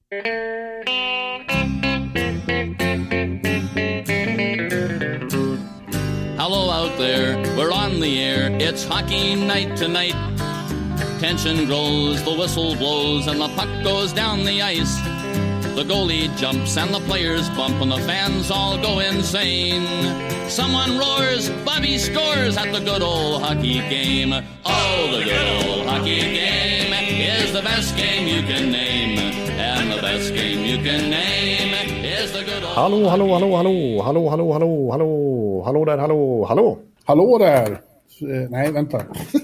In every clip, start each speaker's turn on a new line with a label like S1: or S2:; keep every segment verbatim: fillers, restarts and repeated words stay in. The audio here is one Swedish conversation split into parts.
S1: Hello out there, we're on the air, it's hockey night tonight. Tension grows, the whistle blows, and the puck goes down the ice. The goalie jumps and the players bump and the fans all go insane. Someone roars, Bobby scores at the good old hockey game. Oh, the good old hockey game is the best game you can name. And the best game you can name is the good old...
S2: Hallå, hallå, hallå, hallå, hallå, hallå, hallå, hallå, hallå där, hallå, hallå.
S3: Hallå där. Eh, nej, vänta.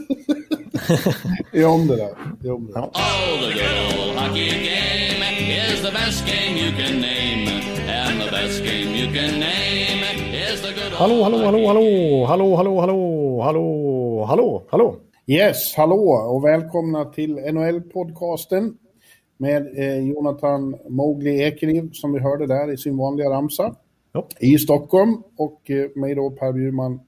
S3: Jag om det där. Jag om det där.
S1: Oh, the good old hockey game is the best game you can name. And the best game you can name is the good old...
S2: Hallå, hallå, hallå, hallå, hallå, hallå, hallå, hallå, hallå, hallå.
S3: Yes, hallå och välkomna till N H L-podcasten med eh, Jonathan Mowgli Ekeliv som vi hörde där i sin vanliga ramsa
S2: ja.
S3: i Stockholm och eh, mig då Per Bjurman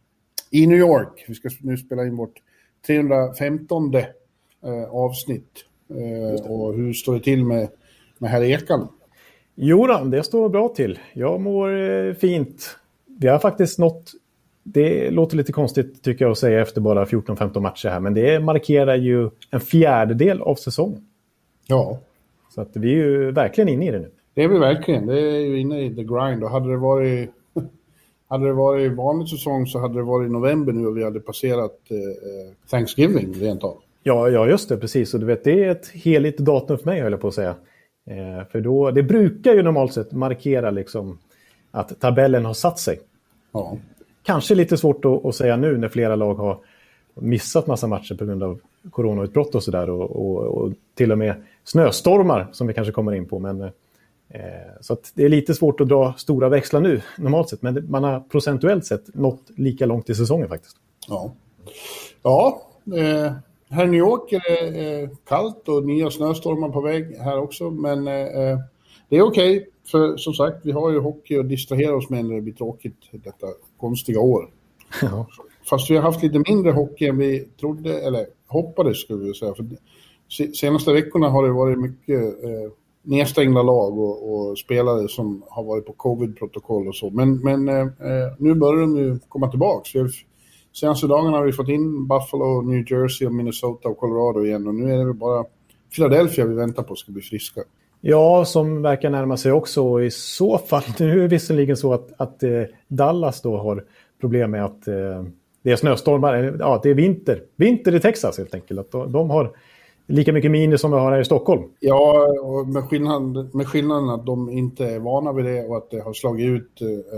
S3: i New York. Vi ska nu spela in vårt trehundrafemtonde eh, avsnitt eh, och hur står det till med, med herr Ekan?
S2: Jo då, det står bra till. Jag mår eh, fint. Vi har faktiskt nått, det låter lite konstigt tycker jag att säga efter bara fjorton femton matcher här, men det markerar ju en fjärdedel av säsongen.
S3: Ja.
S2: Så att vi är ju verkligen inne i det nu.
S3: Det är vi verkligen, det är ju inne i the grind och hade det varit hade det varit vanlig säsong så hade det varit i november nu och vi hade passerat eh, Thanksgiving rent av.
S2: Ja, ja, just det, precis. Och du vet, det är ett heligt datum för mig, höll jag på att säga. Eh, för då, det brukar ju normalt sett markera liksom att tabellen har satt sig.
S3: Ja.
S2: Kanske lite svårt att, att säga nu när flera lag har missat massa matcher på grund av coronautbrott och sådär. Och, och, och till och med snöstormar som vi kanske kommer in på. Men, eh, så att det är lite svårt att dra stora växlar nu normalt sett. Men man har procentuellt sett nått lika långt i säsongen faktiskt.
S3: Ja, ja eh, här i New York är det eh, kallt och nya snöstormar på väg här också. Men eh, det är okej. Okay, för som sagt, vi har ju hockey att distrahera oss med när det blir tråkigt detta konstiga år.
S2: Ja.
S3: Fast vi har haft lite mindre hockey än vi trodde, eller hoppades skulle vi säga. För senaste veckorna har det varit mycket eh, nedstängda lag och, och spelare som har varit på covid-protokoll och så. Men, men eh, nu börjar de ju komma tillbaka. Vi har, senaste dagarna har vi fått in Buffalo, New Jersey, och Minnesota och Colorado igen. Och nu är det väl bara Philadelphia vi väntar på ska bli friska.
S2: Ja, som verkar närma sig också. Och i så fall, nu är det visserligen så att, att eh, Dallas då har problem med att eh, det är snöstormar. Ja, det är vinter. Vinter i Texas helt enkelt. Att de, de har lika mycket minus som vi har här i Stockholm.
S3: Ja, och med skillnaden, med skillnaden att de inte är vana vid det och att det har slagit ut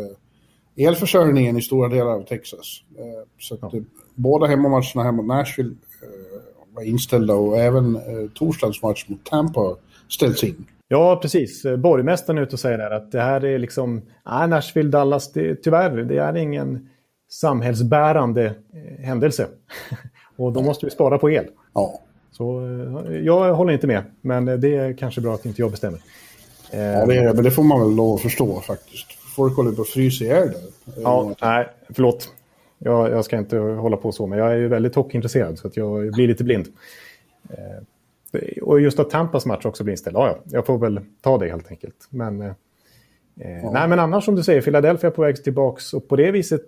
S3: eh, elförsörjningen i stora delar av Texas. Eh, så att ja. eh, båda hemmamatcherna här mot Nashville eh, var inställda och även eh, torsdagens match mot Tampa ställts in.
S2: Ja, precis. Borgmästaren är ute och säger där att det här är liksom, nej, Nashville, Dallas, det, tyvärr, det är ingen samhällsbärande eh, händelse. Och då måste vi spara på el.
S3: Ja.
S2: Så eh, jag håller inte med, men det är kanske bra att inte jag bestämmer.
S3: Eh, ja, det är, men det får man väl lov att förstå faktiskt. Folk håller på att frysa i där.
S2: Ja, nej, förlåt. Jag, jag ska inte hålla på så, men jag är ju väldigt hockeyintresserad så att jag blir lite blind. Eh, och just att Tampas match också blir inställd. Ja, ja, jag får väl ta det helt enkelt. Men, eh, ja. nej, men annars som du säger, Philadelphia är på väg tillbaks och på det viset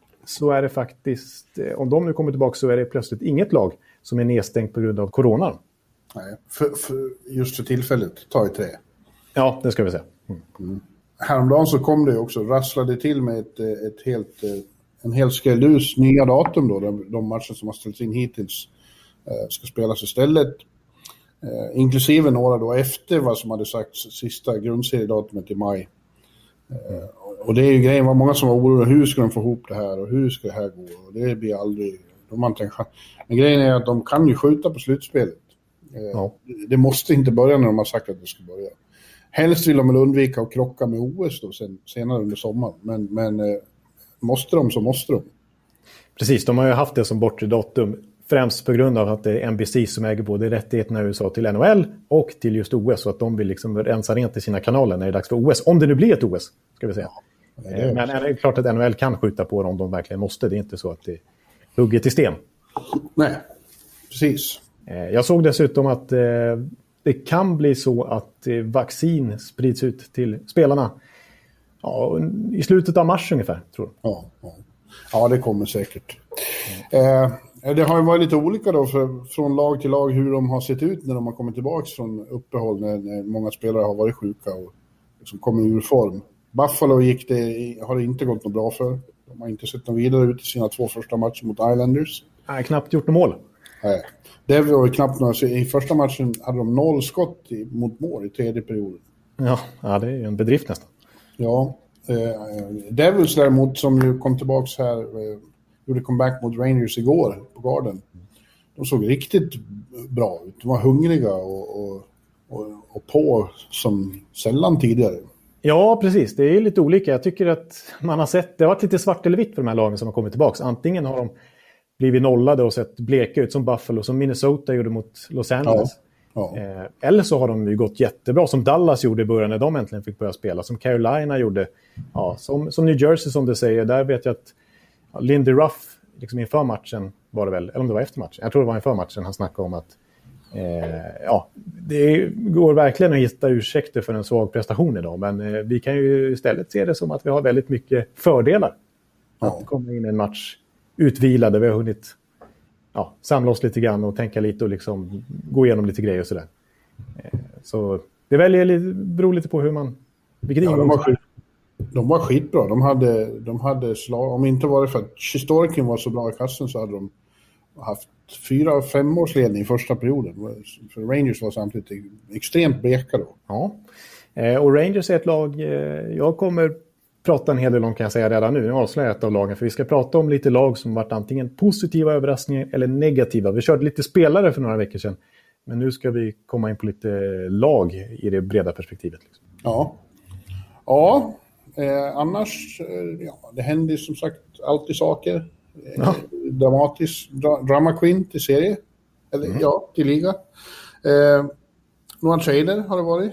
S2: så är det faktiskt, om de nu kommer tillbaka så är det plötsligt inget lag som är nedstängt på grund av coronan.
S3: Nej, för, för just för tillfället tar vi tre.
S2: Ja, det ska vi säga. Mm.
S3: Mm. Häromdagen så kom det också, rasslade till med ett, ett helt, en helt skällus nya datum då, de, de matcher som har ställts in hittills eh, ska spelas istället. Eh, inklusive några då efter vad som hade sagts sista grundseriedatumet i maj. Eh, och det är ju grejen, var många som var oroliga, hur ska de få ihop det här och hur ska det här gå? Och det blir aldrig, de har inte en chans. Men grejen är att de kan ju skjuta på slutspelet. Eh, ja. Det måste inte börja när de har sagt att det ska börja. Helst vill de väl undvika att krocka med O S då sen, senare under sommaren. Men, men eh, måste de så måste de.
S2: Precis, de har ju haft det som bortre datum. Främst på grund av att det är N B C som äger både rättigheterna i U S A till N H L och till just O S. Så att de vill liksom rensa rent i sina kanaler när det är dags för O S. Om det nu blir ett O S, ska vi säga. Ja, det är Men det är klart att N H L kan skjuta på dem om de verkligen måste. Det är inte så att det är hugget i sten.
S3: Nej, precis.
S2: Jag såg dessutom att det kan bli så att eh, vaccin sprids ut till spelarna ja, i slutet av mars ungefär, tror jag.
S3: Ja, ja. ja det kommer säkert. Mm. Eh, det har ju varit lite olika då för, från lag till lag hur de har sett ut när de har kommit tillbaka från uppehåll när, när många spelare har varit sjuka och liksom kommit ur form. Buffalo gick det, har det inte gått något bra för. De har inte sett något vidare ut i sina två första matcher mot Islanders.
S2: Nej, knappt gjort något mål.
S3: Nej. Det var ju knappt något. I första matchen hade de noll skott i, mot mål i tredje perioden.
S2: Ja, ja, det är ju en bedrift nästan.
S3: Ja. Eh, Devils däremot som ju kom tillbaka här eh, gjorde comeback mot Rangers igår på Garden. De såg riktigt bra ut. De var hungriga och, och, och, och på som sällan tidigare.
S2: Ja, precis. Det är lite olika. Jag tycker att man har sett, det har varit lite svart eller vitt för de här lagen som har kommit tillbaka. Antingen har de blivit nollade och sett bleka ut som Buffalo, som Minnesota gjorde mot Los Angeles. Ja. Ja. Eh, eller så har de ju gått jättebra, som Dallas gjorde i början när de äntligen fick börja spela. Som Carolina gjorde. Ja, som, som New Jersey som du säger. Där vet jag att ja, Lindy Ruff liksom inför matchen var det väl, eller om det var efter matchen. Jag tror det var inför matchen han snackade om att Eh, ja, det går verkligen att hitta ursäkter för en svag prestation idag, men eh, vi kan ju istället se det som att vi har väldigt mycket fördelar. Ja. Att komma in i en match utvilade, vi har hunnit ja, samla oss lite grann och tänka lite och liksom gå igenom lite grejer och sådär. Eh, så det väljer, beror lite på hur man vilket
S3: ja, de, var skit, de var skitbra, de hade, de hade slag, om inte var det för att Historiken var så bra i kassen så hade de haft fyra fem års ledning i första perioden. För Rangers var samtidigt extremt bleka då.
S2: Ja, och Rangers är ett lag jag kommer prata en hel del om, kan jag säga redan nu. Jag avslöjar ett av lagen, för vi ska prata om lite lag som varit antingen positiva överraskningar eller negativa. Vi körde lite spelare för några veckor sedan, men nu ska vi komma in på lite lag i det breda perspektivet. Liksom.
S3: Ja, ja eh, annars eh, ja, det händer som sagt alltid saker. Ja. Dramatisk dra, drama queen till serie eller mm. ja, till liga eh, några trader har det varit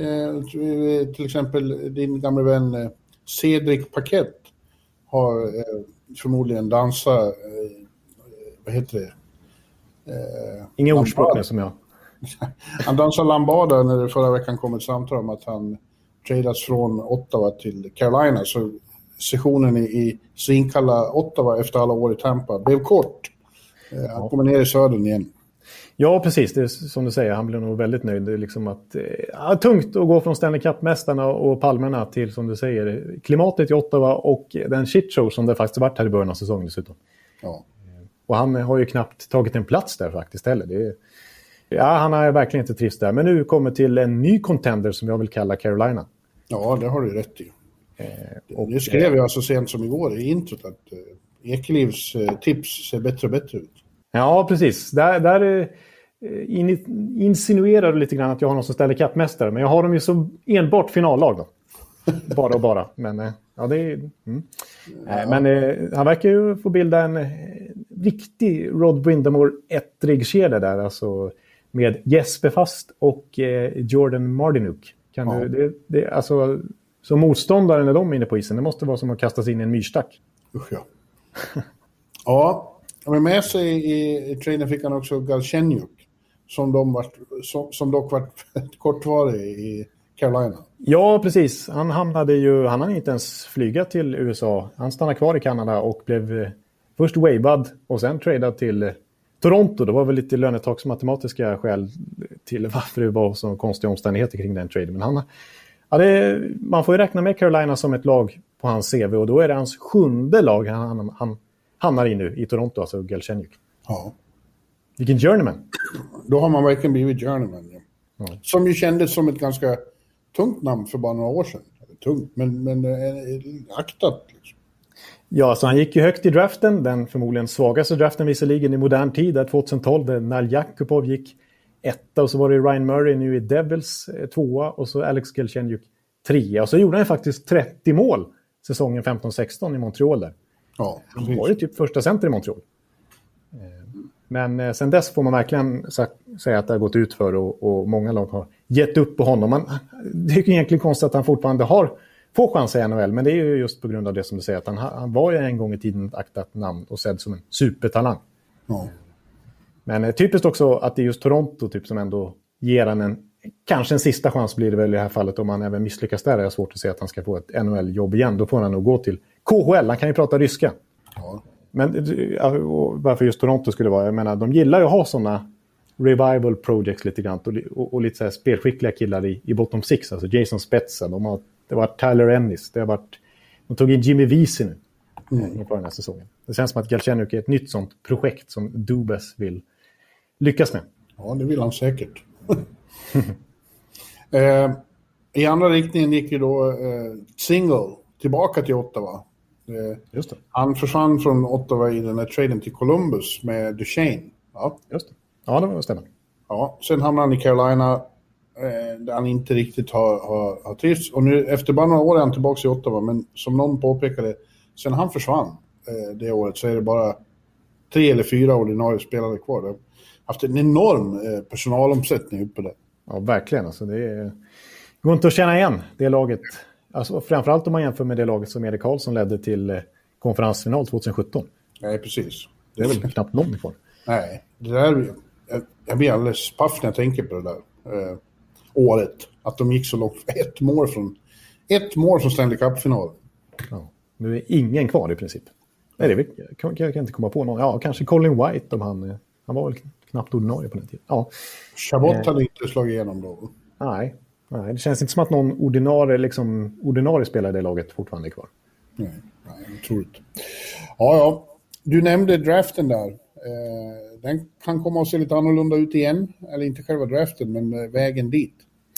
S3: eh, till exempel din gamla vän eh, Cedric Paquette har eh, förmodligen dansat eh, vad heter det
S2: eh, inga ordspråk som jag
S3: han dansade lambada när det förra veckan kom ett samtal om att han tradas från Ottawa till Carolina, så sessionen i, i svinkalla Ottawa efter alla år i Tampa blev kort. Han ja. kommer ner i södern igen.
S2: Ja, precis. Det är som du säger, han blir nog väldigt nöjd. Det är liksom att, ja, tungt att gå från Stanley Cup-mästarna och palmerna till, som du säger, klimatet i Ottawa och den shitshow som det faktiskt varit här i början av säsongen dessutom.
S3: Ja.
S2: Och han har ju knappt tagit en plats där faktiskt heller. Det är, ja, han har verkligen inte trivs där. Men nu kommer till en ny contender som jag vill kalla Carolina.
S3: Ja, det har du rätt i. Eh, och, det skrev jag så sent som igår i introt att eh, Ekelivs eh, tips ser bättre och bättre ut.
S2: Ja, precis. Där, där eh, in, insinuerar du lite grann att jag har någon som ställer kappmästare. Men jag har dem ju som enbart finallag då. Bara och bara. Men eh, ja, det är... Mm. Ja. Eh, men eh, han verkar ju få bilda en eh, riktig Rod Brindamore-ettrig kedja där. Alltså med Jesper Fast och eh, Jordan Martinuk. Kan ja. du... Det, det, alltså... Så motståndaren när de är inne på isen, det måste vara som att kastas in i en myrstack.
S3: Usch ja. Ja, men med sig i, i trainen fick han också Galchenyuk, som, de var, som, som dock var kortvarig i Carolina.
S2: Ja, precis. Han hamnade ju, han hade inte ens flyga till U S A. Han stannade kvar i Kanada och blev först waved och sen tradad till Toronto. Det var väl lite lönetaksmatematiska skäl till varför det var så konstiga omständigheter kring den traden. Men han... Ja, det, man får ju räkna med Carolina som ett lag på hans C V och då är det hans sjunde lag han, han, han hamnar i nu i Toronto, alltså Galchenyuk.
S3: Ja.
S2: Vilken journeyman.
S3: Då har man verkligen blivit journeyman. Ja. Ja. Som ju kändes som ett ganska tungt namn för bara några år sedan. Tungt, men, men eh, aktat. Liksom.
S2: Ja, så han gick ju högt i draften, den förmodligen svagaste draften visserligen i modern tid, där tjugohundratolv, där Nail Jakubov gick etta och så var det Ryan Murray nu i Devils tvåa och så Alex Galchenyuk trea. Och så gjorde han faktiskt trettio mål säsongen femton sexton i Montreal där.
S3: Ja,
S2: han var ju typ första center i Montreal. Men sen dess får man verkligen säga att det har gått ut för och, och många lag har gett upp på honom. Man, det är ju egentligen konstigt att han fortfarande har få chanser i N H L, men det är ju just på grund av det som du säger att han, han var ju en gång i tiden ett aktat namn och sedd som en supertalang.
S3: Ja.
S2: Men typiskt också att det är just Toronto typ som ändå ger han en kanske en sista chans blir det väl i det här fallet om han även misslyckas där. Jag har svårt att se att han ska få ett N H L-jobb igen. Då får han nog gå till K H L. Han kan ju prata ryska.
S3: Ja.
S2: Men varför just Toronto skulle vara, jag menar, de gillar ju att ha sådana revival projects lite grann och, och, och lite så här spelskickliga killar i, i bottom six, alltså Jason Spezza, de har, det har varit Tyler Ennis, det har varit, de tog in Jimmy Vesey nu mm. inför den här säsongen. Det känns som att Galchenyuk är ett nytt sånt projekt som Dubas vill lyckas med.
S3: Ja, det vill han säkert. eh, I andra riktningen gick ju då eh, Single tillbaka till Ottawa. Eh,
S2: Just det.
S3: Han försvann från Ottawa i den här traden till Columbus med Duchene. Ja,
S2: Just det. Ja, det var stämmer.
S3: Ja, sen hamnade han i Carolina eh, där han inte riktigt har, har, har trivts. Och nu efter bara några år är han tillbaka i Ottawa. Men som någon påpekade, sen han försvann eh, det året så är det bara tre eller fyra ordinarie spelare kvar. Det har haft en enorm eh, personalomsättning uppe där.
S2: Ja, verkligen. Alltså, det är... det går inte att känna igen det laget. Alltså, framförallt om man jämför med det laget som Erik Karlsson ledde till eh, konferensfinal tjugohundrasjutton.
S3: Nej, precis.
S2: Det är väl knappt någon kvar.
S3: Nej, det där, jag, jag blir alldeles paff när jag tänker på det där eh, året. Att de gick så långt, ett mål från, ett mål från Stanley Cup-finalen.
S2: Ja, nu är ingen kvar i princip. Nej, det jag kan, jag kan inte komma på någon. Ja, kanske Colin White, om han, han var väl knappt ordinarie på den tiden. Ja.
S3: Chabot
S2: eh,
S3: hade inte slagit igenom då.
S2: Nej, nej, det känns inte som att någon ordinarie, liksom, ordinarie spelare i det laget fortfarande är kvar.
S3: Nej, nej, otroligt. Ja, ja. Du nämnde draften där. Eh, den kan komma att se lite annorlunda ut igen. Eller inte själva draften, men eh, vägen dit.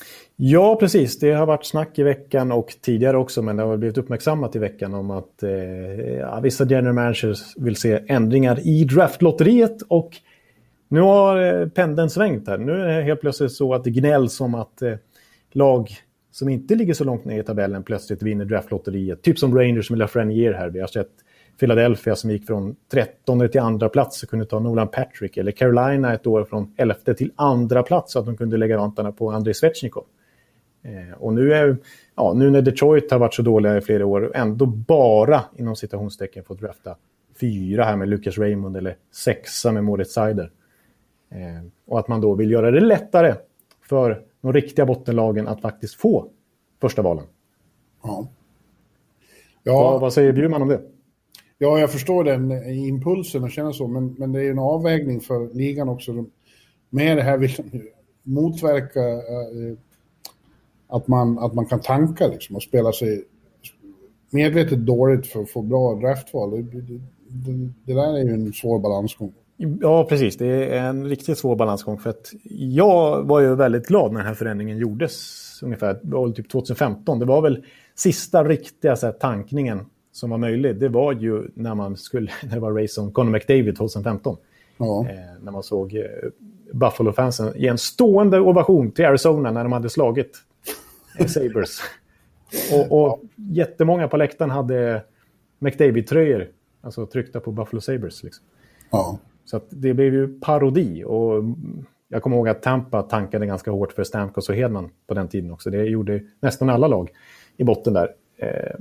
S2: Ja, precis. Det har varit snack i veckan och tidigare också, men det har blivit uppmärksammat i veckan om att eh, ja, vissa general managers vill se ändringar i draftlotteriet, och nu har eh, pendeln svängt här. Nu är det helt plötsligt så att det gnälls om att eh, lag som inte ligger så långt ner i tabellen plötsligt vinner draftlotteriet. Typ som Rangers med Lafreniere här. Vi har sett Philadelphia som gick från trettonde till andra plats och kunde ta Nolan Patrick. Eller Carolina ett år från elfte till andra plats så att de kunde lägga vantarna på Andrei Svechnikov. Eh, och nu, är, ja, nu när Detroit har varit så dåliga i flera år, ändå bara inom citationstecken fått drafta fyra här med Lucas Raymond eller sexa med Moritz Seider. Eh, och att man då vill göra det lättare för de riktiga bottenlagen att faktiskt få första valen.
S3: Ja.
S2: Ja. Vad, vad säger Bjurman om det?
S3: Ja, jag förstår den impulsen och känner så, men, men det är en avvägning för ligan också. Med det här vill motverka eh, att, man, att man kan tanka liksom, och spela sig medvetet dåligt för att få bra draftval. Det, det, det, det där är ju en svår balansgång.
S2: Ja, precis. Det är en riktigt svår balansgång, för att jag var ju väldigt glad när den här förändringen gjordes ungefär, det var typ tjugohundrafemton. Det var väl sista riktiga så här, tankningen som var möjlig. Det var ju när man skulle, när det var race om Connor McDavid tjugohundrafemton. Ja. Eh, när man såg eh, Buffalo-fansen ge en stående ovation till Arizona när de hade slagit eh, Sabres. och, och jättemånga på läktaren hade McDavid-tröjor, alltså tryckta på Buffalo Sabres liksom.
S3: Ja.
S2: Så att det blev ju parodi, och jag kommer ihåg att Tampa tankade ganska hårt för Stamkos och Hedman på den tiden också. Det gjorde nästan alla lag i botten där. Eh,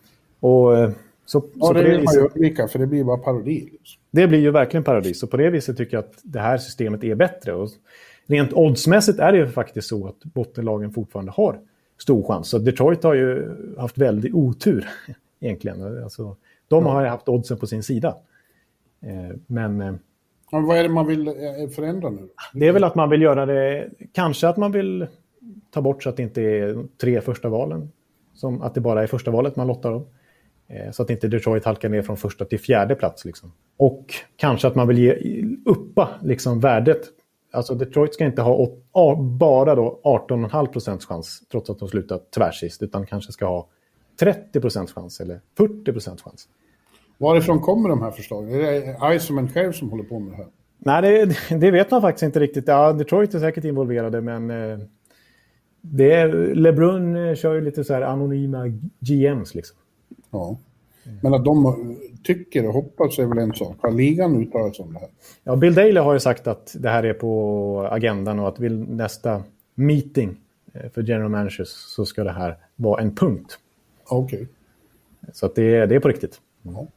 S2: och så,
S3: ja,
S2: så
S3: det,
S2: på det
S3: vill
S2: viset,
S3: man ju undvika, för det blir bara parodi. Liksom.
S2: Det blir ju verkligen parodi. Så på det viset tycker jag att det här systemet är bättre. Och rent oddsmässigt är det ju faktiskt så att bottenlagen fortfarande har stor chans. Så Detroit har ju haft väldigt otur egentligen. Alltså, de har ju haft oddsen på sin sida. Eh, men... Eh,
S3: ja, vad är det man vill förändra nu?
S2: Det är väl att man vill göra det... Kanske att man vill ta bort så att det inte är tre första valen. Som att det bara är första valet man lottar om. Så att inte Detroit halkar ner från första till fjärde plats. Liksom. Och kanske att man vill ge uppa liksom, värdet. Alltså Detroit ska inte ha åt, bara då arton komma fem procent chans trots att de slutat tvärsist. Utan kanske ska ha trettio procent chans eller fyrtio procent chans.
S3: Varifrån kommer de här förslagen? Är det Iceman själv som håller på med det här?
S2: Nej, det, det vet man faktiskt inte riktigt. Ja, Detroit är säkert involverade, men... Eh, det är, LeBrun eh, kör ju lite så här anonyma G Ms liksom.
S3: Ja, men att de tycker och hoppas är väl en sak. Har ligan uttalat om det här?
S2: Ja, Bill Daley har ju sagt att det här är på agendan och att vid nästa meeting för general managers så ska det här vara en punkt.
S3: Okej. Okay.
S2: Så att det, det är på riktigt.
S3: Ja.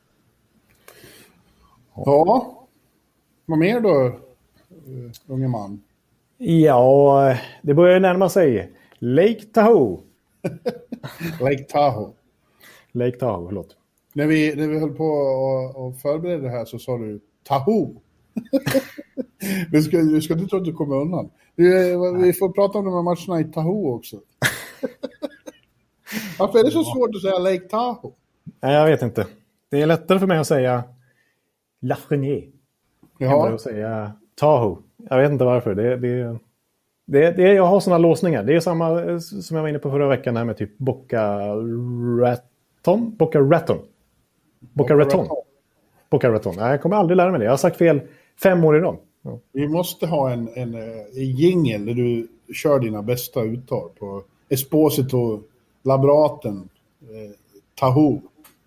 S3: Ja, vad mer då, unge man?
S2: Ja, det börjar närma sig. Lake Tahoe.
S3: Lake Tahoe.
S2: Lake Tahoe, förlåt.
S3: När vi, när vi höll på och, och förberedde det här så sa du Tahoe. vi, ska, vi ska inte tro att du kommer undan. Vi, vi får prata om de här matcherna i Tahoe också. Varför är det så svårt att säga Lake Tahoe?
S2: Nej, jag vet inte. Det är lättare för mig att säga La Chenier.
S3: Ja.
S2: Att säga Tahoe. Jag vet inte varför. Det, det, det, det, jag har sådana låsningar. Det är samma som jag var inne på förra veckan här med typ Boca Raton. Boca Raton. Boca Raton. Boca Raton. Nej, jag kommer aldrig lära mig det. Jag har sagt fel fem år i rad. Ja.
S3: Vi måste ha en, en, en jingle där du kör dina bästa uttal på Esposito, Labraten, eh, Tahoe.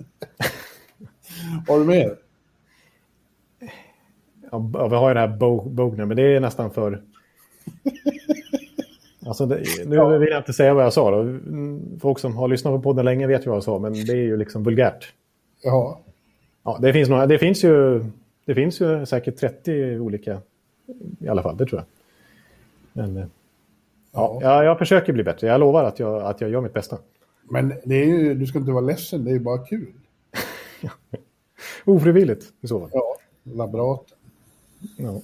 S3: Har du med?
S2: Ja, vi har ju det här Bo- Bogner, men det är nästan för... Alltså det, nu ja. vill jag inte säga vad jag sa då. Folk som har lyssnat på podden länge vet ju vad jag sa, men det är ju liksom vulgärt.
S3: Ja.
S2: Ja, det finns några, det finns ju det finns ju säkert trettio olika i alla fall, det tror jag. Men ja, ja jag försöker bli bättre. Jag lovar att jag att jag gör mitt bästa. Men
S3: det är ju, du ska inte vara ledsen, det är ju bara kul.
S2: Ofrivilligt i så fall.
S3: Ja, labraten.
S2: Ja.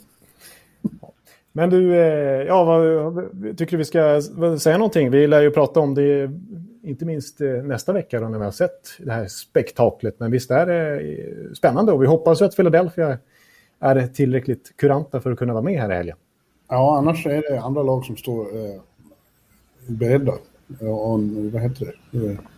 S2: Men du, ja, vad, tycker du vi ska säga någonting? Vi lär ju prata om det, inte minst nästa vecka då, när vi har sett det här spektaklet. Men visst är det spännande och vi hoppas att Philadelphia är tillräckligt kuranta för att kunna vara med här i helgen.
S3: Ja, annars är det andra lag som står eh, beredda. Och, vad heter det? Eh,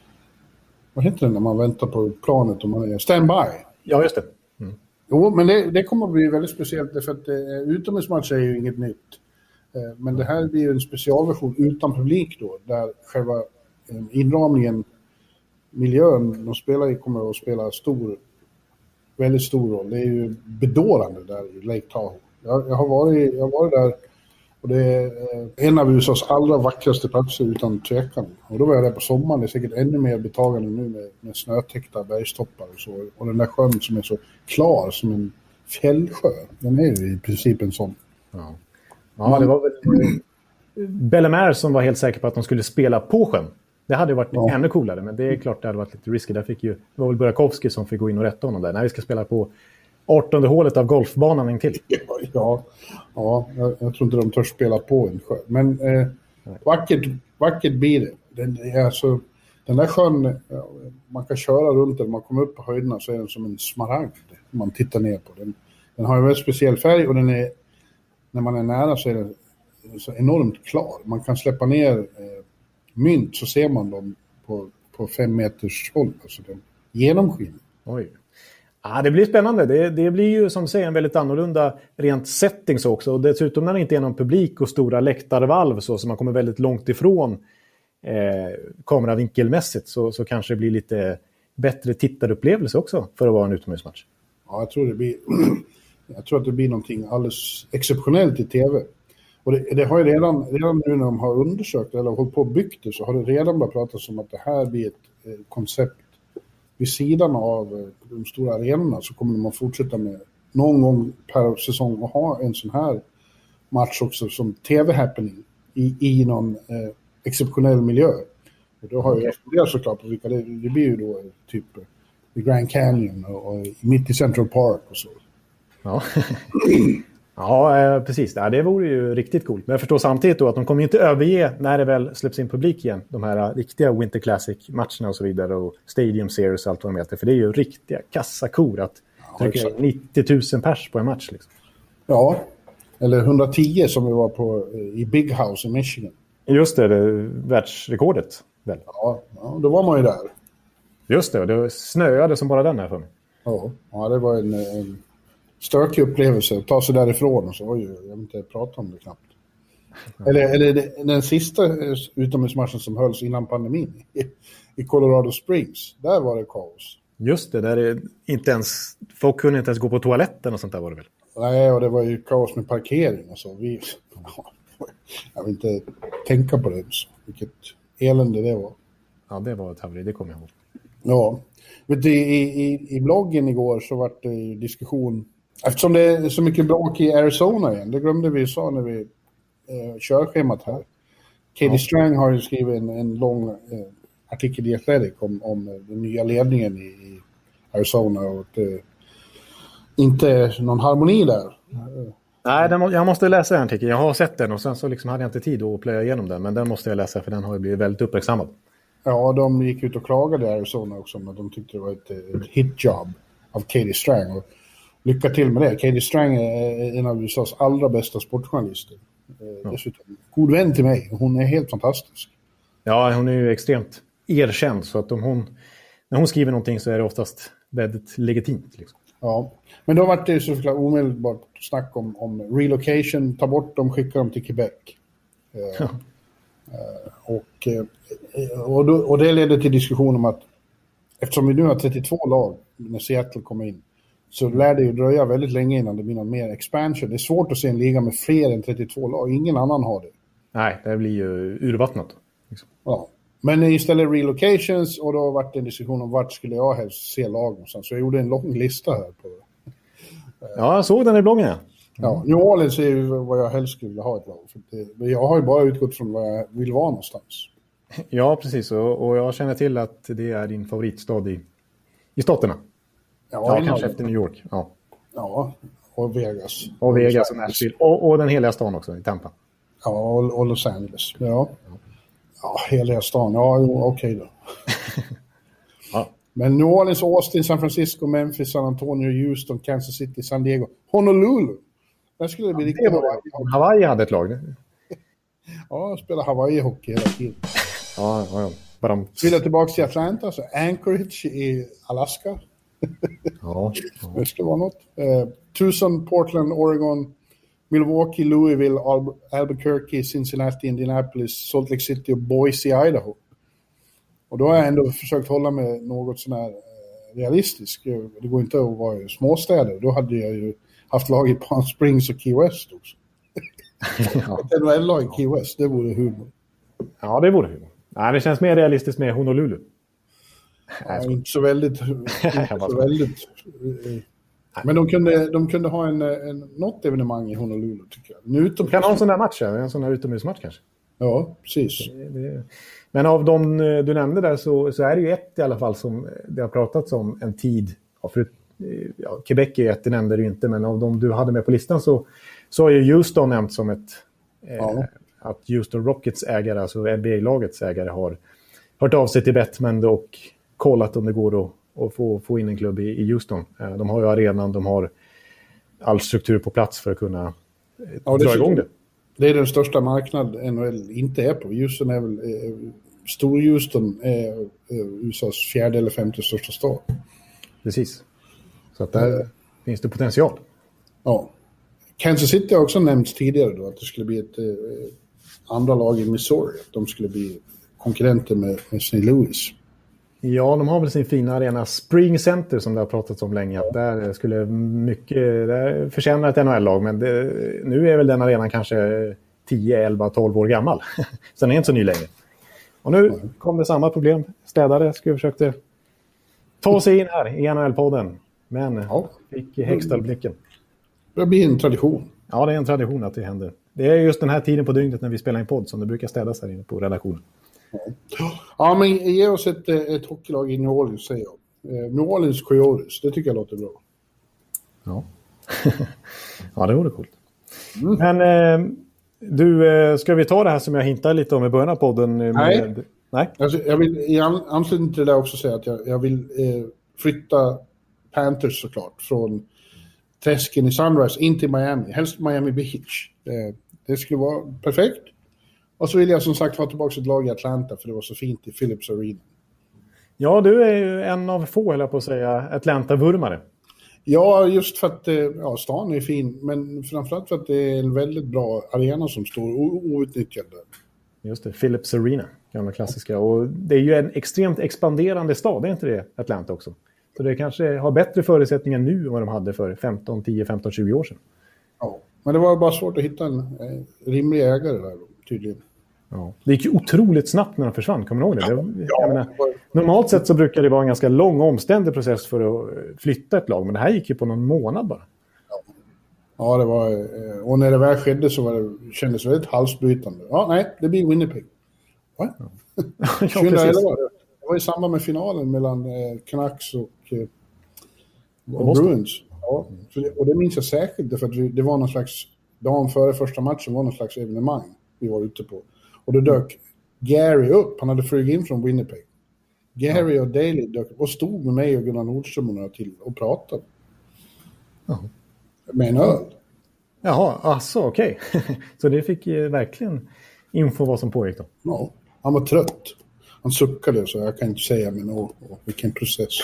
S3: vad heter det när man väntar på planet och man är standby?
S2: Ja, just det. Mm.
S3: Jo, men det, det kommer att bli väldigt speciellt för att eh, utomhusmatch är ju inget nytt. Eh, men det här blir ju en specialversion utan publik då, där själva eh, inramningen, miljön de spelar i kommer att spela stor, väldigt stor roll. Det är ju bedårande där i Lake Tahoe. Jag, jag, har varit, jag har varit där och det är eh, en av U S A:s allra vackraste platser utan tvekan. Och då var jag där på sommaren, det är säkert ännu mer betagande nu med, med snötäckta bergstoppar och så. Och den där sjön som är så klar som en fjällsjö, den är ju i princip en sån.
S2: Ja, ja Man, det var väl Bellemare som var helt säker på att de skulle spela på sjön. Det hade ju varit ja. ännu coolare, men det är klart det hade varit lite risky. Där fick ju, det var väl Burakovsky som fick gå in och rätta honom där. När vi ska spela på artonde hålet av golfbanan en till.
S3: Ja, ja jag, jag tror inte de törs spela på en sjö. Men eh, vackert, vackert blir det. Den, alltså, den där sjön, man kan köra runt den. Man kommer upp på höjderna så är den som en smaragd. Man tittar ner på den. Den har en väldigt speciell färg och den är, när man är nära så är den så enormt klar. Man kan släppa ner eh, mynt så ser man dem på, på fem meters håll. Alltså den genomskinlig.
S2: Oj. Ja, det blir spännande. Det, det blir ju som säger en väldigt annorlunda rent settings också. Och dessutom när det inte är någon publik och stora läktarvalv så, så man kommer väldigt långt ifrån eh, kameravinkelmässigt så, så kanske det blir lite bättre tittarupplevelse också för att vara en utomhusmatch.
S3: Ja, jag tror det blir jag tror att det blir någonting alldeles exceptionellt i tv. Och det, det har ju redan, redan nu när de har undersökt eller hållit på och byggt det så har det redan börjat pratas om att det här blir ett eh, koncept. Vid sidan av de stora arenorna så kommer de att fortsätta med någon gång per säsong och ha en sån här match också som tv-happening i, i någon eh, exceptionell miljö. Och då har jag funderat såklart på vilka det, det blir ju då typ i Grand Canyon och, och mitt i Central Park och så.
S2: Ja, ja precis. Det vore ju riktigt coolt. Men jag förstår samtidigt då att de kommer inte överge när det väl släpps in publik igen. De här riktiga Winter Classic-matcherna och så vidare och Stadium Series och allt vad de heter. För det är ju riktiga kassakor att ja, nittio tusen pers på en match. Liksom.
S3: Ja, eller hundratio som vi var på i Big House i Michigan.
S2: Just det, det världsrekordet. Väl.
S3: Ja, ja, då var man ju där.
S2: Just det, det snöade som bara den här för mig.
S3: Ja, ja det var en... en stökig upplevelse att ta sig därifrån och så var ju, jag vill inte prata om det knappt. Mm. Eller, eller det, den sista utomhusmatchen som hölls innan pandemin i, i Colorado Springs, där var det kaos.
S2: Just det, där är inte ens, folk kunde inte ens gå på toaletten och sånt där var det väl?
S3: Nej, och det var ju kaos med parkering och så. Vi, jag vill inte tänka på det, så. Vilket elände det var.
S2: Ja, det var ett haveri, det kommer jag ihåg.
S3: Ja, vet du, i, i, i bloggen igår så var det diskussion. Eftersom det är så mycket bråk i Arizona igen, det glömde vi sa när vi eh, körschemat här. Katie ja. Strang har ju skrivit en, en lång eh, artikel i Athletic om, om den nya ledningen i, i Arizona och att det inte är någon harmoni där.
S2: Nej, den, jag måste läsa den artikeln. Jag har sett den och sen så liksom hade jag inte tid att plöja igenom den, men den måste jag läsa för den har ju blivit väldigt uppmärksammad.
S3: Ja, de gick ut och klagade i Arizona också, men de tyckte det var ett, ett hitjob av Katie Strang. Och lycka till med det. Katie Strang är en av U S A:s allra bästa sportjournalister. Ja. Dessutom god vän till mig. Hon är helt fantastisk.
S2: Ja, hon är ju extremt erkänd, så att om hon, när hon skriver någonting så är det oftast väldigt legitimt. Liksom.
S3: Ja, men då var det såklart omedelbart snack om, om relocation, ta bort dem, skicka dem till Quebec. Ja. Och, och, då, och det ledde till diskussion om att eftersom vi nu har trettiotvå lag när Seattle kommer in, så lär det ju dröja väldigt länge innan det blir någon mer expansion. Det är svårt att se en liga med fler än trettiotvå lag. Ingen annan har det.
S2: Nej, det blir ju urvattnat. Liksom.
S3: Ja. Men istället relocations, och då var det en diskussion om vart skulle jag helst se lag någonstans. Så jag gjorde en lång lista här på det.
S2: Ja, jag såg den i bloggen. Ja.
S3: Ja, New Orleans är ju vad jag helst skulle ha ett lag. För det, jag har ju bara utgått från vad jag vill vara någonstans.
S2: Ja, precis. Och, och jag känner till att det är din favoritstad i, i staterna. Ja, ja kanske efter New York. Ja,
S3: ja och Vegas.
S2: Och Vegas och Nashville. Och, och den heliga stan också, i Tampa.
S3: Ja, och, och Los Angeles. Ja, ja heliga stan. Ja, okej då. Ja. Men New Orleans, Austin, San Francisco, Memphis, San Antonio, Houston, Kansas City, San Diego, Honolulu. Där skulle det bli ja, riktigt bra.
S2: Hawaii hade ett lag.
S3: Ja, jag spelar Hawaii-hockey hela tiden.
S2: Ja, ja, ja. De...
S3: Vill tillbaka till Atlanta, så Anchorage i Alaska.
S2: Ja, ja.
S3: Det skulle vara något. Eh, Tucson, Portland, Oregon, Milwaukee, Louisville, Al- Albuquerque, Cincinnati, Indianapolis, Salt Lake City och Boise, Idaho. Och då har jag ändå försökt hålla mig något sån här eh, realistisk. Det går inte att vara i småstäder. Då hade jag ju haft lag i Palm Springs och Key West också. Ja. Ett N H L-lag i Key West, det vore humor.
S2: Ja, det vore humor. Nej, det känns mer realistiskt med Honolulu.
S3: Ja, inte så väldigt... inte så väldigt men de kunde, de kunde ha en, en, något evenemang i Honolulu, tycker jag. Nu utom...
S2: Kan ha en sån där match, en sån där utomhusmatch kanske.
S3: Ja, precis.
S2: Det, det... Men av de du nämnde där så, så är det ju ett i alla fall som det har pratats om en tid. Ja, för, ja, Quebec är ett, det nämnde du inte, men av de du hade med på listan så, så har ju Houston nämnt som ett... Ja. Eh, att Houston Rockets ägare, alltså N B A-lagets ägare, har hört av sig till Bettman och kollat om det går att, att få, få in en klubb i, i Houston. De har ju arenan, de har all struktur på plats för att kunna ja, dra igång det.
S3: Det är den största marknad N H L inte är på. Houston är väl, eh, stor Houston är eh, U S A:s fjärde eller femte största stad.
S2: Precis. Så att där mm. finns det potential.
S3: Ja. Kansas City har också nämnts tidigare då, att det skulle bli ett eh, andra lag i Missouri. De skulle bli konkurrenter med, med Saint Louis.
S2: Ja, de har väl sin fina arena Spring Center som det har pratats om länge. Att där skulle mycket, där förtjänar ett N H L-lag, men det, nu är väl den arenan kanske tio, elva, tolv år gammal. Så den är inte så ny längre. Och nu mm. kom det samma problem. Städare skulle försökte ta sig in här i N H L-podden, men ja. fick Hextall-blicken. Det
S3: blir en tradition.
S2: Ja, det är en tradition att det händer. Det är just den här tiden på dygnet när vi spelar in podd som det brukar städas här inne på redaktionen.
S3: Ja, men ge oss ett, ett hockeylag i New Orleans, säger jag. New Orleans Coyotes, det tycker jag låter bra.
S2: Ja, ja det vore coolt. Mm. Men eh, du, eh, ska vi ta det här som jag hintade lite om i början av podden? Med...
S3: Nej,
S2: Nej?
S3: Alltså, jag vill i anslutning till det där också säga att jag, jag vill eh, flytta Panthers såklart från träsken i Sunrise in till Miami, helst Miami Beach. Eh, det skulle vara perfekt. Och så vill jag som sagt få tillbaka ett lag i Atlanta för det var så fint i Philips Arena.
S2: Ja, du är ju en av få, eller på att säga, Atlanta-vurmare.
S3: Ja, just för att ja, stan är fin, men framförallt för att det är en väldigt bra arena som står outnyttjad där.
S2: Just det, Philips Arena, gamla klassiska. Och det är ju en extremt expanderande stad, det är inte det, Atlanta också? Så det kanske har bättre förutsättningar nu än vad de hade för femton, tio, femton, tjugo år sedan.
S3: Ja, men det var bara svårt att hitta en eh, rimlig ägare där tydligen.
S2: Ja. Det gick ju otroligt snabbt när de försvann, kommer du ihåg det? det ja, menar, normalt sett så brukar det vara en ganska lång omständig process för att flytta ett lag, men det här gick ju på någon månad bara.
S3: Ja. Ja, det var... Och när det väl skedde så var det, kändes det väldigt halsbrytande. Ja, nej, det blir Winnipeg. Va?
S2: Ja,
S3: tjugohundraelva var det. Det var i samband med finalen mellan eh, Canucks och, eh, och, och Bruins. Ja, så det, och det minns jag särskilt för att det, det var någon slags... Dagen före första matchen var någon slags evenemang vi var ute på. Och då dök Gary upp. Han hade flugit in från Winnipeg. Gary ja. och Daley dök upp och stod med mig och Gunnar Nordström och några till och pratade. Ja. Med en öl.
S2: Jaha, alltså okej. Okay. Så det fick ju verkligen info vad som pågick då.
S3: Ja, han var trött. Han suckade så jag kan inte säga men åh, åh, vilken process.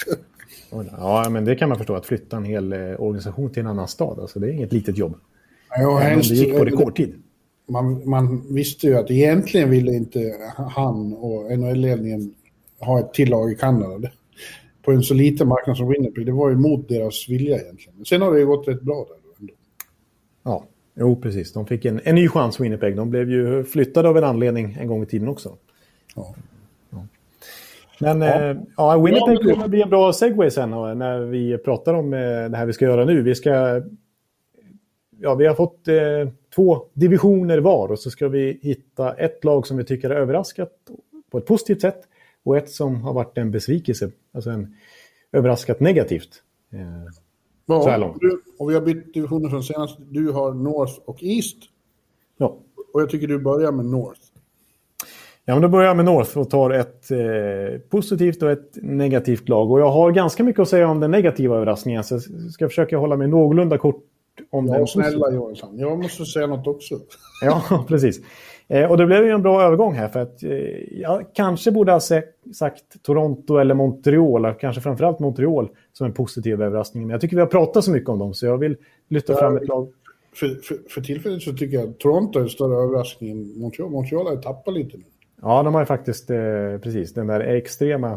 S2: Ja, men det kan man förstå att flytta en hel organisation till en annan stad. Alltså det är inget litet jobb.
S3: Ja,
S2: även om det gick på rekordtid.
S3: Man, man visste ju att egentligen ville inte han och N H L-ledningen ha ett tillag i Kanada. På en så liten marknad som Winnipeg. Det var ju mot deras vilja egentligen. Men sen har det ju gått rätt bra där ändå.
S2: Ja, jo precis. De fick en, en ny chans Winnipeg. De blev ju flyttade av en anledning en gång i tiden också. Ja. Ja. Men ja. Eh, ja, Winnipeg ja, kommer bli en bra segway sen när vi pratar om eh, det här vi ska göra nu. Vi ska... Ja, vi har fått eh, två divisioner var och så ska vi hitta ett lag som vi tycker är överraskat på ett positivt sätt och ett som har varit en besvikelse, alltså en överraskat negativt. Eh,
S3: ja, så här långt. Och vi har bytt divisioner från senast. Du har North och East.
S2: Ja.
S3: Och jag tycker du börjar med North.
S2: Ja, men då börjar jag med North och tar ett eh, positivt och ett negativt lag. Och jag har ganska mycket att säga om den negativa överraskningen så jag ska försöka hålla mig någorlunda kort om
S3: ja,
S2: den.
S3: Snälla Johansson, jag måste säga något också.
S2: Ja, precis. Eh, och det blev ju en bra övergång här för att eh, jag kanske borde ha sagt Toronto eller Montreal, kanske framförallt Montreal som en positiv överraskning. Men jag tycker vi har pratat så mycket om dem så jag vill lyfta ja, fram ett lag.
S3: För, för, för tillfället så tycker jag att Toronto är en större överraskning än Montreal. Montreal har tappat lite nu.
S2: Ja, de har ju faktiskt, eh, precis, den där extrema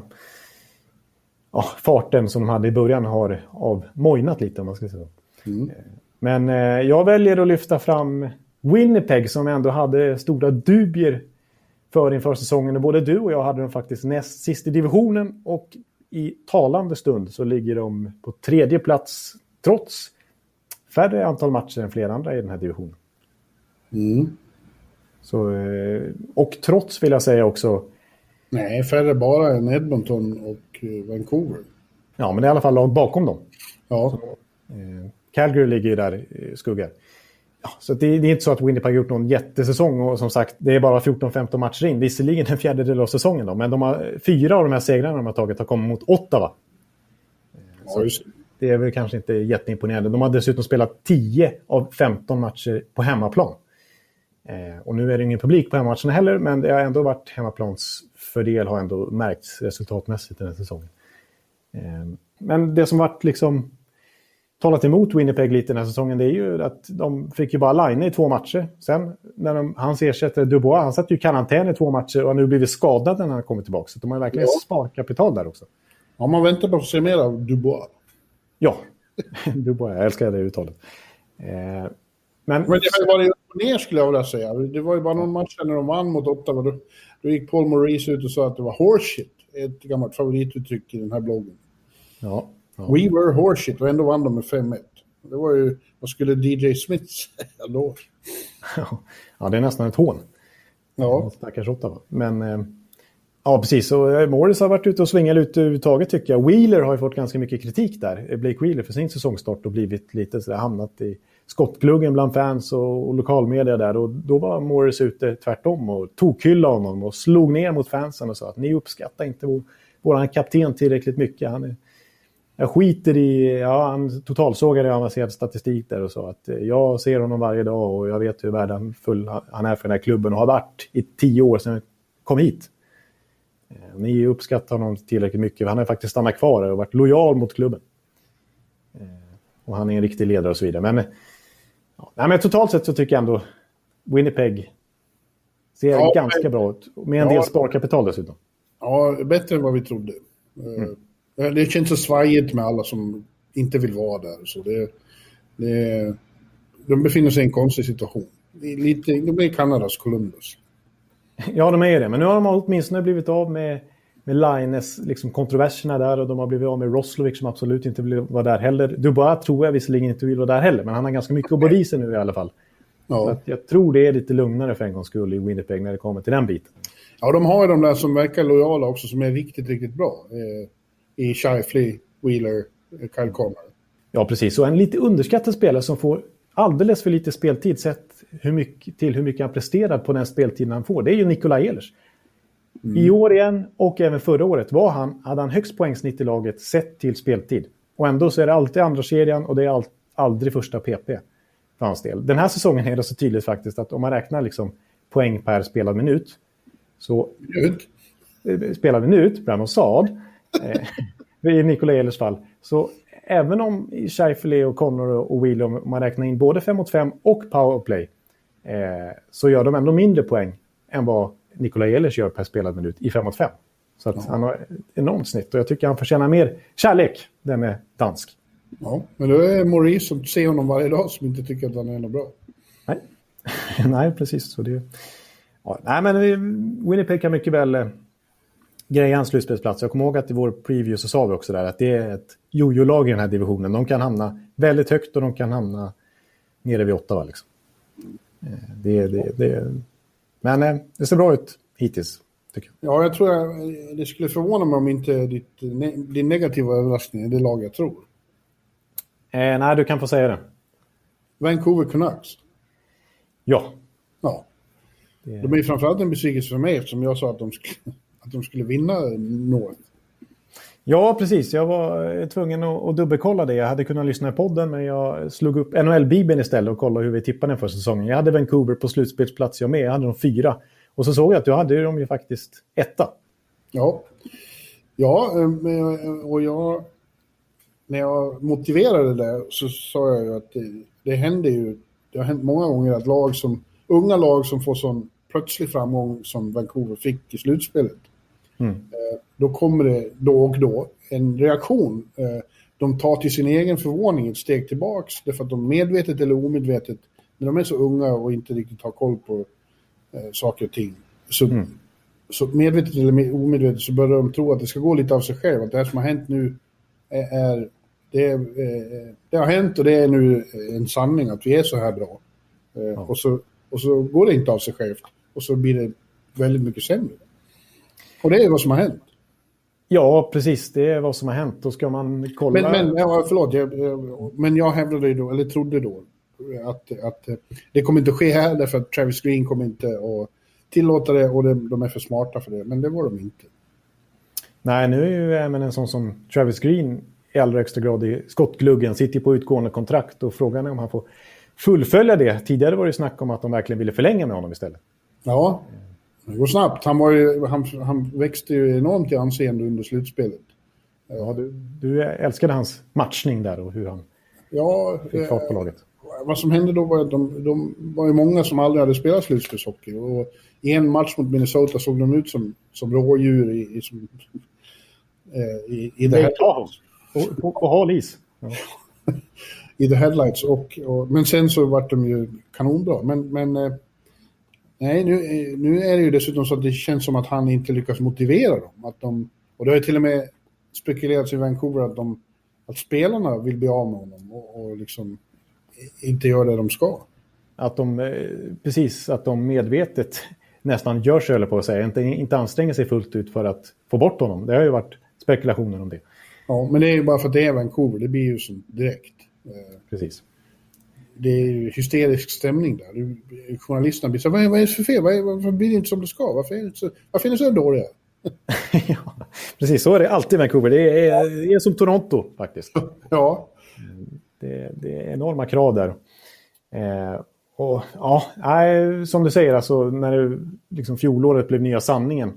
S2: ja, farten som de hade i början har avmojnat lite om man ska säga så. Mm. Men eh, jag väljer att lyfta fram Winnipeg som ändå hade stora dubier för inför säsongen. Och både du och jag hade dem faktiskt näst sist i divisionen och i talande stund så ligger de på tredje plats trots färre antal matcher än flera andra i den här divisionen.
S3: Mm.
S2: Så, och trots vill jag säga också...
S3: Nej, färre bara än Edmonton och Vancouver.
S2: Ja, men det är i alla fall lag bakom dem.
S3: Ja.
S2: Så, eh, Calgary ligger ju där i skuggar. Ja, så det, det är inte så att Winnipeg har gjort någon jättesäsong och som sagt, det är bara fjorton femton matcher in. Visserligen en fjärdedel av säsongen då, men de har, fyra av de här segrarna de har tagit har kommit mot Ottawa. Så det är väl kanske inte jätteimponerande. De har dessutom spelat tio av femton matcher på hemmaplan. Eh, och nu är det ingen publik på hemmamatcherna heller, men det har ändå varit hemmaplans fördel har ändå märkts resultatmässigt den här säsongen. Eh, men det som varit liksom talat emot Winnipeg lite den här säsongen det är ju att de fick ju bara line i två matcher. Sen när de, hans ersättare Dubois, han satt ju i karantän i två matcher och har nu blivit skadad när han kommer tillbaka. Så de har verkligen ja. sparkapital där också.
S3: Ja, man väntar på att se mer av Dubois.
S2: Ja, Dubois, jag älskar det uttalet. Eh, men,
S3: men det har ju varit upp och ner skulle jag vilja säga. Det var ju bara någon match när de vann mot Ottawa. Då, då gick Paul Maurice ut och sa att det var horseshit. Ett gammalt favorituttryck i den här bloggen.
S2: Ja. Ja.
S3: We were horseshit och ändå vann de med fem ett. Det var ju, vad skulle D J Smith säga då?
S2: Ja, det är nästan ett hån.
S3: Ja.
S2: Stackars Ottawa. Men, eh, ja precis. Så Morris har varit ute och svingat ut överhuvudtaget tycker jag. Wheeler har ju fått ganska mycket kritik där. Blake Wheeler för sin säsongstart och blivit lite så där, hamnat i skottgluggen bland fans och, och lokalmedia där. Och då var Morris ute tvärtom och tokhyllade honom och slog ner mot fansen och sa att ni uppskattar inte vår, våran kapten tillräckligt mycket. Han är Jag skiter i, ja han totalsågade avancerad statistik där och sa att jag ser honom varje dag och jag vet hur värdefull han är för den här klubben och har varit i tio år sedan han kom hit. Ni uppskattar honom tillräckligt mycket, han har faktiskt stannat kvar och varit lojal mot klubben. Och han är en riktig ledare och så vidare. Men, ja, nej, men totalt sett så tycker jag ändå Winnipeg ser ja, ganska men, bra ut. Med en ja, del sparkapital dessutom.
S3: Ja, bättre än vad vi trodde. Mm. Det känns så svajigt med alla som inte vill vara där. Så det, det, de befinner sig i en konstig situation. Lite, de är Kanadas Columbus.
S2: Ja, de är det. Men nu har de åtminstone blivit av med med Lines liksom kontroverserna där, och de har blivit av med Roslovic som absolut inte vill vara där heller. Dubois tror jag visserligen inte vill vara där heller, men han har ganska mycket att bevisa nu i alla fall. Ja. Så att jag tror det är lite lugnare för en gångs skull i Winnipeg när det kommer till den biten.
S3: Ja, de har ju de där som verkar lojala också, som är riktigt, riktigt bra. Eh, I Scheifele, Wheeler, Kyle Connor.
S2: Ja, precis. Och en lite underskattad spelare som får alldeles för lite speltid sett hur mycket, till hur mycket han presterar på den speltiden han får. Det är ju Nikola Ehlers. Mm. I år igen och även förra året var han, hade han högst poängsnitt i laget sett till speltid. Och ändå så är det alltid andra kedjan och det är all, aldrig första P P för hans del. Den här säsongen är det så tydligt faktiskt att om man räknar liksom poäng per spelad minut, så
S3: minut.
S2: spelad minut, Brandon Saad eh, i Nikola Ehlers fall, så även om Scheifele och Connor och Wheeler, om man räknar in både fem mot fem och powerplay, eh, så gör de ändå mindre poäng än vad Nikola Ehlers gör per spelad minut i fem mot fem. Så att ja. Han har enormt snitt och jag tycker han förtjänar mer kärlek, den är dansk.
S3: Ja, men då är Maurice som ser honom varje dag som inte tycker att han är något bra.
S2: Nej, nej precis. Så det, ja, nej, men Winnipeg kan mycket väl eh, greja en slutspelsplats. Jag kommer ihåg att i vår preview så sa vi också där att det är ett jojo-lag i den här divisionen. De kan hamna väldigt högt och de kan hamna nere vid åtta. Liksom. Det, det, det, men eh, det ser bra ut hittills, tycker jag.
S3: Ja, jag tror jag, det skulle förvåna mig om inte ditt, din negativa överraskning är det lag jag tror.
S2: Eh, nej, du kan få säga det.
S3: Vancouver Canucks.
S2: Ja.
S3: Ja. Det... De är ju framförallt en besvikelse för mig eftersom jag sa att de skulle, att de skulle vinna North.
S2: Ja, precis. Jag var tvungen att, att dubbelkolla det. Jag hade kunnat lyssna i podden, men jag slog upp N H L-bibeln istället och kollade hur vi tippade den för säsongen. Jag hade Vancouver på slutspelsplats jag med. Jag hade de fyra. Och så såg jag att jag hade dem ju faktiskt etta.
S3: Ja. Ja, och jag... När jag motiverade det så sa jag ju att det, det händer ju... Det har hänt många gånger att lag som... Unga lag som får sån plötslig framgång som Vancouver fick i slutspelet. Mm. Då kommer det då och då en reaktion. De tar till sin egen förvåning ett steg tillbaks. Därför att de medvetet eller omedvetet, när de är så unga och inte riktigt har koll på eh, saker och ting. Så, mm. så medvetet eller omedvetet så börjar de tro att det ska gå lite av sig själv. Att det här som har hänt nu är, är, det, är eh, det har hänt och det är nu en sanning att vi är så här bra. Eh, ja. och, så, och så går det inte av sig självt. Och så blir det väldigt mycket sämre. Och det är vad som har hänt.
S2: Ja, precis. Det är vad som har hänt. Då ska man kolla...
S3: Men, men, ja, förlåt, jag, men jag hävdade då, eller trodde då, att, att det kommer inte att ske här därför att Travis Green kommer inte att tillåta det och det, de är för smarta för det. Men det var de inte.
S2: Nej, nu är ju även en sån som Travis Green i allra högsta grad i skottgluggen, sitter på utgående kontrakt och frågan är om han får fullfölja det. Tidigare var det snack om att de verkligen ville förlänga med honom istället.
S3: Ja, det går snabbt. Han, var ju, han, han växte ju enormt i anseende under slutspelet.
S2: Ja, du, du älskade hans matchning där och hur han
S3: ja,
S2: fick fart på laget.
S3: Vad som hände då var att de, de var ju många som aldrig hade spelat slutspelshockey. Och i en match mot Minnesota såg de ut som, som rådjur i, i, som, eh, i, i the headlights.
S2: På, på, på hal is. Ja.
S3: I the headlights. Och, och, men sen så var de ju kanonbra. Men... men eh, Nej, nu, nu är det ju dessutom så att det känns som att han inte lyckas motivera dem. Att de, och det har ju till och med spekulerats i Vancouver att, de, att spelarna vill bli av med honom och, och liksom inte gör det de ska. Att de,
S2: precis, att de medvetet nästan gör sig, eller på att säga, inte, inte anstränger sig fullt ut för att få bort honom. Det har ju varit spekulationer om det.
S3: Ja, men det är ju bara för att det är Vancouver, det blir ju som direkt.
S2: Precis.
S3: Det är ju hysterisk stämning där. Journalisterna blir så, vad är, vad är det för fel? Vad är, varför blir det inte som det ska? Varför är det så, varför är det så dåliga?
S2: Ja, precis, så är det alltid Vancouver. Det är, det är som Toronto faktiskt.
S3: Ja.
S2: Det, det är enorma krav där. Eh, och ja, nej, som du säger, alltså, när det, liksom, fjolåret blev nya sanningen.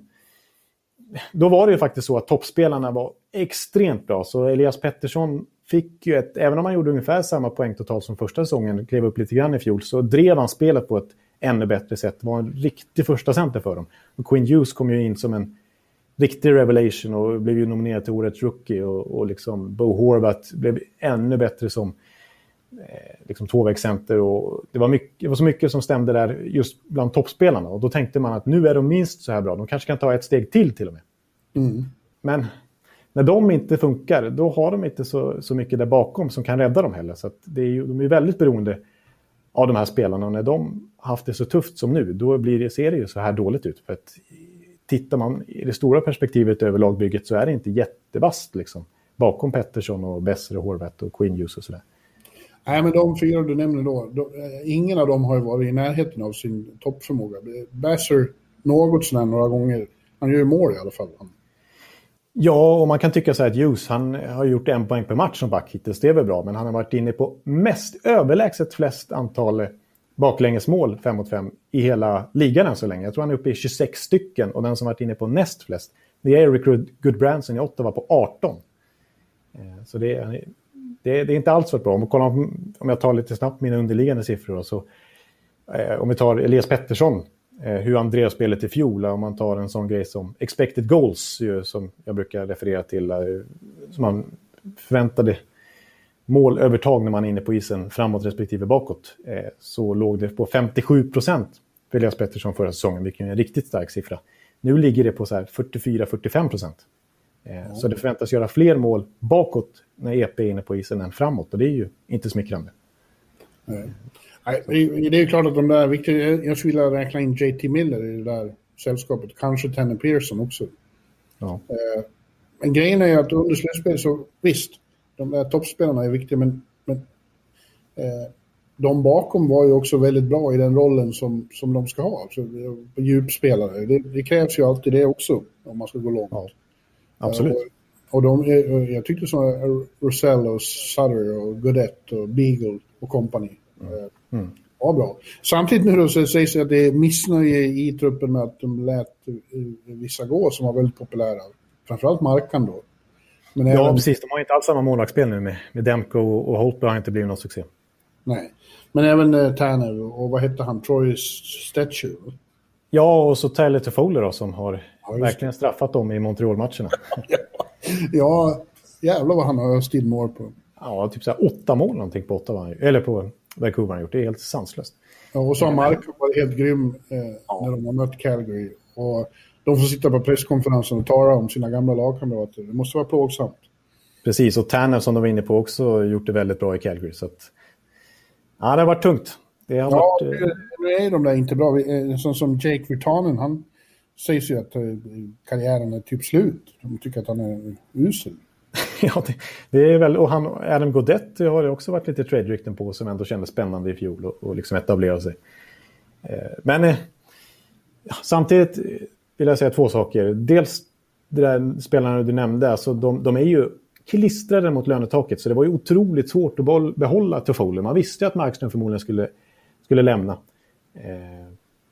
S2: Då var det ju faktiskt så att toppspelarna var extremt bra. Så Elias Pettersson fick ju ett, även om han gjorde ungefär samma poängtotal som första säsongen, klev upp lite grann i fjol, så drev han spelet på ett ännu bättre sätt. Det var en riktig första center för dem. Och Quinn Hughes kom ju in som en riktig revelation och blev ju nominerad till årets rookie. Och, och liksom Bo Horvath blev ännu bättre som eh, liksom tvåvägscenter. Och det var, mycket, det var så mycket som stämde där just bland toppspelarna. Och då tänkte man att nu är de minst så här bra. De kanske kan ta ett steg till till och med. Mm. Men när de inte funkar, då har de inte så, så mycket där bakom som kan rädda dem heller. Så att det är ju, de är väldigt beroende av de här spelarna. Och när de haft det så tufft som nu, då blir det, ser det ju så här dåligt ut. För att tittar man i det stora perspektivet över lagbygget så är det inte jättebast liksom. Bakom Pettersson och Besser och Horvath och Quinn Hughes och sådär.
S3: Nej, men de fyra du nämner då, då, ingen av dem har ju varit i närheten av sin toppförmåga. Besser något sådär några gånger. Han gör ju mål i alla fall.
S2: Ja, och man kan tycka så här att Hughes, han har gjort en poäng per match som back hittills. Det är väl bra, men han har varit inne på mest överlägset flest antal baklängesmål fem mot fem i hela ligan än så länge. Jag tror han är uppe i tjugosex stycken och den som varit inne på näst flest, det är Eric Goodbranson i Ottawa på arton. Så det är, det är, det är inte alls så bra. Om, vi kollar, om jag tar lite snabbt mina underliggande siffror då, så eh, om vi tar Elias Pettersson, eh, hur han drev spelet i fjol, om man tar en sån grej som expected goals ju, som jag brukar referera till, eh, som man förväntade målövertag när man är inne på isen framåt respektive bakåt, eh, så låg det på femtiosju procent för Elias Pettersson förra säsongen, vilket är en riktigt stark siffra. Nu ligger det på så här fyrtiofyra till fyrtiofem procent. Mm. Så det förväntas göra fler mål bakåt när E P är inne på isen än framåt, och det är ju inte smickrande.
S3: Nej. Nej, det är ju klart att de där viktiga, jag skulle vilja räkna in J T Miller i det där sällskapet, kanske Tanner Pearson också.
S2: Ja.
S3: Men grejen är ju att under slutspel så visst, de där toppspelarna är viktiga, men, men eh, de bakom var ju också väldigt bra i den rollen som, som de ska ha, alltså djupspelare. Det, det krävs ju alltid det också om man ska gå långt.
S2: Ja. Absolut.
S3: Och, och de, jag tyckte så Russell och Sutter och Godet och Beagle och company mm. Mm. var bra. Samtidigt nu då så sägs det att det är missnöje i truppen med att de lät vissa gå som var väldigt populära. Framförallt Markan då. Men
S2: ja,
S3: även,
S2: precis. De har inte alls samma målvaktsspel nu med, med Demko och, och Holtby har inte blivit någon succé.
S3: Nej. Men även uh, Tanner och vad hette han? Troy Statue.
S2: Ja, och så Tyler Toffoli då, som har ja, verkligen straffat dem i Montreal-matcherna.
S3: ja, ja, jävlar vad han har still mål på.
S2: Ja, typ så här åtta mål någonting på Ottawa, eller på Vancouver har gjort. Det är helt sanslöst.
S3: Ja, och så har Marco varit helt grym eh, ja. när de har mött Calgary. Och de får sitta på presskonferensen och tala om sina gamla lagkamrater. Det måste vara plågsamt.
S2: Precis, och Tanner som de var inne på också gjort det väldigt bra i Calgary. Så att, ja, det har varit tungt. Det har
S3: ja,
S2: varit,
S3: nu är de där inte bra. Sån som Jake Virtanen, han sägs ju att karriären är typ slut. De tycker att han är usel.
S2: ja, det, det är väl, och han, Adam Godet har det också varit lite trade-rykten på som ändå kändes spännande i fjol och, och liksom etablera sig. Eh, men eh, samtidigt vill jag säga två saker. Dels det där spelarna du nämnde, alltså de, de är ju klistrade mot lönetaket, så det var ju otroligt svårt att behålla Toffoli. Man visste att Markström förmodligen skulle, skulle lämna. Eh,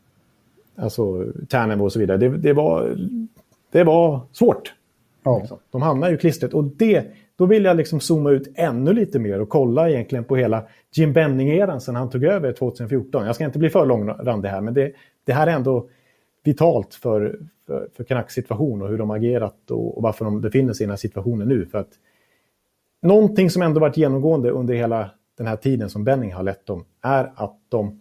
S2: alltså Tärnebo och så vidare. Det, det, var, det var svårt. Ja. Liksom. De hamnar ju klistret. Och det, då vill jag liksom zooma ut ännu lite mer och kolla egentligen på hela Jim Benning-eran sedan han tog över tjugohundrafjorton. Jag ska inte bli för långrandig här, men det, det här är ändå vitalt för, för, för Canucks situation och hur de agerat och, och varför de befinner sig i den här situationen nu. För att någonting som ändå varit genomgående under hela den här tiden som Benning har lett dem är att de,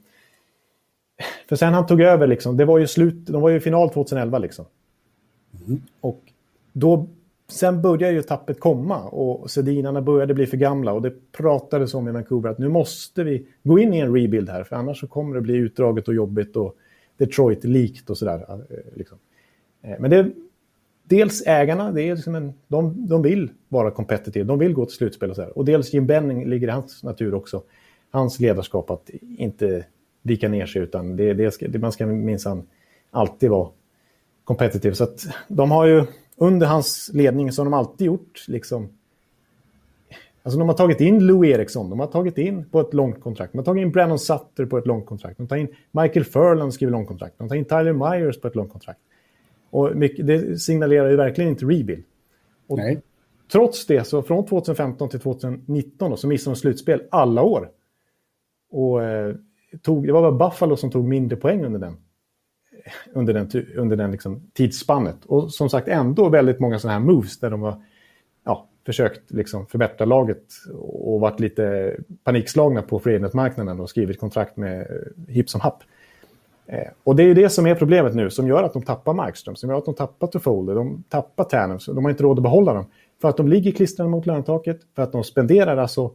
S2: för sen han tog över liksom, det var ju slut, de var ju i final tjugoelva liksom. Mm. Och då, sen började ju tappet komma och sedinarna började bli för gamla och det pratades om i Vancouver att nu måste vi gå in i en rebuild här, för annars så kommer det bli utdraget och jobbigt och Detroit-likt och sådär. Liksom. Men det är dels ägarna, det är liksom en, de, de vill vara competitive, de vill gå till slutspel och sådär. Och dels Jim Benning ligger i hans natur också. Hans ledarskap att inte vika ner sig, utan det, det ska, det, man ska minsann alltid vara competitive. Så att de har ju under hans ledning, som de alltid gjort, liksom, alltså de har tagit in Lou Eriksson, de har tagit in på ett långt kontrakt, de har tagit in Brandon Sutter på ett långt kontrakt, de tar in Michael Furlan skriver långt kontrakt, de tar in Tyler Myers på ett långt kontrakt. Och mycket, det signalerar ju verkligen inte rebuild. Och nej. Trots det, så från tjugohundrafemton till tjugohundranitton då, så missade de slutspel alla år. Och eh, tog, det var bara Buffalo som tog mindre poäng under den under den, under den liksom tidsspannet. Och som sagt ändå väldigt många sådana här moves där de har ja, försökt liksom förbättra laget och varit lite panikslagna på free agent-marknaden och skrivit kontrakt med hipp som happ. Eh, och det är ju det som är problemet nu, som gör att de tappar Markström, som gör att de tappar Toffoli, de tappar Tärnum, så de har inte råd att behålla dem. För att de ligger klistrade mot lönetaket, för att de spenderar alltså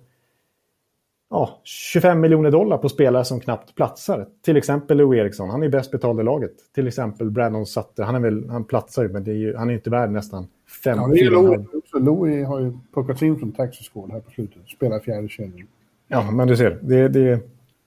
S2: ja, tjugofem miljoner dollar på spelare som knappt platsar. Till exempel Lou Eriksson, han är bäst betald i laget. Till exempel Brandon Sutter, han, är väl, han platsar ju, men det är ju, han är inte värd nästan fem.
S3: Ja, det är Louis, Louis har ju plockats in från Texas School här på slutet. Spelar fjärde kedjan.
S2: Ja, men du ser, det, det,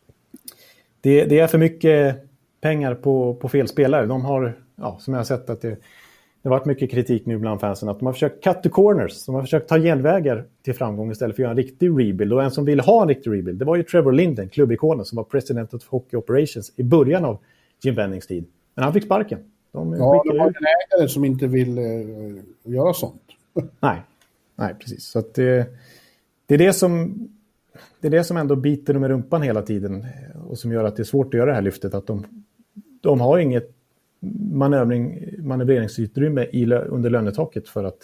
S2: det, det är för mycket pengar på, på fel spelare. De har, ja, som jag har sett att det, det har varit mycket kritik nu bland fansen att de har försökt cut the corners. De har försökt ta genvägar till framgång istället för att göra en riktig rebuild. Och en som ville ha en riktig rebuild, det var ju Trevor Linden, klubbikonen, som var president of Hockey Operations i början av Jim Bennings tid. Men han fick sparken. De
S3: ja, det var en ägare som inte vill uh, göra sånt.
S2: Nej, nej precis. Så att det, det är det som... Det är det som ändå biter dem i rumpan hela tiden och som gör att det är svårt att göra det här lyftet. Att de, de har inget manövring, manövreringsutrymme i, under lönetaket för att...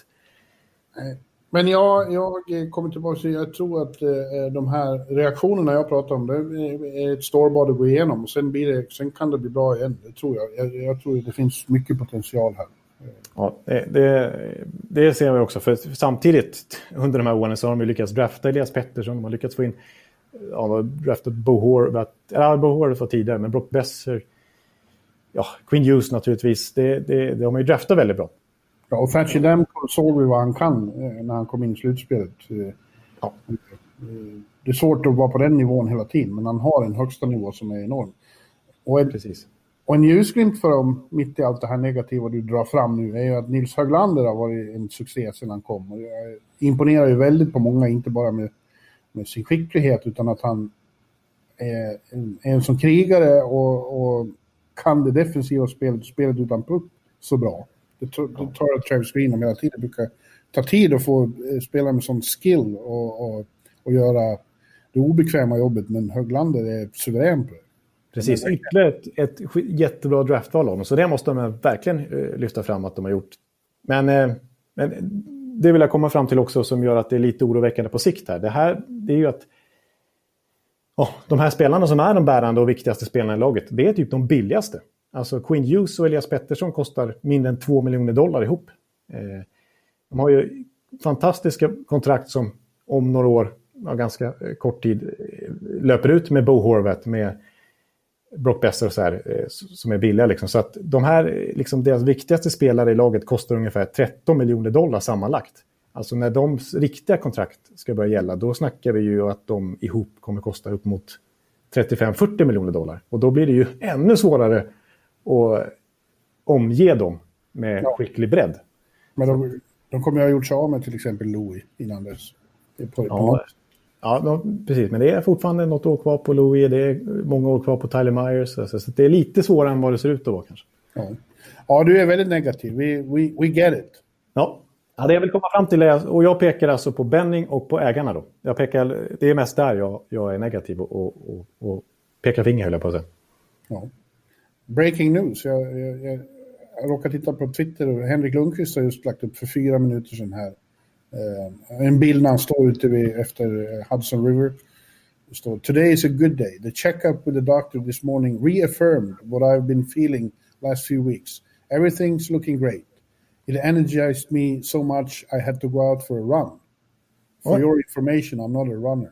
S3: Men jag, jag kommer tillbaka till, jag tror att eh, de här reaktionerna jag pratar om, det är ett stålbad att gå igenom och sen, blir det, sen kan det bli bra igen, det tror jag. Jag, jag tror att det finns mycket potential här.
S2: Ja, det, det, det ser vi också. För samtidigt under de här åren så har de lyckats drafta Elias Pettersson. De har lyckats få in ja, draftat Bo Horvath. Ja, Bo Horvath var tidigare, men Brock Besser. Ja, Quinn Hughes naturligtvis. Det, det, det har man ju draftat väldigt bra.
S3: Ja, och Thatcher Demko såg vi vad han kan när han kom in i slutspelet.
S2: Ja.
S3: Det är svårt att vara på den nivån hela tiden, men han har en högsta nivå som är enorm. Och en,
S2: Precis.
S3: Och en ljusglimt för dem, mitt i allt det här negativa du drar fram nu, är ju att Nils Höglander har varit en succé sedan han kom. Och jag imponerar ju väldigt på många, inte bara med, med sin skicklighet, utan att han är en, en som krigare och, och kan det defensiva spelet, spelet utan puck så bra. Det tar, det tar att Travis Green om hela tiden brukar ta tid att få spela med sån skill och, och, och göra det obekväma jobbet, men Höglander är suverän på det.
S2: Precis, ytterligare ett, ett jättebra draftval av dem. Så det måste de verkligen uh, lyfta fram att de har gjort. Men, uh, men det vill jag komma fram till också som gör att det är lite oroväckande på sikt här. Det här det är ju att oh, de här spelarna som är de bärande och viktigaste spelarna i laget, det är typ de billigaste. Alltså Quinn Hughes och Elias Pettersson kostar mindre än två miljoner dollar ihop. Uh, de har ju fantastiska kontrakt som om några år, ja, ganska kort tid, löper ut med Bo Horvath, med Brock Besser och så här, som är billiga liksom. Så att de här, liksom deras viktigaste spelare i laget kostar ungefär tretton miljoner dollar sammanlagt. Alltså när de riktiga kontrakt ska börja gälla, då snackar vi ju att de ihop kommer kosta upp mot trettiofem till fyrtio miljoner dollar. Och då blir det ju ännu svårare att omge dem med ja. skicklig bredd.
S3: Men de, de kommer ju ha gjort sig av med till exempel Louis innan dess. På, på
S2: ja. Ja, de, precis. Men det är fortfarande något år kvar på Louis. Det är många år kvar på Tyler Myers. Alltså, så det är lite svårare än vad det ser ut att vara kanske.
S3: Ja, ja du är väldigt negativ. We, we, we get it.
S2: Ja. ja, det jag vill komma fram till är, och jag pekar alltså på Benning och på ägarna då. Jag pekar, det är mest där jag, jag är negativ och, och, och, och pekar finger höll jag på att säga.
S3: Ja. Breaking news. Jag, jag, jag, jag råkar titta på Twitter och Henrik Lundqvist har just lagt upp för fyra minuter sedan här. Uh, en bild när han står ute vid, efter uh, Hudson River. Det står, today is a good day. The checkup with the doctor this morning reaffirmed what I've been feeling last few weeks. Everything's looking great. It energized me so much I had to go out for a run. For what? Your information, I'm not a runner.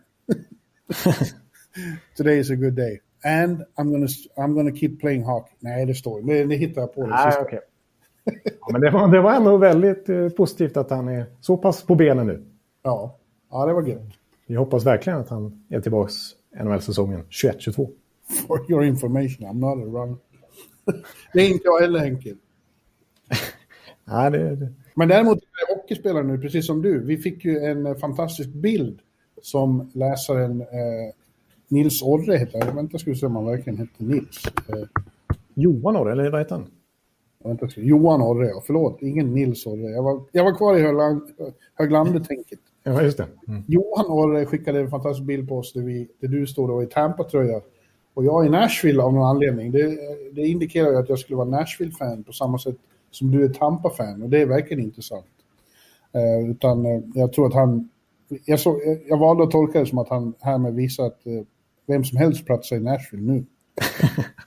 S3: Today is a good day. And I'm gonna, I'm gonna keep playing hockey. Nej, det står. Det, det hittar jag på det.
S2: Ah, okay. Ja, men det var, det var ändå väldigt eh, positivt att han är så pass på benen nu.
S3: Ja, ja det var gött.
S2: Vi hoppas verkligen att han är tillbaka N H L-säsongen tjugoett tjugotvå.
S3: For your information, I'm not a runner. Det är inte jag heller, Henke.
S2: Nej, det, det.
S3: Men däremot är jag hockeyspelare nu, precis som du. Vi fick ju en fantastisk bild som läsaren eh, Nils Orre heter. Jag väntar, ska vi se om han verkligen heter Nils. Eh,
S2: Johan Orre, eller vad heter han?
S3: Vänta, Johan Orre, ja. Förlåt, ingen Nils Orre. Jag var, jag var kvar i Högland, Höglandet-tänket.
S2: Ja, just det. Mm.
S3: Johan Orre skickade en fantastisk bild på oss där, vi, där du står då i Tampa-tröja. Och jag är i Nashville av någon anledning. Det, det indikerar ju att jag skulle vara Nashville-fan på samma sätt som du är Tampa-fan. Och det är verkligen intressant. Eh, utan eh, jag tror att han... Jag, så, jag, jag valde att tolka det som att han härmed visar att eh, vem som helst platsar i Nashville nu.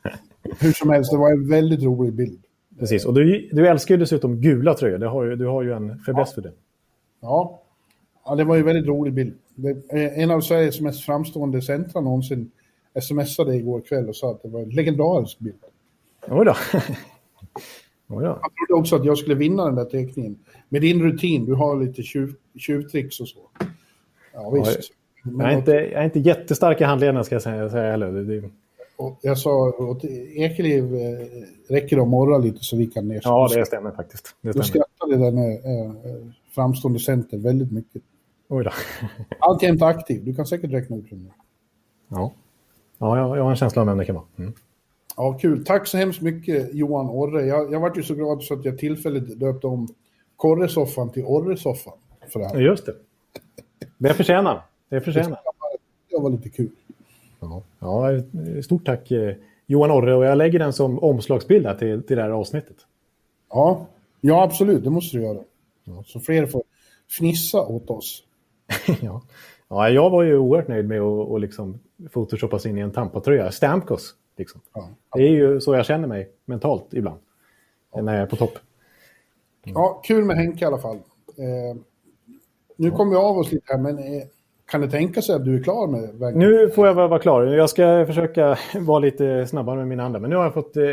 S3: Hur som helst, det var en väldigt rolig bild.
S2: Precis, och du, du älskar ju dessutom gula tröjor. Det har ju, du har ju en fäbless för det.
S3: Ja. Ja, det var ju en väldigt rolig bild. Det, en av Sveriges mest framstående centra någonsin smsade igår kväll och sa att det var en legendarisk bild.
S2: Oj då. Oj då.
S3: Jag trodde också att jag skulle vinna den där teckningen. Med din rutin, du har lite tjuv, tjuvtricks och så. Ja, visst.
S2: Jag är, inte, jag är inte jättestark i handleden, ska jag säga, säga heller. Det, det...
S3: Och jag sa att Ekeliv eh, räcker det att morra lite så vi kan ner.
S2: Ja, det stämmer faktiskt. Det stämmer.
S3: Du skrattade den eh, framstående center väldigt mycket.
S2: Oj då.
S3: Alltjämt aktiv, du kan säkert räkna ut det.
S2: Ja, ja jag, jag har en känsla om vem det kan vara. Mm.
S3: Ja, kul. Tack så hemskt mycket, Johan Orre. Jag, jag var ju så glad så att jag tillfälligt döpte om Korresoffan till Orresoffan. För det här.
S2: Just det. Det förtjänar. Det förtjänar.
S3: Det var lite kul.
S2: Ja, ja, stort tack Johan Orre, och jag lägger den som omslagsbild här till, till det här avsnittet.
S3: Ja, ja absolut, det måste du göra. Ja, så fler får fnissa åt oss.
S2: ja. ja, jag var ju oerhört nöjd med att och liksom photoshoppas in i en Tampa-tröja. Stamkos, liksom. Ja. Det är ju så jag känner mig mentalt ibland, ja. När jag är på topp.
S3: Mm. Ja, kul med Henke i alla fall. Eh, nu ja. kommer vi av oss lite här, men... Eh, Kan det tänka sig att du är klar med vägen?
S2: Nu får jag vara, vara klar. Jag ska försöka vara lite snabbare med mina andra. Men nu har jag fått eh,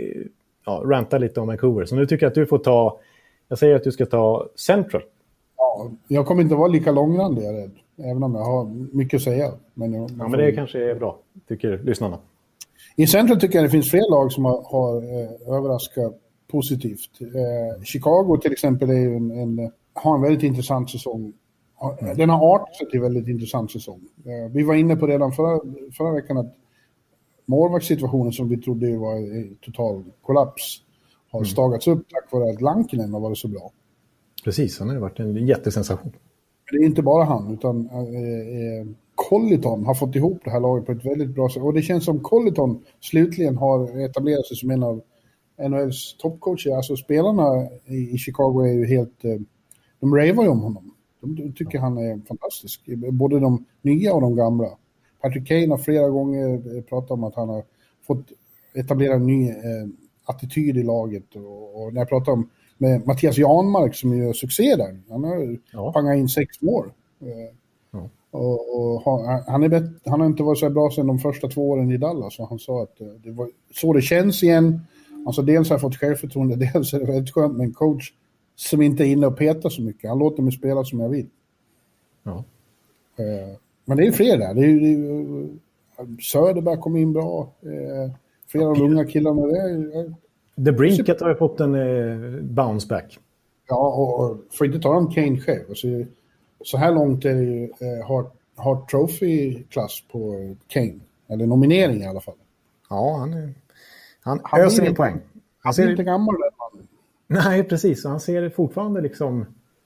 S2: ja, ranta lite om Vancouver. Så nu tycker jag att du får ta... Jag säger att du ska ta Central.
S3: Ja, jag kommer inte vara lika långrandig, jag är rädd. Även om jag har mycket att säga. Men jag,
S2: ja, men det kanske är bra, tycker lyssnarna.
S3: I Central tycker jag det finns fler lag som har, har eh, överraskat positivt. Eh, Chicago till exempel är en, en, har en väldigt intressant säsong. Den har artat sig till väldigt intressant säsong. Vi var inne på redan förra, förra veckan att målvaktssituationen som vi trodde var en total kollaps har mm. stagats upp tack vare att Lankinen har varit så bra.
S2: Precis, han har ju varit en jättesensation.
S3: Men det är inte bara han, utan eh, Colliton har fått ihop det här laget på ett väldigt bra sätt. Och det känns som Colliton slutligen har etablerat sig som en av N H L:s toppcoacher. Alltså spelarna i Chicago är ju helt... De ravar ju om honom. De tycker han är fantastisk. Både de nya och de gamla. Patrick Kane har flera gånger pratat om att han har fått etablera en ny eh, attityd i laget. Och, och när jag pratar om med Mattias Janmark som gör succé där. Han har ja. pangat in sex mål. Eh, ja. Och, och han, han, är bett, han har inte varit så bra sedan de första två åren i Dallas. Så han sa att det var så det känns igen. Alltså dels har jag fått självförtroende. Dels är det väldigt skönt med en coach som inte är inne och petar så mycket. Han låter mig spela som jag vill. Ja. Eh, men det är fler där. Det är, det är, Söderberg kom in bra. Eh, flera av de unga killarna. Det är,
S2: The Brinket har ju fått en eh, bounce back.
S3: Ja, och, och får inte ta om Kane själv. Alltså, så här långt är det ju eh, Hart, Hart Trophy-klass på Kane. Eller nominering i alla fall.
S2: Ja, han, är, han, han öser in poäng. Han,
S3: han ser inte gammal där, man.
S2: Nej, precis. Han ser fortfarande liksom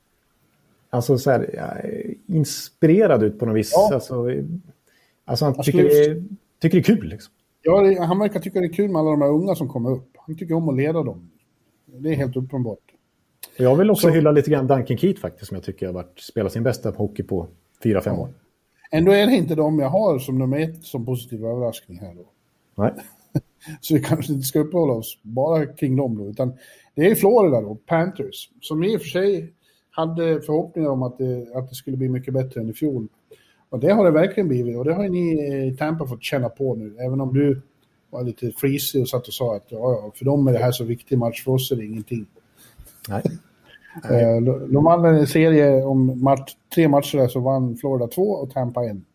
S2: alltså så här, ja, inspirerad ut på något vis. Ja. Alltså, alltså han tycker det, är, tycker det är kul. Liksom.
S3: Ja, det, han verkar tycka det är kul med alla de här unga som kommer upp. Han tycker om att leda dem. Det är helt uppenbart.
S2: Jag vill också
S3: så,
S2: hylla lite grann Duncan Keith faktiskt, som jag tycker har varit, spelat sin bästa hockey på fyra, fem
S3: ja.
S2: år.
S3: Ändå är det inte de jag har som nummer ett som positiv överraskning här då.
S2: Nej.
S3: Så vi kanske inte ska uppehålla oss bara kring dem då, utan det är Florida då, Panthers, som i och för sig hade förhoppningar om att det, att det skulle bli mycket bättre än i fjol. Och det har det verkligen blivit, och det har ni i Tampa fått känna på nu, även om du var lite frisig och satt och sa att ja, för dem är det här så viktig match, för oss är det ingenting.
S2: Nej.
S3: Nej. De vann en serie om match, tre matcher där, så vann Florida två och Tampa en.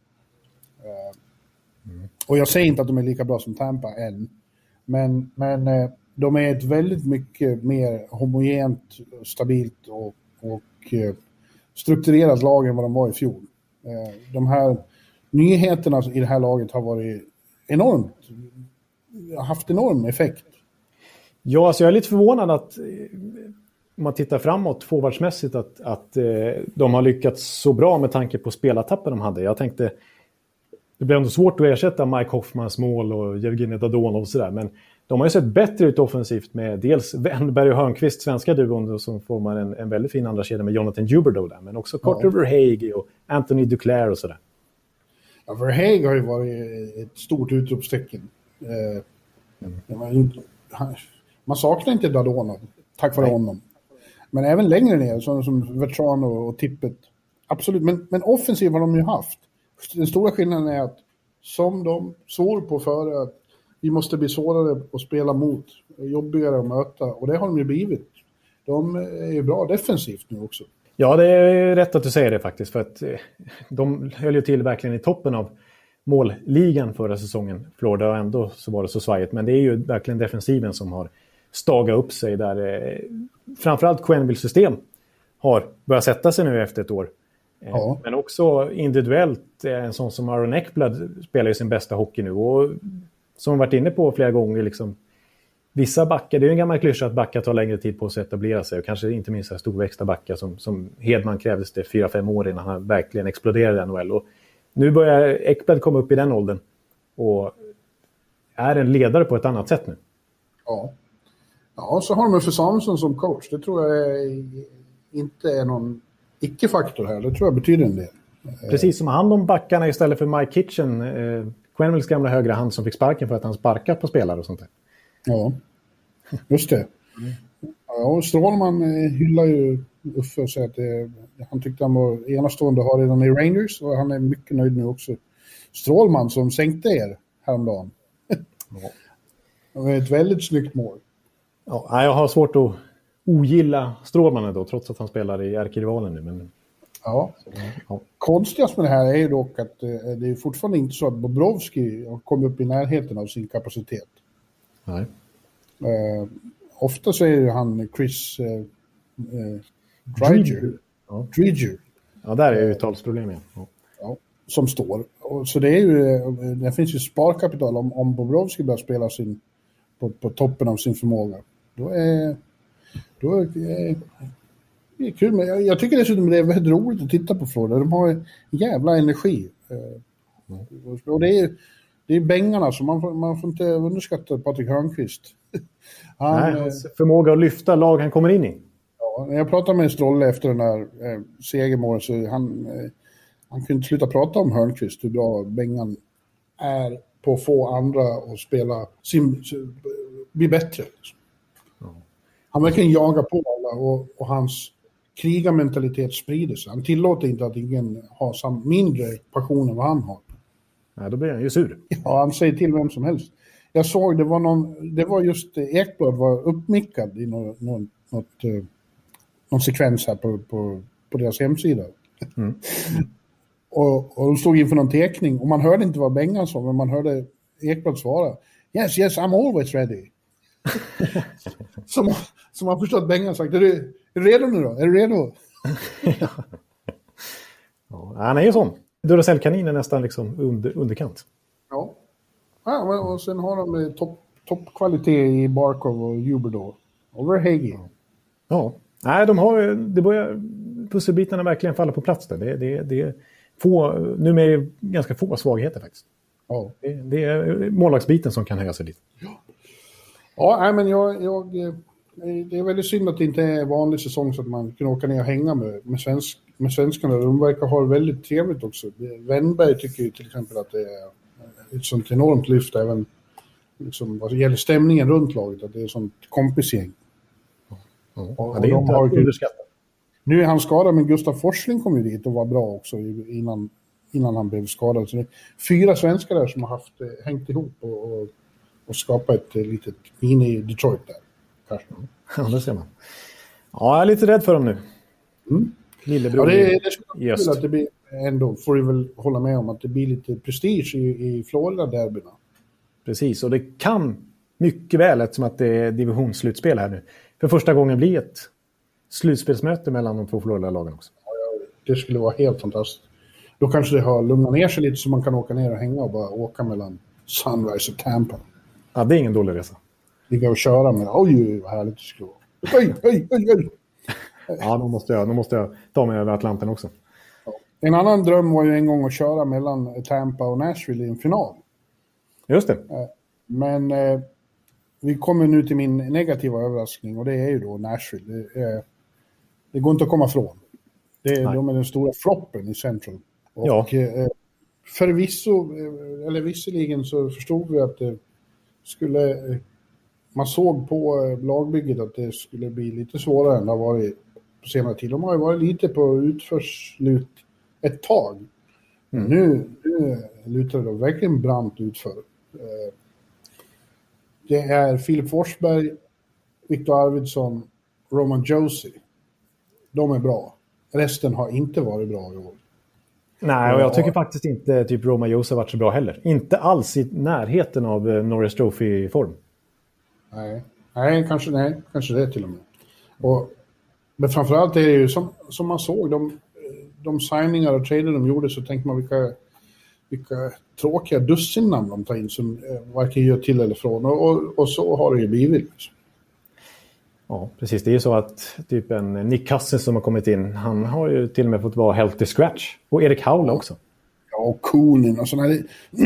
S3: Mm. Och jag säger inte att de är lika bra som Tampa än, men, men de är ett väldigt mycket mer homogent, stabilt och, och strukturerat lag än vad de var i fjol. De här nyheterna i det här laget har varit enormt, har haft enorm effekt.
S2: Ja, alltså jag är lite förvånad att om man tittar framåt forwardsmässigt att, att de har lyckats så bra med tanke på spelartappen de hade. Jag tänkte det blir ändå svårt att ersätta Mike Hoffmans mål och Evgenij Dadonov och sådär, men de har ju sett bättre ut offensivt med dels Wennberg och Hörnqvist, svenska duon, som formar en, en väldigt fin andra kedja med Jonathan Huberdeau där, men också Carter ja. Verhaeghe och Anthony Duclair och sådär.
S3: Ja, Verhaeghe har ju varit ett stort utropstecken. Eh, Mm. Man, man saknar inte Dadonov tack vare honom. Men även längre ner, som, som Vetrano och Tippet. Absolut, men, men offensiv har de ju haft. Den stora skillnaden är att som de svor på före att vi måste bli svårare att spela mot, jobbigare att möta, och det har de ju blivit. De är ju bra defensivt nu också.
S2: Ja, det är rätt att du säger det faktiskt, för att de höll ju till verkligen i toppen av målligan förra säsongen. Florida, och ändå så var det så svajigt, men det är ju verkligen defensiven som har stagat upp sig där. Framförallt Quenneville system har börjat sätta sig nu efter ett år. Ja. Men också individuellt, en sån som Aaron Ekblad spelar ju sin bästa hockey nu, och som varit inne på flera gånger liksom, vissa backar, det är ju en gammal klyscha att backar tar längre tid på sig att etablera sig, och kanske inte minst här storväxta backar som, som Hedman krävdes det fyra fem år innan han verkligen exploderade i N H L, och nu börjar Ekblad komma upp i den åldern och är en ledare på ett annat sätt nu.
S3: Ja, ja, så har de för Samson som coach, det tror jag är, inte är någon icke-faktor här, det tror jag betyder en del.
S2: Precis, som hand om backarna istället för Mike Kitchen, eh, Quenvilles gamla högra hand som fick sparken för att han sparkar på spelare och sånt där.
S3: Ja, just det. Ja, och Strålman hyllar ju Uffe och säger att det, han tyckte han var enastående har redan i Rangers, och han är mycket nöjd nu också. Strålman som sänkte er häromdagen. Ja. Det var ett väldigt snyggt mål.
S2: Ja, jag har svårt att ogilla Strålman då, trots att han spelar i ärkerivalen nu. Men...
S3: Ja. Ja. Konstigast med det här är ju dock att eh, det är fortfarande inte så att Bobrovsky har kommit upp i närheten av sin kapacitet.
S2: Nej.
S3: Eh, ofta så är ju han Chris eh, eh, Driedger.
S2: Ja.
S3: Driedger.
S2: Ja, där är uttalsproblem igen. Ja.
S3: Ja, som står. Och, så det är ju, det finns ju sparkapital om, om Bobrovsky börjar spela sin, på, på toppen av sin förmåga. Då är, då är det är kul. Men jag, jag tycker dessutom det är väldigt roligt att titta på Florida. De har en jävla energi. Mm. Och det är det är bängarna, så man får, man får inte underskatta Patrik Hörnqvist.
S2: Han, Nej, hans förmåga att lyfta lag han kommer in i.
S3: Ja, när jag pratade med Strolle efter den här eh, segermålen, så han, eh, han kunde inte sluta prata om Hörnqvist, hur bra bängan är på att få andra att spela sin, bli bättre. Mm. Han verkligen jagar på alla, och, och hans krigarmentalitet sprider sig. Han tillåter inte att ingen har sam, mindre passion än vad han har.
S2: Ja, då blir han ju sur.
S3: Ja, han säger till vem som helst. Jag såg, det var någon, det var just Ekblad var uppmickad i något, något, något, någon sekvens här på, på, på deras hemsida. Mm. och, och de stod inför någon teckning, och man hörde inte vad Bengan sa, men man hörde Ekblad svara: Yes, yes, I'm always ready. som, som man förstår att Bengan sagt: är du, är du redo nu då? Är du redo?
S2: ja. Ja, han är ju sån. Duracell-kanin är nästan liksom under, underkant.
S3: Ja. Ja, och sen har de topp, toppkvalitet i Barkov och Huberdeau. Och Verhage.
S2: Ja. Ja. Nej, de har, det börjar pusselbitarna verkligen falla på plats där. Det, det, det är få, nu är det ganska få svagheter faktiskt.
S3: Ja.
S2: Det, det är målvaktsbiten som kan höja sig lite.
S3: Ja, ja nej, men jag, jag, det är väldigt synd att det inte är vanlig säsong så att man kan åka ner och hänga med, med, svensk, med svenskarna. De verkar ha det väldigt trevligt också. Wennberg tycker ju till exempel att det är ett sånt enormt lyft även liksom, vad gäller stämningen runt laget, att det är ett sånt kompisgäng.
S2: Ja, och, ja, det är de inte har underskattat.
S3: Nu är han skadad, men Gustav Forsling kom ju dit och var bra också innan, innan han blev skadad. Så det är fyra svenskar där som har haft, hängt ihop och, och, och skapat ett litet mini-Detroit där. Kanske.
S2: Ja, det ser man. Ja, jag är lite rädd för dem nu.
S3: Mm.
S2: Lillebror
S3: ja, det, det skulle vara att det blir, ändå får du väl hålla med om att det blir lite prestige i, i Florida-derbyna.
S2: Precis, och det kan mycket väl, eftersom att det är divisionsslutspel här nu, för första gången blir ett slutspelsmöte mellan de två Florida-lagen också.
S3: Ja, det skulle vara helt fantastiskt. Då kanske det har lugnat ner sig lite så man kan åka ner och hänga och bara åka mellan Sunrise och Tampa.
S2: Ja, det är ingen dålig resa.
S3: Ligga och köra med, oj vad härligt det skulle vara. Oj, oj, oj, oj.
S2: Ja, då måste, jag, då måste jag ta mig över Atlanten också.
S3: Ja. En annan dröm var ju en gång att köra mellan Tampa och Nashville i en final.
S2: Just det.
S3: Men eh, vi kommer nu till min negativa överraskning, och det är ju då Nashville. Det, eh, det går inte att komma ifrån. Det är, de är den stora floppen i Central. Och
S2: ja.
S3: eh, förvisso, eh, eller visserligen så förstod vi att eh, skulle... Man såg på lagbygget att det skulle bli lite svårare än det har varit på senare tid. De har ju varit lite på utförslut ett tag. Mm. Nu, nu lutar det verkligen brant utför. Det är Filip Forsberg, Viktor Arvidsson, Roman Josi. De är bra. Resten har inte varit bra i år.
S2: Nej, och jag tycker faktiskt inte typ Roman Josi har varit så bra heller. Inte alls i närheten av Norris Trophy-form.
S3: Nej, nej, kanske, nej, kanske det till och med. Och, men framförallt är det ju som, som man såg, de, de signingar och trader de gjorde, så tänkte man vilka, vilka tråkiga dussinnamn de tar in som eh, varken gör till eller från. Och, och, och så har det ju blivit. Liksom.
S2: Ja, precis. Det är ju så att typ en Nick Cousins som har kommit in, han har ju till och med fått vara healthy scratch. Och Erik Haula också.
S3: Ja, och Koonin och sådana.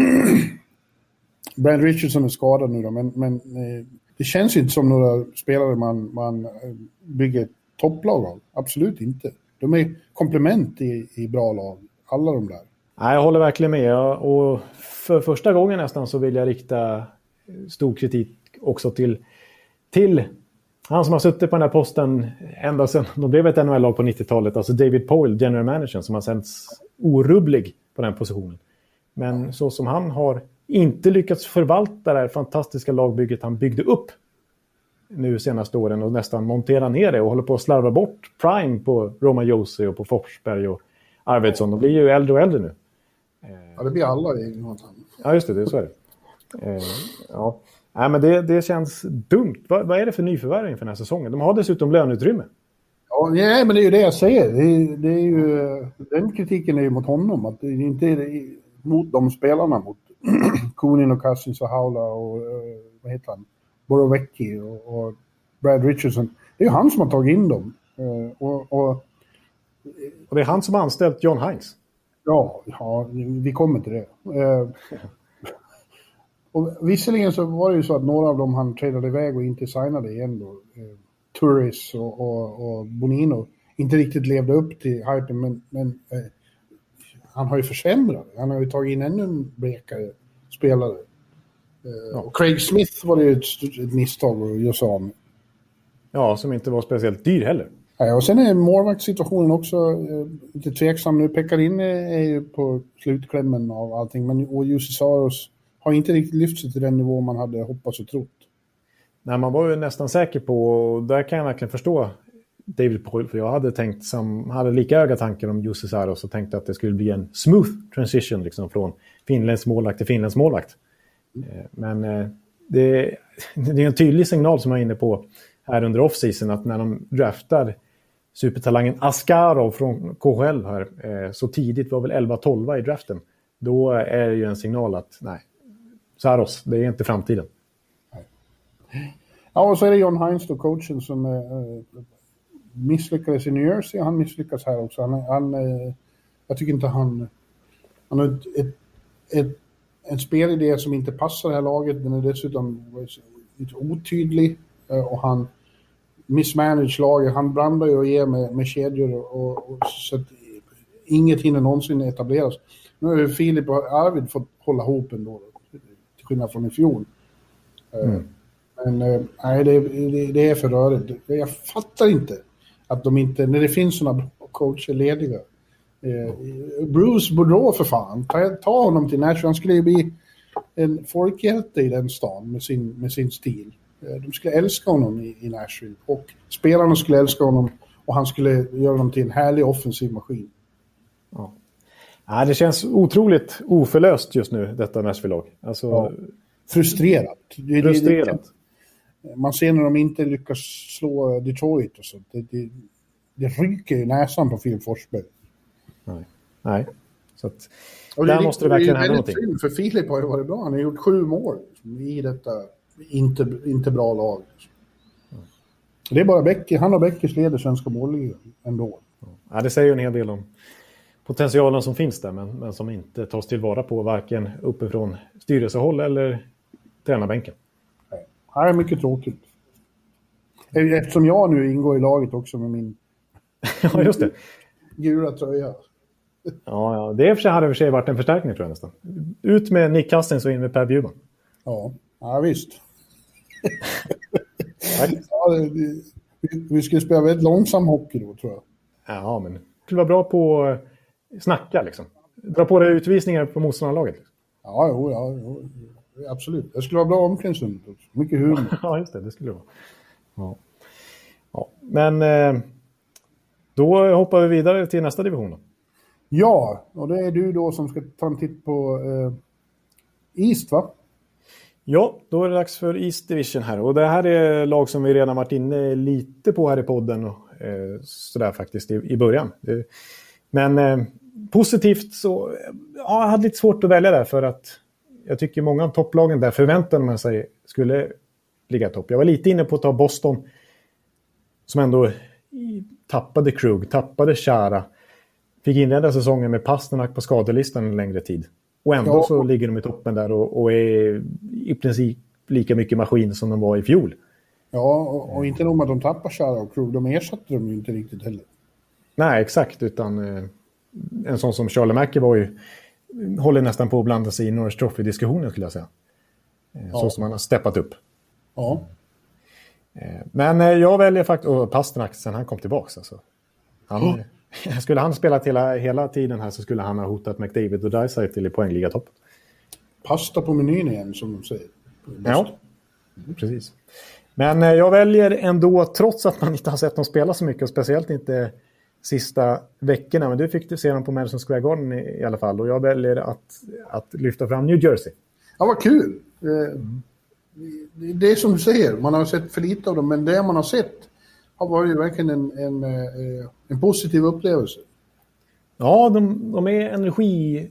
S3: Brad Richardson är skadad nu då, men, men eh, det känns inte som några spelare man, man bygger topplag av. Absolut inte. De är komplement i, i bra lag. Alla de där.
S2: Nej, jag håller verkligen med. Och för första gången nästan så vill jag rikta stor kritik också till, till han som har suttit på den här posten ända sedan de blev ett N H L-lag på nittiotalet. Alltså David Poyle, general manager, som har sänts orubblig på den positionen. Men så som han har inte lyckats förvalta det här fantastiska lagbygget han byggde upp nu senaste åren och nästan montera ner det och håller på att slarva bort prime på Roman Josi och på Forsberg och Arvidsson. De blir ju äldre och äldre nu.
S3: Ja, det blir alla i något annat.
S2: Ja, just det, det är så är det. Eh, ja. Nej, men det, det känns dumt. Vad, vad är det för nyförvärvning för den här säsongen? De har dessutom löneutrymme.
S3: Ja, nej, men det är ju det jag säger. Det är, det är ju, den kritiken är ju mot honom. Att det inte är mot de spelarna, mot Koonin och Cousins och Haula och vad heter han? Borovecki och, och Brad Richardson. Det är ju han som har tagit in dem. Och, och,
S2: och det är han som har anställt John Hines.
S3: Ja, ja, vi kommer till det. Och visserligen så var det ju så att några av dem han tradade iväg och inte signade igen då. Turris och, och, och Bonino inte riktigt levde upp till hypen, men, men eh, han har ju försämrat. Han har ju tagit in ännu en blekare spelare. Eh, och Craig Smith var det ju ett, ett misstag att göra sig av med.
S2: Ja, som inte var speciellt dyr heller.
S3: Ja, och sen är målvaktssituationen också eh, lite tveksam nu. Pekkarin är ju på slutklämmen av allting, men och Jussi Saros har inte riktigt lyft sig till den nivå man hade hoppats och trott.
S2: Nej, man var ju nästan säker på, och där kan jag verkligen förstå David Poyle, för jag hade tänkt som, hade lika höga tankar om Jussi Saros och tänkte att det skulle bli en smooth transition liksom, från finländsk målvakt till finländsk målvakt. Mm. Men det, det är en tydlig signal som jag är inne på här under off-season, att när de draftar supertalangen Askarov från K H L här så tidigt, var väl elva tolv i draften, då är det ju en signal att nej, Saros, det är inte framtiden.
S3: Ja, och så är det John Hines då, coachen, som eh, misslyckades i New Jersey. Han misslyckas här också. Han, han, eh, jag tycker inte han... Han har ett, ett, ett, en spelidé som inte passar det här laget. Den är dessutom lite otydlig. Eh, och han missmanage laget. Han blandar ju och ger med, med kedjor. Och, och, så att inget hinner någonsin etableras. Nu har Filip och Arvid fått hålla ihop ändå. Till skillnad från i fjol. Mm. Men äh, nej, det, det, det är för rörigt. Jag fattar inte att de inte, när det finns sådana bra coacher lediga. Eh, Bruce Boudreau, för fan, ta, ta honom till Nashville. Han skulle ju bli en folkhjälte i den stan med sin, med sin stil. Eh, de skulle älska honom i, i Nashville. Och spelarna skulle älska honom. Och han skulle göra dem till en härlig offensiv maskin.
S2: Ja. Ja, det känns otroligt oförlöst just nu, detta Nashville-lag. Alltså...
S3: Ja. Frustrerat. Det,
S2: Frustrerat.
S3: Det, det, man ser när de inte lyckas slå Detroit och så. Det, det, det ryker i näsan på Filip Forsberg.
S2: Nej. Nej. Så att,
S3: och
S2: där
S3: det,
S2: måste det verkligen hända någonting.
S3: Synd, för Filip har ju varit bra. Han har gjort sju mål i detta inte, inte bra lag. Mm. Det är bara Becker. Han och Beckers leder svenska målligan ändå.
S2: Ja, det säger ju en hel del om potentialen som finns där, men, men som inte tas tillvara på varken uppifrån styrelsehåll eller tränarbänken.
S3: Nej, det är mycket tråkigt. Eftersom jag nu ingår i laget också med min
S2: ja, just det.
S3: gula tröja.
S2: Ja, ja, det för sig hade för sig varit en förstärkning, tror jag nästan. Ut med Nick Cousins och in med Per Bjurman.
S3: Ja, Ja, visst. ja, vi, vi skulle spela väldigt långsam hockey då, tror jag.
S2: Ja, men det skulle vara bra på att snacka liksom. Dra på dig utvisningar på motståndarlaget. Liksom.
S3: Ja, jo, ja, jo, absolut. Det skulle vara bra omklädningsrum. Mycket humor.
S2: Ja, just det. Det skulle det vara. Ja. Ja. Men eh, då hoppar vi vidare till nästa division då.
S3: Ja, och det är du då som ska ta en titt på eh, East, va?
S2: Ja, då är det dags för East Division här. Och det här är lag som vi redan varit inne lite på här i podden. Och, eh, sådär faktiskt i, i början. Eh, men eh, positivt så... Ja, jag hade lite svårt att välja där för att jag tycker många av topplagen där förväntade man sig skulle ligga topp. Jag var lite inne på att ta Boston som ändå tappade Krug, tappade Chara. Fick inleda säsongen med Pasternak på skadelistan en längre tid. Och ändå ja. Så ligger de i toppen där och, och är i princip lika mycket maskin som de var i fjol.
S3: Ja, och, och inte nog med att de tappar Chara och Krug, de ersatte dem ju inte riktigt heller.
S2: Nej, exakt. Utan eh, en sån som Charlie Mackey var ju håller nästan på att blanda sig i Norris Trophy-diskussionen skulle jag säga. Eh, ja. Så som han har steppat upp.
S3: Ja.
S2: Eh, men eh, jag väljer faktiskt, och Pasternak sen han kom tillbaka. Alltså. Han... Oh. Skulle han spelat hela, hela tiden här så skulle han ha hotat McDavid och Dreisaitl till i poängliga-toppen.
S3: Pasta på menyn igen, som de säger.
S2: Ja, precis. Men eh, jag väljer ändå, trots att man inte har sett dem spela så mycket, och speciellt inte sista veckorna, men du fick du se dem på Madison Square Garden i, i alla fall, och jag väljer att, att lyfta fram New Jersey.
S3: Ja, vad kul! Eh, det, det är som du säger, man har sett för lite av dem, men det man har sett har varit verkligen en, en, en positiv upplevelse.
S2: Ja, de, de är energifyllda.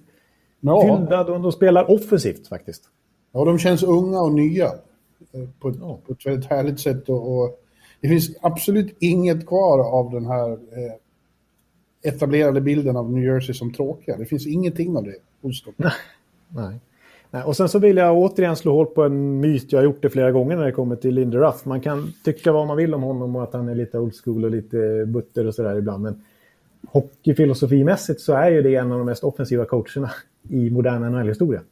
S2: Ja. De, de spelar offensivt faktiskt.
S3: Ja, de känns unga och nya på ett, ja. på ett väldigt härligt sätt. Och, och det finns absolut inget kvar av den här eh, etablerade bilden av New Jersey som tråkiga. Det finns ingenting av det hos dem.
S2: Nej. Nej. Nej, och sen så vill jag återigen slå hål på en myt. Jag har gjort det flera gånger när det kommer till Lindy Ruff. Man kan tycka vad man vill om honom och att han är lite old school och lite butter och sådär ibland. Men hockeyfilosofimässigt så är ju det en av de mest offensiva coacherna i modern N H L-historia.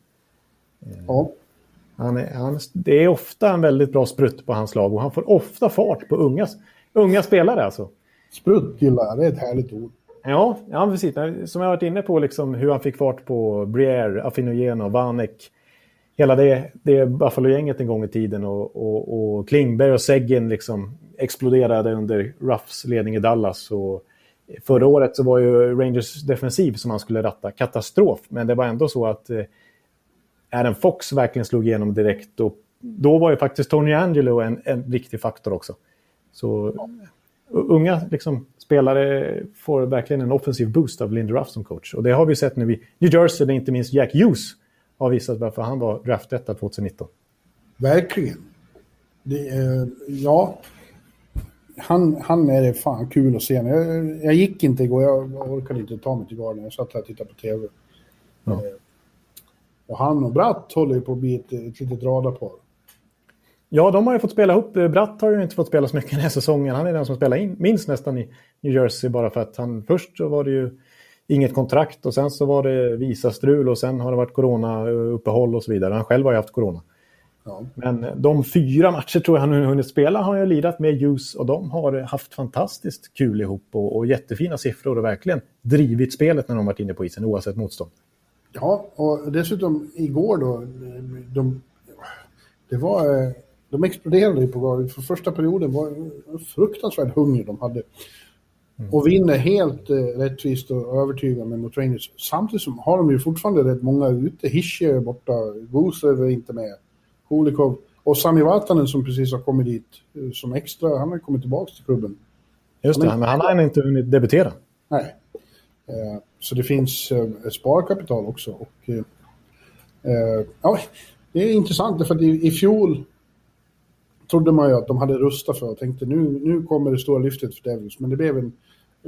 S3: Ja.
S2: Han är, han, det är ofta en väldigt bra sprutt på hans lag och han får ofta fart på unga, unga spelare alltså.
S3: Sprutt gillar jag, det är ett härligt ord.
S2: Ja, ja, precis. Som jag varit inne på liksom, hur han fick fart på Briere, Affinogeno, Vanek. Hela det, det Buffalo-gänget en gång i tiden. Och, och, och Klingberg och Seguin liksom exploderade under Ruffs ledning i Dallas. Och förra året så var ju Rangers defensiv som han skulle ratta katastrof. Men det var ändå så att eh, Adam Fox verkligen slog igenom direkt. Och då var ju faktiskt Tony Angelo en, en riktig faktor också. Så... Ja. Unga liksom, spelare får verkligen en offensiv boost av Lindy Ruff som coach. Och det har vi sett nu i New Jersey, där inte minst Jack Hughes har visat varför han var draftetta tjugonitton.
S3: Verkligen. Det, eh, ja, han, han är det fan kul att se. Jag, jag gick inte igår, jag orkade inte ta mig till garden. Jag satt här och tittade på tv. Ja. Eh, och han och Bratt håller ju på att bli ett, ett litet radarpar.
S2: Ja, de har ju fått spela ihop. Bratt har ju inte fått spela så mycket den här säsongen. Han är den som spelar in minst nästan i New Jersey, bara för att han först så var det ju inget kontrakt och sen så var det visastrul och sen har det varit corona-uppehåll och så vidare. Han själv har ju haft corona. Ja. Men de fyra matcher tror jag han har hunnit spela har jag lidat med Hughes och de har haft fantastiskt kul ihop och, och jättefina siffror och verkligen drivit spelet när de varit inne på isen oavsett motstånd.
S3: Ja, och dessutom igår då, de, det var... De exploderade på gång. För första perioden var en fruktansvärt hunger de hade. Mm. Och vinner helt eh, rättvist och övertygande mot Rangers. Samtidigt som har de ju fortfarande rätt många ute. Hische är borta, Gooser är inte med, Kulikov. Och Sami Vatanen som precis har kommit dit eh, som extra. Han har kommit tillbaka till klubben.
S2: Just det, han, men han har inte hunnit debutera.
S3: Nej. Eh, så det finns eh, sparkapital också. Och, eh, eh, ja, det är intressant för att i, i fjol trodde man ju att de hade rustat för och tänkte nu, nu kommer det stora lyftet för Devils. Men det blev en...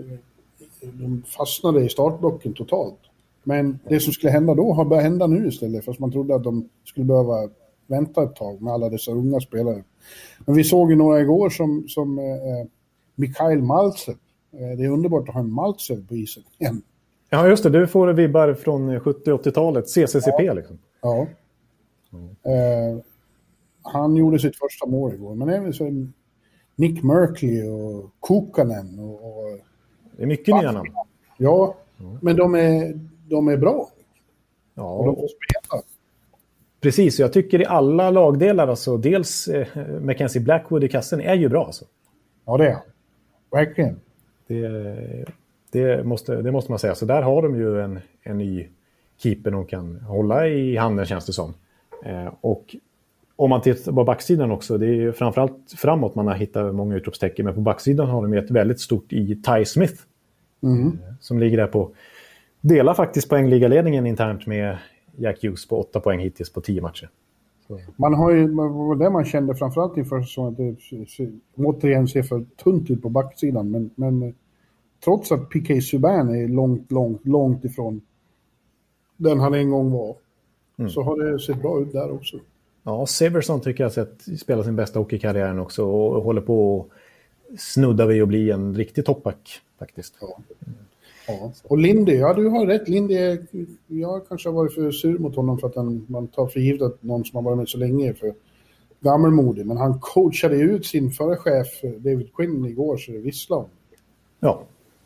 S3: De fastnade i startblocken totalt. Men det som skulle hända då har börjat hända nu istället. Fast man trodde att de skulle behöva vänta ett tag med alla dessa unga spelare. Men vi såg ju några igår som, som eh, Mikhail Maltsev. Eh, det är underbart att ha en Maltsev på isen igen.
S2: Ja just det, du får vibbar från sjuttio-åttiotalet. C C C P
S3: ja.
S2: liksom.
S3: Ja. Mm. Eh, han gjorde sitt första mål igår. Men även så Nick Merkley och Kukanen och, och
S2: det är mycket nya namn.
S3: Ja, mm. men de är, de är bra.
S2: Ja,
S3: och de får spela.
S2: Precis, jag tycker i alla lagdelar, alltså, dels eh, Mackenzie Blackwood i kassen är ju bra. Alltså.
S3: Ja, det är verkligen.
S2: Det, det, måste, det måste man säga. Så där har de ju en, en ny keeper de kan hålla i handen, känns det som. Eh, och om man tittar på backsidan också, det är ju framförallt framåt man har hittat många utropstecken, men på backsidan har de ett väldigt stort i Ty Smith.
S3: Mm.
S2: Eh, som ligger där på, delar faktiskt poängligaledningen internt med Jack Hughes på åtta poäng hittills på tio matcher. Så.
S3: Man har ju, det man kände framförallt inför säsongen, att det återigen ser för tunt ut på backsidan, men, men trots att P K Subban är långt, långt, långt ifrån den han en gång var, mm. så har det sett bra ut där också.
S2: Ja, Severson tycker jag har sett spela sin bästa hockeykarriären också och håller på att snudda vid att bli en riktig toppback faktiskt.
S3: Ja. Ja. Och Lindy, ja du har rätt. Lindy, jag kanske har varit för sur mot honom för att han, man tar för givet att någon som har varit med så länge för gammelmodig. Men han coachade ut sin förra chef David Quinn igår, så det visslar om.
S2: Ja.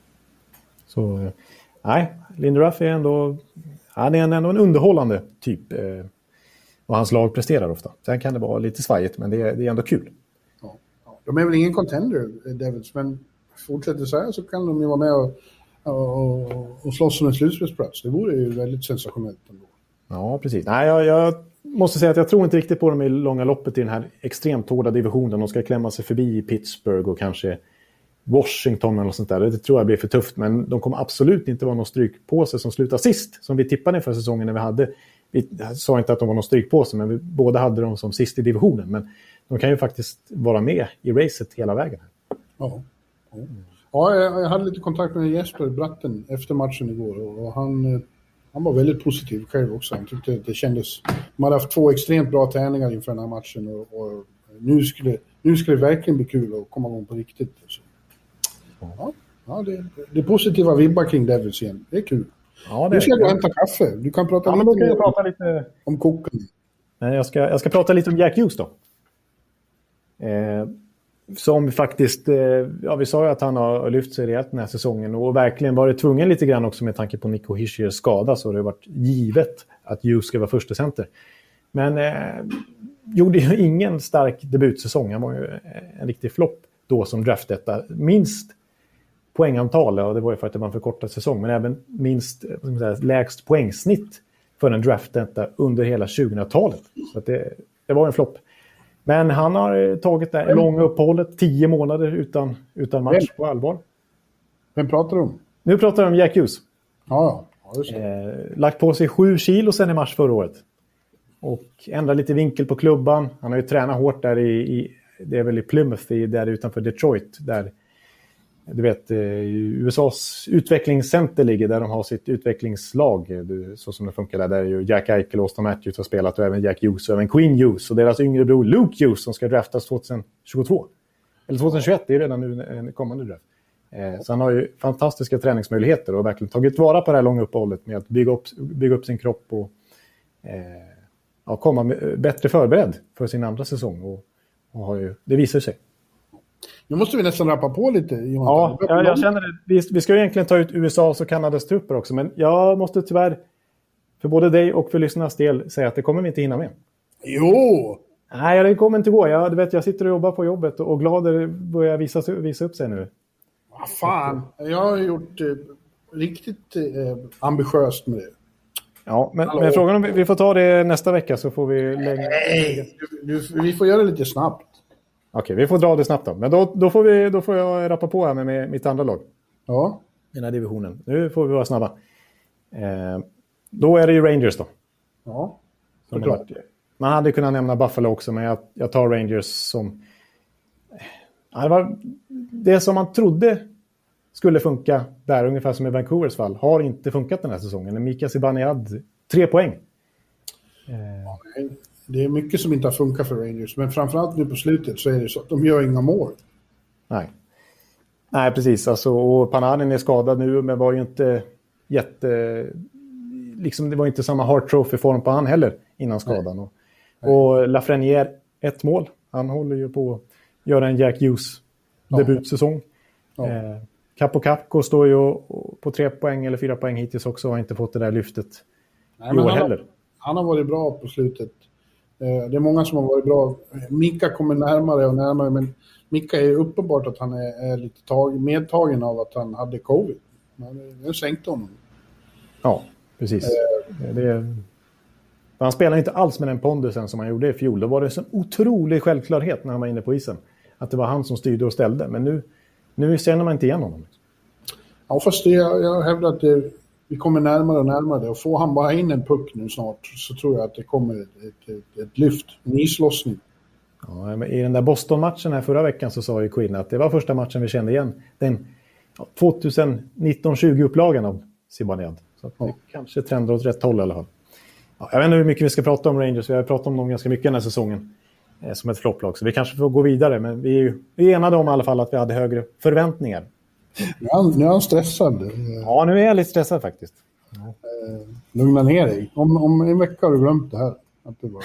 S2: Så, nej, Lindy Ruff är ändå, han är ändå en underhållande typ. Eh, och hans lag presterar ofta. Sen kan det vara lite svajigt, men det är, det är ändå kul.
S3: Ja. Ja. De är väl ingen contender, Devils, men fortsätter så här så kan de ju vara med och Och, och slåss som en slutspelsplats. Det vore ju väldigt sensationellt ändå.
S2: Ja, precis. Nej, jag, jag måste säga att jag tror inte riktigt på dem i långa loppet i den här extremt hårda divisionen. De ska klämma sig förbi Pittsburgh och kanske Washington eller något sånt där. Det tror jag blir för tufft, men de kommer absolut inte vara någon strykpåse som slutar sist. Som vi tippade för säsongen när vi hade, vi sa inte att de var någon strykpåse, men vi båda hade dem som sist i divisionen. Men de kan ju faktiskt vara med i racet hela vägen.
S3: Ja, ja. Ja, jag hade lite kontakt med Jesper Bratten efter matchen igår och han, han var väldigt positiv själv också. Han tyckte att det kändes, man hade haft två extremt bra träningar inför den här matchen och, och nu, skulle, nu skulle det verkligen bli kul att komma igång på riktigt. Så. Ja, ja det, det är positiva vibbar kring Devils igen. Det är kul.
S2: Ja, det
S3: nu ska jag gå och
S2: är...
S3: hämta kaffe. Du kan prata,
S2: ja,
S3: lite,
S2: men då kan jag prata lite
S3: om koken.
S2: Jag ska, jag ska prata lite om Jack Hughes då. Eh... Som faktiskt, ja vi sa ju att han har lyft sig rejält den här säsongen och verkligen varit tvungen lite grann också med tanke på Nico Hischiers skada, så det har varit givet att Hughes ska vara första center. Men eh, gjorde ju ingen stark debutsäsong, han var ju en riktig flopp då som draftetta. Minst poängantal, och det var ju för att det var en förkortad säsong, men även minst vad ska man säga, lägst poängsnitt för en draftetta under hela tjugohundratalet. Så att det, det var en flopp. Men han har tagit det här långa uppehållet, tio månader utan, utan match på allvar.
S3: Vem pratar du om?
S2: Nu pratar vi om Jack Hughes.
S3: Ja, ja. Det
S2: eh, lagt på sig sju kilo sen i mars förra året. Och ändrat lite vinkel på klubban. Han har ju tränat hårt där i, i det är väl i Plymouth, i, där utanför Detroit. Där, du vet, U S A:s utvecklingscenter ligger där de har sitt utvecklingslag. Så som det funkar där, där är ju Jack Eichel och Auston Matthews har spelat, och även Jack Hughes och även Quinn Hughes och deras yngre bror Luke Hughes som ska draftas tjugohundratjugotvå. Eller tjugohundratjugoett, det är redan nu en kommande draft. Eh, så han har ju fantastiska träningsmöjligheter och verkligen tagit vara på det här långa uppehållet med att bygga upp, bygga upp sin kropp och eh, ja, komma med, bättre förberedd för sin andra säsong. Och, och har ju, det visar sig.
S3: Nu måste vi nästan rappa på lite, Johan.
S2: Ja, jag, jag känner det. Vi, vi ska ju egentligen ta ut U S A:s och Kanadas trupper också, men jag måste tyvärr för både dig och för lyssnarnas del säga att det kommer vi inte hinna med.
S3: Jo!
S2: Nej, det kommer inte gå. Jag, du vet, jag sitter och jobbar på jobbet och, och glader börjar visa, visa upp sig nu.
S3: Vad fan, jag har gjort eh, riktigt eh, ambitiöst med det.
S2: Ja, men, men frågan om vi, vi får ta det nästa vecka så får vi lägga...
S3: Nej, du, du, vi får göra det lite snabbt.
S2: Okej, vi får dra det snabbt då. Men då, då, får, vi, då får jag rappa på här med, med mitt andra lag.
S3: Ja.
S2: I den här divisionen. Nu får vi vara snabba. Eh, då är det ju Rangers då.
S3: Ja,
S2: som varit, man hade kunnat nämna Buffalo också, men jag, jag tar Rangers som... Ja, det, var, det som man trodde skulle funka där, ungefär som i Vancouvers fall, har inte funkat den här säsongen. Mika Zibanejad, tre poäng.
S3: Eh. Det är mycket som inte har funkat för Rangers, men framförallt nu på slutet så är det så att de gör inga mål.
S2: Nej, Nej precis. Alltså, och Panarin är skadad nu, men var ju inte jätte... Liksom, det var inte samma Hart Trophy-form på han heller innan skadan. Och, och Lafreniere ett mål. Han håller ju på att göra en Jack Hughes ja. debutsäsong. Ja. Eh, Capo Capco står ju på tre poäng eller fyra poäng hittills också och har inte fått det där lyftet
S3: Nej,
S2: i år
S3: han,
S2: heller.
S3: Han har varit bra på slutet. Eh, det är många som har varit bra. Mika kommer närmare och närmare, men Mika är uppenbart att han är, är lite tag, medtagen av att han hade covid. Men det sänkte honom.
S2: Ja, precis. Eh. Det, han spelar inte alls med den pondusen som han gjorde i fjol. Då var det en sån otrolig självklarhet när han var inne på isen. Att det var han som styrde och ställde. Men nu, nu ser man inte igen honom.
S3: Ja, fast det, jag hävdar att det, vi kommer närmare och närmare. Och får han bara in en puck nu snart så tror jag att det kommer ett, ett, ett, ett lyft. En islossning.
S2: Ja, i den där Boston-matchen här förra veckan så sa ju Quinn att det var första matchen vi kände igen. Den ja, tjugonitton tjugo-upplagan av Zibanejad. Så att ja. det kanske trendar åt rätt håll i alla fall. Ja, jag vet inte hur mycket vi ska prata om Rangers. Vi har pratat om dem ganska mycket den här säsongen eh, som ett flopplag. Så vi kanske får gå vidare. Men vi är ju vi är enade om i alla fall att vi hade högre förväntningar.
S3: Nu är han, nu är han stressad.
S2: Ja, nu är jag lite stressad faktiskt. Ja.
S3: Eh, lugna ner dig. Om, om en vecka har du glömt det här. Att det var...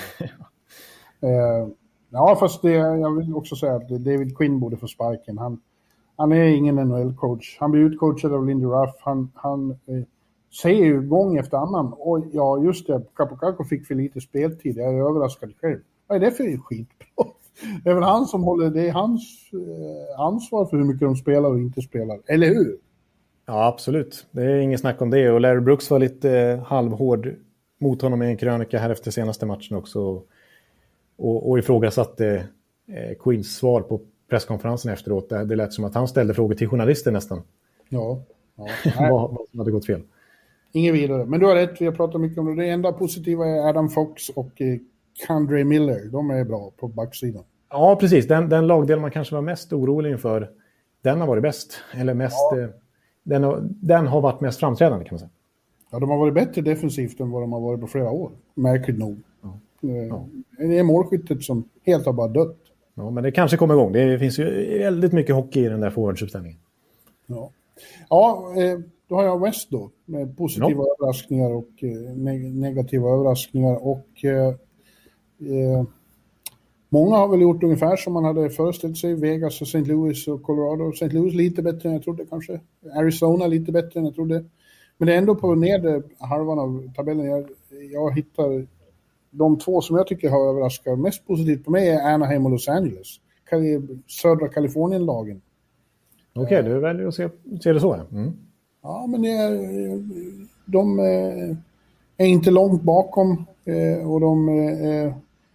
S3: eh, ja, fast det, jag vill också säga att David Quinn borde få sparken. Han, han är ingen N H L-coach. Han blir utcoachad av Lindy Ruff. Han... han eh, säger ju gång efter annan, och ja just det, Capo Capco fick för lite speltid, jag är överraskad själv. Vad är det för skitbra? Det är väl han som håller, det är hans eh, ansvar för hur mycket de spelar och inte spelar, eller hur?
S2: Ja, absolut. Det är ingen snack om det, och Larry Brooks var lite eh, halvhård mot honom i en krönika här efter senaste matchen också, och, och ifrågasatte eh, Quinns svar på presskonferensen efteråt. Det, det lät som att han ställde frågor till journalister nästan.
S3: Ja. ja.
S2: vad, vad som hade gått fel.
S3: Ingen vidare. Men du har rätt, vi har pratat mycket om det. Det enda positiva är Adam Fox och eh, Kandre Miller. De är bra på backsidan.
S2: Ja, precis. Den, den lagdel man kanske var mest orolig inför, den har varit bäst. Eller mest, ja. eh, den, har, den har varit mest framträdande kan man säga.
S3: Ja, de har varit bättre defensivt än vad de har varit på flera år. Märkligt nog.
S2: Ja.
S3: Eh,
S2: ja.
S3: Det är målskyttet som helt har bara dött.
S2: Ja, men det kanske kommer igång. Det finns ju väldigt mycket hockey i den där forwardsuppställningen.
S3: Ja, ja eh, då har jag West då, med positiva ja. överraskningar och eh, neg- negativa överraskningar. Och eh, eh, många har väl gjort ungefär som man hade föreställt sig. Vegas och Saint Louis och Colorado. Saint Louis lite bättre än jag trodde kanske. Arizona lite bättre än jag trodde. Men det är ändå på nedre halvan av tabellen. Jag, jag hittar de två som jag tycker har överraskat mest positivt på mig är Anaheim och Los Angeles. Södra Kalifornien-lagen.
S2: Okej, okay, du väljer att se, se det så. Mm.
S3: Ja, men det är, de är inte långt bakom och de är,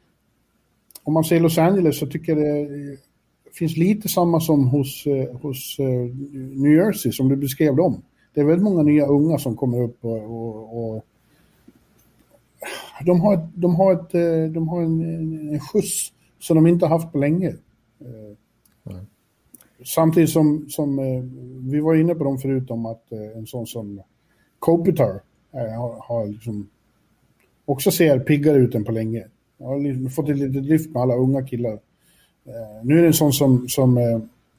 S3: om man ser Los Angeles så tycker jag det finns lite samma som hos, hos New Jersey som du beskrev dem. Det är väldigt många nya unga som kommer upp och, och, och de har, ett, de har, ett, de har en, en skjuts som de inte har haft på länge. Mm. Samtidigt som, som eh, vi var inne på dem förut om att eh, en sån som Kopitar eh, har, har liksom också ser piggare ut än på länge. Jag har liksom fått ett litet lyft med alla unga killar. Eh, nu är det en sån som, som eh,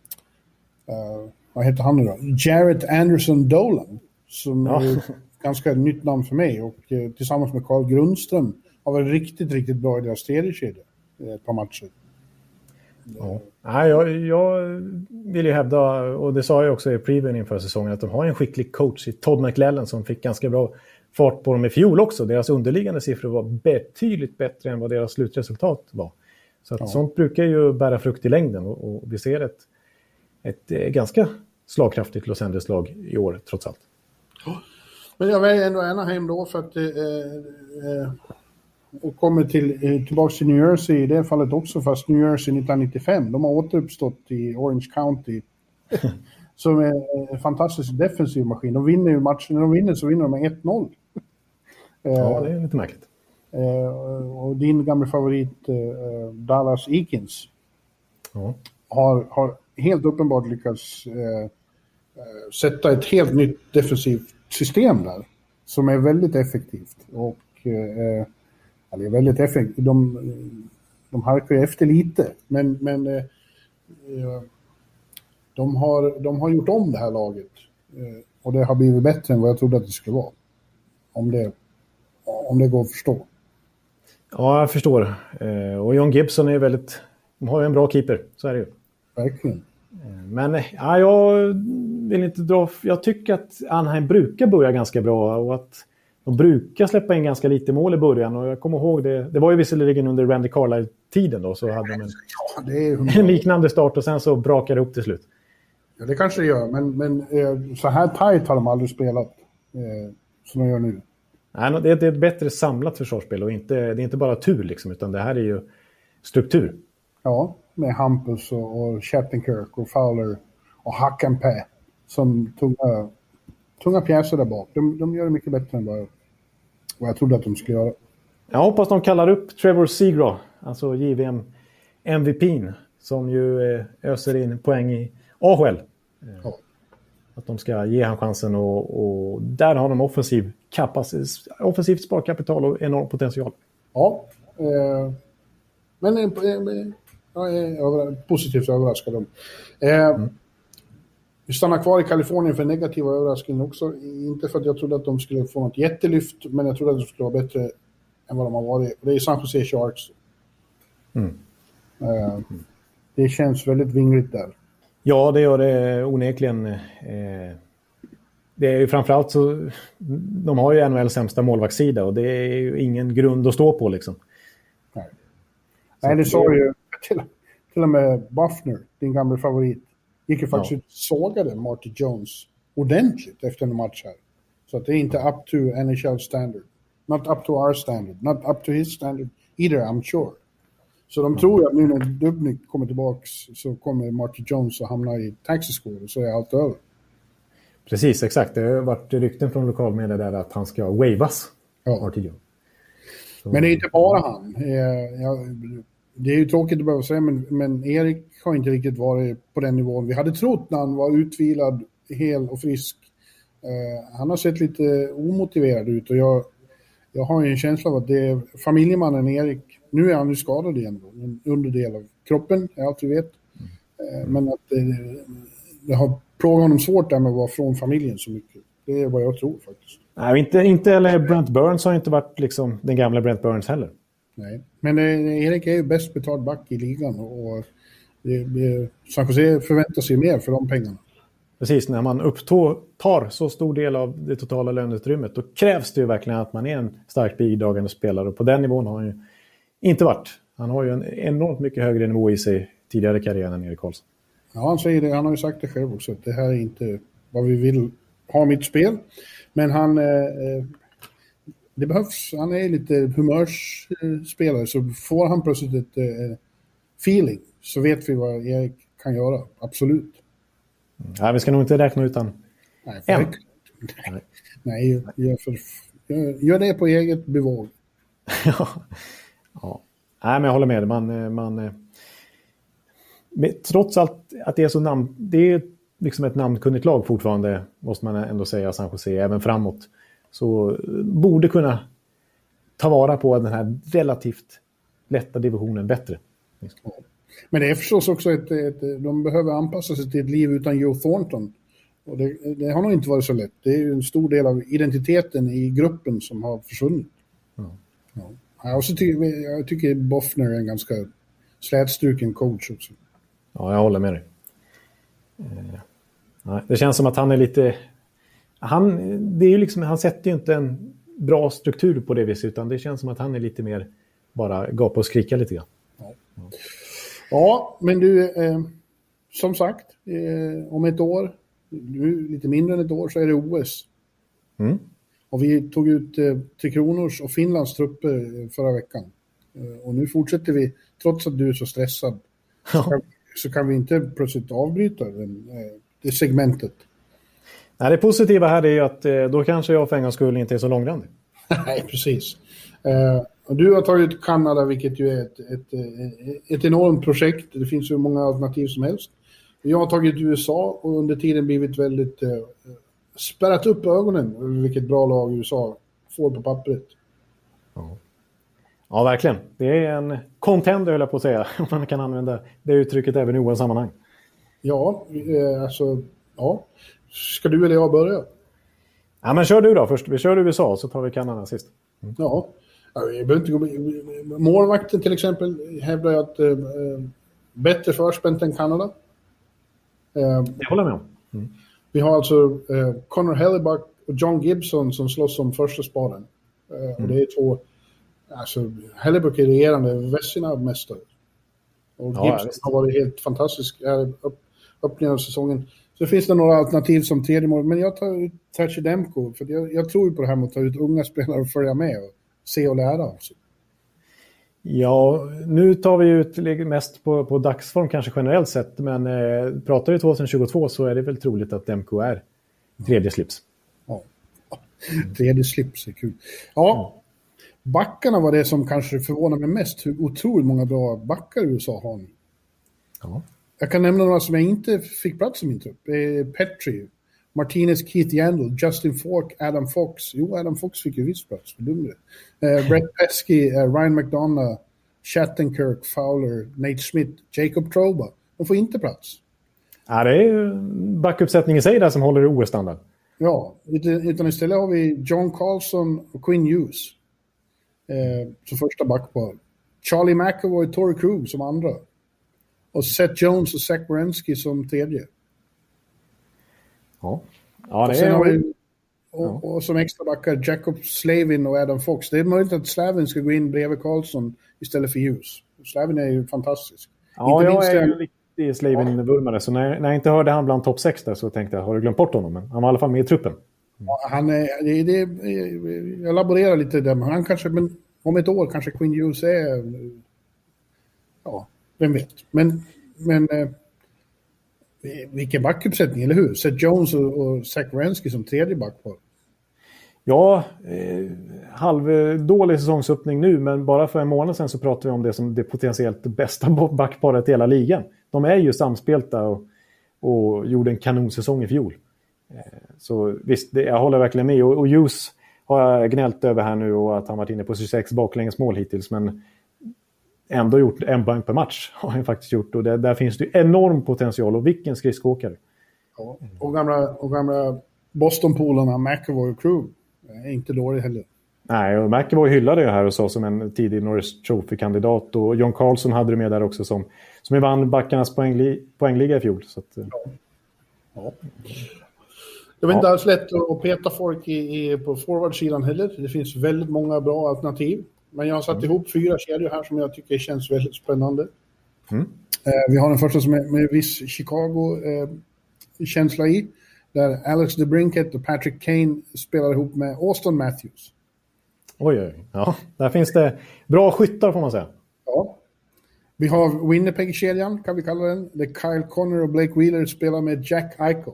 S3: eh, vad heter han nu då? Jarrett Anderson Dolan, som ja. är ganska nytt namn för mig, och eh, tillsammans med Carl Grundström har varit riktigt, riktigt bra i deras seriekedja eh, ett par matcher.
S2: Ja. Nej, jag, jag vill ju hävda, och det sa jag också i previewn inför säsongen, att de har en skicklig coach i Todd McLellan som fick ganska bra fart på dem i fjol också. Deras underliggande siffror var betydligt bättre än vad deras slutresultat var. Så att ja. sånt brukar ju bära frukt i längden, och, och vi ser ett, ett, ett ganska slagkraftigt Los Angeles-lag i år trots allt.
S3: Men jag väljer ändå Anaheim då för att eh, eh, och kommer till, tillbaka till New Jersey i det fallet också, fast New Jersey nittonhundranittiofem. De har återuppstått i Orange County som är en fantastisk defensiv maskin. De vinner ju matchen, när de vinner så vinner de med ett noll.
S2: Ja, det är lite märkligt.
S3: Och din gamla favorit Dallas Eakins ja. har, har helt uppenbart lyckats sätta ett helt nytt defensivt system där som är väldigt effektivt. Och det är väldigt effektivt. De, de halkar ju efter lite, men, men eh, de, har, de har gjort om det här laget eh, och det har blivit bättre än vad jag trodde att det skulle vara. Om det, om det går att förstå.
S2: Ja, jag förstår. Och John Gibson är väldigt... De har ju en bra keeper, så är det ju.
S3: Verkligen.
S2: Men ja, jag vill inte dra... Jag tycker att Anaheim brukar börja ganska bra och att de brukar släppa in ganska lite mål i början. Och jag kommer ihåg det. Det var ju visserligen under Randy Carlyle-tiden då, så hade de en,
S3: ja, det är
S2: en liknande start och sen så brakade det upp till slut.
S3: Ja, det kanske det gör, men, men eh, så här tajt har de aldrig spelat eh, som de gör nu.
S2: Nej, det är ett bättre samlat försvarsspel och inte, det är inte bara tur liksom, utan det här är ju struktur.
S3: Ja, med Hampus och, och Shattenkirk och Fowler och Hakanpää som tunga, tunga pjäser där bak. De, de gör det mycket bättre än vad, vad jag trodde att de skulle göra.
S2: Jag hoppas de kallar upp Trevor Seagraw, alltså J V M M V P:n, som ju eh, öser in poäng i A H L. Eh,
S3: ja.
S2: Att de ska ge han chansen och, och där har de offensiv kapacitet, offensivt sparkapital och enorm potential.
S3: Ja, eh, men eh, jag är över, positivt överraskad om. Eh, mm. Vi stannar kvar i Kalifornien för negativa överraskningar också. Inte för att jag trodde att de skulle få något jättelyft, men jag trodde att de skulle vara bättre än vad de har varit. Det är San Jose Sharks.
S2: Mm.
S3: Eh, det känns väldigt vingligt där.
S2: Ja, det gör det onekligen. Eh, det är ju framförallt så... De har ju N H L:s sämsta målvaktssida och det är ju ingen grund att stå på liksom.
S3: Nej, Nej det sa ju till, till och med Buffner, din gamla favorit, gick ju faktiskt ja. ut och sågade Marty Jones ordentligt efter en match här. Så att det är inte up to N H L standard. Not up to our standard. Not up to his standard either, I'm sure. Så de tror ju att nu när Dubnyk kommer tillbaks så kommer Marty Jones att hamna i taxiskål och så är allt över.
S2: Precis, exakt. Det har varit rykten från lokalmedia där att han ska waivas.
S3: Ja.
S2: Marty Jones. Så...
S3: Men det är inte bara han. Jag, det är ju tråkigt att behöva säga, men, men Erik har inte riktigt varit på den nivån vi hade trott när han var utvilad, hel och frisk. Uh, han har sett lite omotiverad ut och jag, jag har en känsla av att det är familjemannen Erik. Nu är han ju skadad igen då, en underdel av kroppen, är allt vi vet. Mm. Uh, men att det, det har plågat honom svårt där med att vara från familjen så mycket. Det är vad jag tror faktiskt.
S2: Nej, inte, inte eller Brent Burns har inte varit liksom den gamla Brent Burns heller.
S3: Nej, men eh, Erik är ju bäst betald back i ligan och det, det, San Jose förväntar sig mer för de pengarna.
S2: Precis, när man upptar så stor del av det totala löneutrymmet då krävs det ju verkligen att man är en starkt bidragande spelare och på den nivån har han ju inte varit. Han har ju en enormt mycket högre nivå i sig tidigare i karriären än Erik Karlsson.
S3: Ja, han säger det, han har ju sagt det själv också att det här är inte vad vi vill ha mitt spel. Men han eh, det behövs, han är lite humörsspelare så får han plötsligt ett eh, feeling så vet vi vad Erik kan göra, absolut.
S2: Nej, vi ska nog inte räkna utan
S3: Nej, för
S2: en.
S3: Nej, Nej gör, för, gör, gör det på eget bevåg.
S2: ja. ja. Nej, men jag håller med. Man, man, trots allt att det är så namn, det är liksom ett namnkunnigt lag fortfarande, måste man ändå säga, San Jose, även framåt. Så borde kunna ta vara på den här relativt lätta divisionen bättre.
S3: Ja. Men det är förstås också ett, ett, de behöver anpassa sig till ett liv utan Joe Thornton. Och det, det har nog inte varit så lätt. Det är ju en stor del av identiteten i gruppen som har försvunnit. Ja. Ja. Och så ty, jag tycker Buffner är en ganska slätstruken coach också.
S2: Ja, jag håller med dig. Eh, nej, det känns som att han är lite... Han, det är ju liksom, han sätter ju inte en bra struktur på det viset, utan det känns som att han är lite mer bara gapa och skrika lite grann.
S3: Ja, ja. ja men du, eh, som sagt, eh, om ett år, nu lite mindre än ett år, så är det O S.
S2: Mm.
S3: Och vi tog ut eh, Tre Kronors och Finlands trupper förra veckan. Eh, och nu fortsätter vi, trots att du är så stressad, så kan, så kan vi inte plötsligt avbryta den, eh, det segmentet.
S2: Nej, det positiva här är ju att eh, då kanske jag för en gångs skull inte är så långrandig.
S3: Nej, precis. Eh, och du har tagit ut Kanada, vilket ju är ett, ett, ett enormt projekt. Det finns ju många alternativ som helst. Jag har tagit U S A och under tiden blivit väldigt eh, spärrat upp ögonen vilket bra lag U S A får på pappret.
S2: Ja. Ja, verkligen. Det är en contender, höll jag på att säga, om man kan använda det uttrycket även i O S-sammanhang.
S3: Ja, eh, alltså, ja. Ska du eller jag börja?
S2: Ja, men kör du då först. Vi kör U S A så tar vi Kanada sist. Mm.
S3: Ja, Ja, jag behöver inte gå... Målvakten till exempel hävdar jag att äh, bättre förspänt än Kanada. Äh,
S2: jag håller med om. Mm.
S3: Vi har alltså äh, Connor Hellebuck och John Gibson som slåss om första spaden. Äh, mm. Och det är två... Alltså, Hellebuck är regerande Vesina-mästare. Och Gibson ja, har varit helt fantastisk här upp, öppningen av säsongen. Så finns det några alternativ som tredje mål. Men jag tar ut Thatcher Demko. För jag, jag tror på det här med att ta ut unga spelare och följa med och se och lära. Också.
S2: Ja, nu tar vi ut mest på, på dagsform kanske generellt sett. Men eh, pratar vi tjugohundratjugotvå så är det väl troligt att Demko är tredje slips.
S3: Ja, tredje slips är kul. Ja, backarna var det som kanske förvånar mig mest. Hur otroligt många bra backar i U S A har ni.
S2: Ja.
S3: Jag kan nämna några som jag inte fick plats i min trupp. Petri, Martinez, Keith Yandel, Justin Falk, Adam Fox. Jo, Adam Fox fick ju viss plats. För uh, Brett Pesky, uh, Ryan McDonough, Shattenkirk, Fowler, Nate Smith, Jacob Troba. De får inte plats.
S2: Ja, det är ju backuppsättning i sig där som håller i O S-standard.
S3: Ja, utan istället har vi John Carlson och Quinn Hughes. Eh, som första backpar. Charlie McAvoy och Torrey Krug som andra. Och Seth Jones och Zach Werenski som tredje.
S2: Ja. Ja, det
S3: och, sen
S2: är...
S3: har vi, och,
S2: ja.
S3: och som extra backar Jacob Slavin och Adam Fox. Det är möjligt att Slavin ska gå in bredvid Carlson istället för Hughes. Slavin är ju fantastisk.
S2: Ja,
S3: inte
S2: jag är
S3: den...
S2: ju riktig Slavin-vurmare. Så när, när jag inte hörde han bland topp sex där så tänkte jag, har du glömt bort honom? Men han var i alla fall med i truppen.
S3: Ja, han är, det, det, jag laborerar lite där, men han kanske, men om ett år kanske Quinn Hughes är, ja, vem vet. Men, men eh, vilken backuppsättning, eller hur? Seth Jones och, och Zach Werenski som tredje backpar.
S2: Ja, eh, halvdålig säsongsöppning nu, men bara för en månad sedan så pratade vi om det som det potentiellt bästa backparet i hela ligan. De är ju samspelta och, och gjorde en kanonsäsong i fjol. Så visst, det, jag håller verkligen med. Och, och Hughes har jag gnällt över här nu och att han varit inne på tjugosex baklänges mål hittills. Men ändå gjort en poäng per match har han faktiskt gjort. Och det, där finns det enorm potential. Och vilken skridskåkare.
S3: Ja, och gamla, och gamla Boston-polarna McAvoy och Krug är inte dålig heller.
S2: Nej, och McAvoy hyllade ju här och sa som en tidig Norris Trophy-kandidat. Och John Carlson hade det med där också som, som vann backarnas poängli, poängliga i fjol. Så att,
S3: ja. Ja. Det är inte alls lätt att peta folk i, i, på forwardsidan heller. Det finns väldigt många bra alternativ. Men jag har satt mm. ihop fyra kedjor här som jag tycker känns väldigt spännande. Mm. Eh, vi har den första som är med viss Chicago-känsla eh, i. Där Alex DeBrincat och Patrick Kane spelar ihop med Auston Matthews.
S2: Oj, oj. Ja, där finns det bra skyttar får man säga.
S3: Ja. Vi har Winnipeg-kedjan, kan vi kalla den. Där Kyle Connor och Blake Wheeler spelar med Jack Eichel.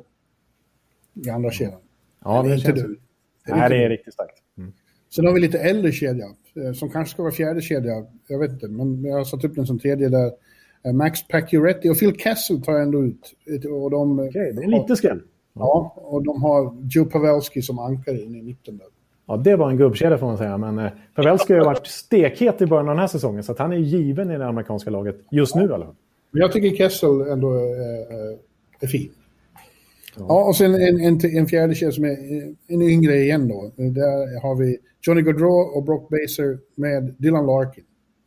S3: I andra kedjan.
S2: Ja, det, det är inte du. Det är, Nej, det är riktigt starkt. Mm.
S3: Sen har vi lite äldre kedja. Som kanske ska vara fjärde kedja. Jag vet inte. Men jag har satt upp den som tredje där. Max Pacioretty och Phil Kessel tar jag ändå ut. Och de,
S2: Okej, det är lite skräll.
S3: Ja, och de har Joe Pavelski som ankare in i mitten där.
S2: Ja, det var en gubbkedja får man säga. Men eh, Pavelski har ju varit stekhet i början av den här säsongen. Så att han är given i det amerikanska laget just nu i alla fall.
S3: Men jag tycker Kessel ändå är, är fin. Ja. Ja, och sen en, en, en fjärde kedja som är en yngre igen då. Där har vi Johnny Gaudreau och Brock Baser med Dylan Larkin.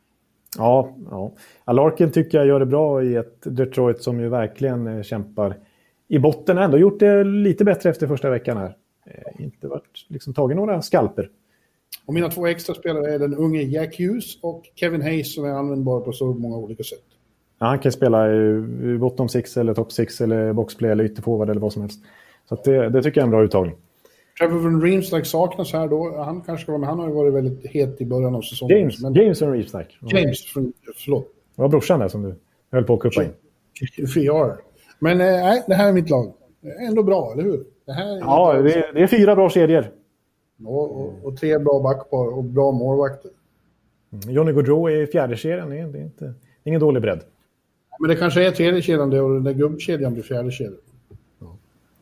S2: Ja, ja. Larkin tycker jag gör det bra i ett Detroit som ju verkligen kämpar i botten. Ändå gjort det lite bättre efter första veckan här. Eh, inte varit liksom tagit några skalper.
S3: Och mina två extra spelare är den unge Jack Hughes och Kevin Hayes som är användbar på så många olika sätt.
S2: Ja, han kan spela i bottom six eller top six eller boxplay eller ytterforward eller vad som helst. Så att det, det tycker jag är en bra uttagning.
S3: Trevor Van Riemsdyk saknas här då. Han kanske var, men han har ju varit väldigt het i början av säsongen.
S2: James,
S3: men...
S2: James Van Riemsdyk.
S3: James, från, förlåt.
S2: Det var brorsan där som du höll på att kuppa in.
S3: Fyra. Men nej, det här är mitt lag. Ändå bra, eller hur? Det här är
S2: ja, det är, det är fyra bra kedjor.
S3: Och, och, och tre bra backpar och bra målvakter.
S2: Mm. Johnny Gaudreau är fjärde kedjan. Det är, det är inte, det är ingen dålig bredd.
S3: Men det kanske är tredje kedjan det, och den där gubbkedjan blir fjärde kedjan.
S2: Ja,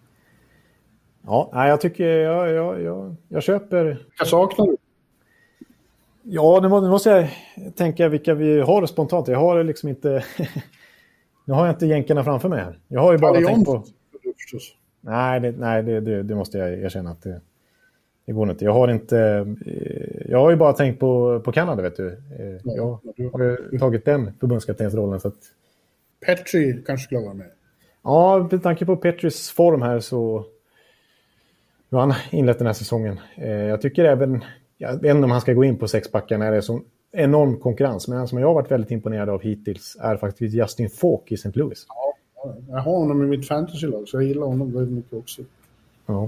S2: ja nej, jag tycker jag, jag, jag, jag köper...
S3: Vad saknar du?
S2: Ja, nu måste jag tänka vilka vi har spontant. Jag har liksom inte... Nu har jag inte jänkarna framför mig här. Jag har ju bara tänkt på... Nej, det, nej det, det, det måste jag erkänna att det, det går inte. Jag har inte... Jag har ju bara tänkt på, på Kanada, vet du. Jag har ju tagit den förbundskaptensrollen, så att...
S3: Petri kanske skulle vara med.
S2: Ja, med tanke på Petris form här så... Nu har han inlett den här säsongen. Jag tycker även... Jag vet inte om han ska gå in på sexbackar när det är så enorm konkurrens. Men en som jag har varit väldigt imponerad av hittills är faktiskt Justin Faulk i Saint Louis.
S3: Ja, jag har honom i mitt fantasylag, så jag gillar honom väldigt mycket också.
S2: Ja.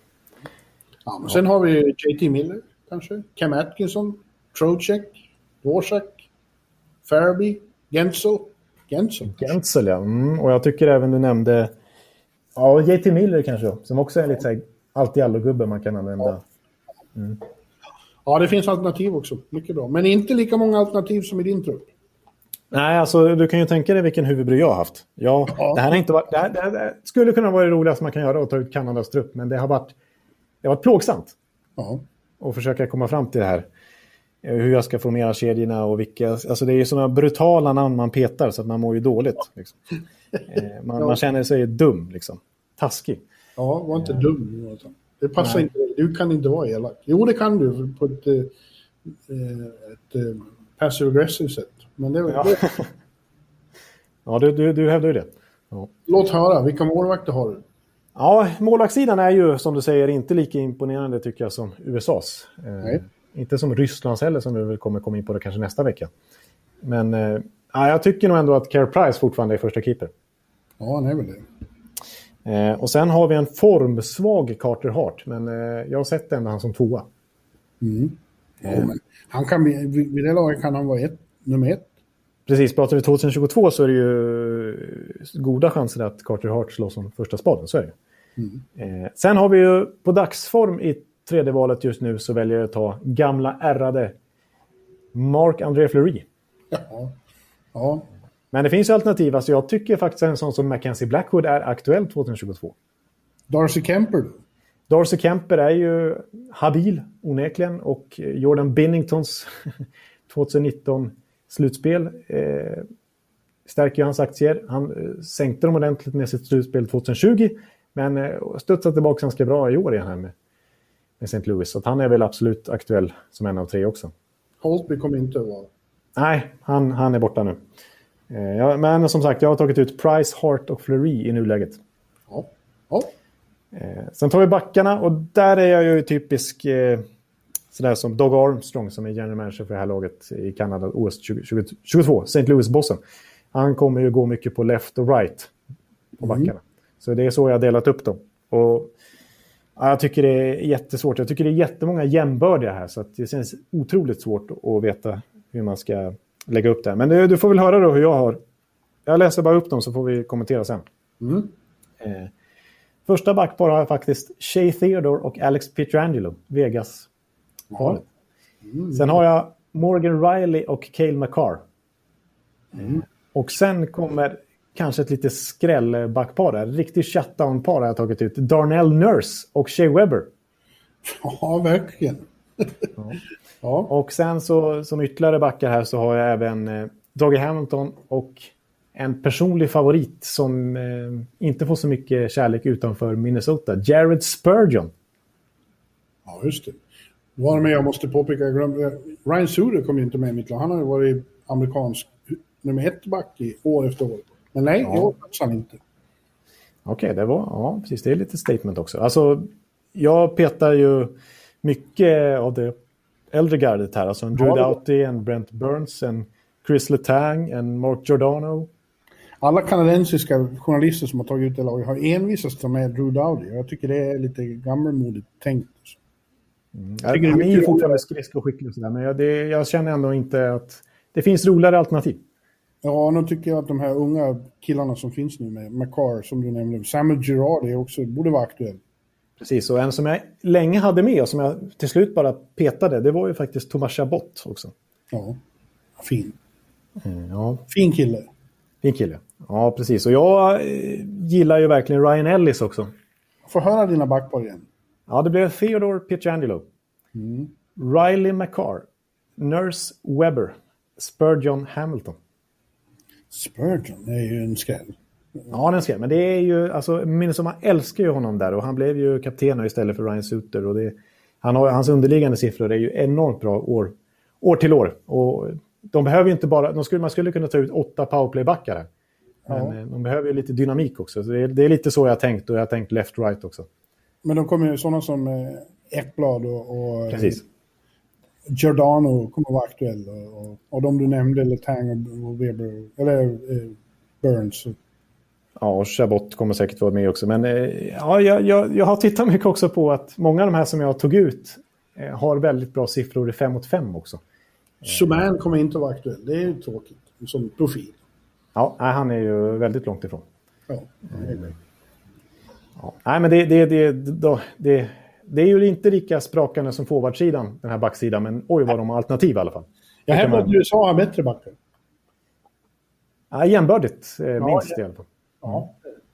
S3: Ja, men sen har vi J T Miller, kanske. Cam Atkinson, Trocheck, Dvorak, Farabee, Gensel. Gensel,
S2: Gensel, ja. Mm, och jag tycker även du nämnde... Ja, J T Miller kanske då. Som också är lite så här allt-i-allo-gubbe man kan använda.
S3: Ja.
S2: Mm.
S3: Ja, det finns alternativ också. Mycket bra. Men inte lika många alternativ som i din trupp.
S2: Nej, alltså du kan ju tänka dig vilken huvudbry jag har haft. Ja, ja. Det här har inte varit, det, här, det, här, det skulle kunna vara det roligaste man kan göra att ta ut Kanadas trupp, men det har varit, det har varit plågsamt.
S3: Ja. Och
S2: försöka komma fram till det här. Hur jag ska formera kedjorna och vilka... Alltså det är ju sådana brutala namn man petar så att man mår ju dåligt. Liksom. man, ja. man känner sig dum, liksom. Taskig.
S3: Ja, var inte dum. Det passar inte. Du kan inte vara elak. Jo, det kan du på ett, ett, ett passive-aggressive sätt. Men det,
S2: ja,
S3: det...
S2: ja du, du, du hävdar ju det. Ja.
S3: Låt höra, vilka målvakter har du?
S2: Ja, målvaktssidan är ju, som du säger, inte lika imponerande tycker jag som U S A's.
S3: Nej.
S2: Eh, inte som Rysslands heller, som vi väl kommer komma in på det kanske nästa vecka. Men eh, ja, jag tycker nog ändå att Carey Price fortfarande är första keeper.
S3: Ja, han är väl det.
S2: Eh, och sen har vi en formsvag Carter Hart, men eh, jag har sett ändå han som tvåa.
S3: Mm. Ja, eh. men han kan bli, vid det laget kan han vara ett, nummer ett.
S2: Precis, pratar vi tjugohundratjugotvå så är det ju goda chanser att Carter Hart slår som första spaden, så är det. Mm. Eh, sen har vi ju på dagsform i tredje valet just nu så väljer jag att ta gamla ärrade Marc-André Fleury.
S3: Ja. Ja.
S2: Men det finns ju alternativ. Alltså jag tycker faktiskt en sån som Mackenzie Blackwood är aktuell tjugohundratjugotvå.
S3: Darcy Kemper då?
S2: Darcy Kemper är ju habil onekligen och Jordan Binningtons tjugonitton slutspel eh, stärker ju hans aktier. Han eh, sänkte dem ordentligt med sitt slutspel tjugotjugo men eh, studsade tillbaka ganska bra i år igen här med, med Saint Louis. Så att han är väl absolut aktuell som en av tre också.
S3: Holtby kommer inte att vara.
S2: Nej, han, han är borta nu. Eh, ja, men som sagt, jag har tagit ut Price, Hart och Fleury i nuläget.
S3: Ja. Ja.
S2: Eh, sen tar vi backarna och där är jag ju typisk eh, sådär som Doug Armstrong som är general manager för det här laget i Kanada O S tjugohundratjugotvå, Saint Louis-bossen. Han kommer ju gå mycket på left och right på backarna. Mm. Så det är så jag har delat upp dem. Och ja, jag tycker det är jättesvårt. Jag tycker det är jättemånga jämnbördiga här så att det känns otroligt svårt att veta hur man ska lägga upp det här. Men det, du får väl höra då hur jag har. Jag läser bara upp dem så får vi kommentera sen.
S3: Mm.
S2: Eh, första backpar har jag faktiskt Shea Theodore och Alex Pietrangelo, Vegas.
S3: Ja. Mm.
S2: Sen har jag Morgan Riley och Cale Makar.
S3: Mm.
S2: Och sen kommer kanske ett lite skrällbackpar där. Riktigt shutdown-par har jag tagit ut. Darnell Nurse och Shea Weber.
S3: Ja, verkligen.
S2: Ja.
S3: Ja.
S2: Och sen så som ytterligare backar här så har jag även eh, Dougie Hamilton och en personlig favorit som eh, inte får så mycket kärlek utanför Minnesota. Jared Spurgeon.
S3: Ja, just det. Var med jag måste påpeka. Ryan Suter kom ju inte med i mitt lag. Han har ju varit amerikansk nummer ett back i år efter år. Men nej, ja. Jag hoppas han inte.
S2: Okej, okay, det var ja, precis. Det är lite statement också. Alltså, jag petar ju mycket av det äldre gardet här. Alltså en Drew ja, Doughty, en Brent Burns, en Chris Letang, en Mark Giordano.
S3: Alla kanadensiska journalister som har tagit ut det laget har envisats med Drew Doughty. Jag tycker det är lite gammalmodigt tänkt.
S2: Mm. Jag han är ju fortfarande skridskoskicklig och sådär, men jag, det, jag känner ändå inte att det finns roligare alternativ.
S3: Ja, nu tycker jag att de här unga killarna som finns nu med Makar, som du nämnde, Samuel Girard är också, borde vara aktuell.
S2: Precis, och en som jag länge hade med och som jag till slut bara petade, det var ju faktiskt Thomas Chabot också.
S3: Ja, fin.
S2: Mm, ja.
S3: Fin kille.
S2: Fin kille, ja precis. Och jag eh, gillar ju verkligen Ryan Ellis också.
S3: Får höra dina backpar igen.
S2: Ja, det blev Theodore Pietrangelo. Mm. Riley Makar. Nurse Weber. Spurgeon Hamilton.
S3: Spurgeon är ju en skräll.
S2: Ja, den skräll. Men det är ju, alltså, Minnesota älskar ju honom där och han blev ju kapten istället för Ryan Suter och det, Han har, hans underliggande siffror är ju enormt bra år, år till år. Och de behöver ju inte bara... De skulle, man skulle kunna ta ut åtta powerplaybackar här. Men ja. De behöver ju lite dynamik också. Så det är, det är lite så jag har tänkt. Och jag har tänkt left-right också.
S3: Men de kommer ju sådana som eh, Ekblad och, och
S2: Precis.
S3: Giordano kommer vara aktuell. Och, och, och de du nämnde, Letang och, och Weber, eller eh, Burns.
S2: Ja, och Chabot kommer säkert vara med också. Men eh, ja, jag, jag, jag har tittat mycket också på att många av de här som jag tog ut eh, har väldigt bra siffror i fem mot fem också.
S3: Subban kommer inte att vara aktuell. Det är ju tråkigt som profil.
S2: Ja, nej, han är ju väldigt långt ifrån.
S3: Ja, det är det.
S2: Ja, nej, men det, det, det, det, det, det är ju inte lika sprakande som forwardsidan, den här backsidan. Men oj vad de har alternativ i alla fall.
S3: Jag hävdar att U S A har bättre backar.
S2: Ja, jämbördigt eh, minst ja, i alla fall.
S3: Ja.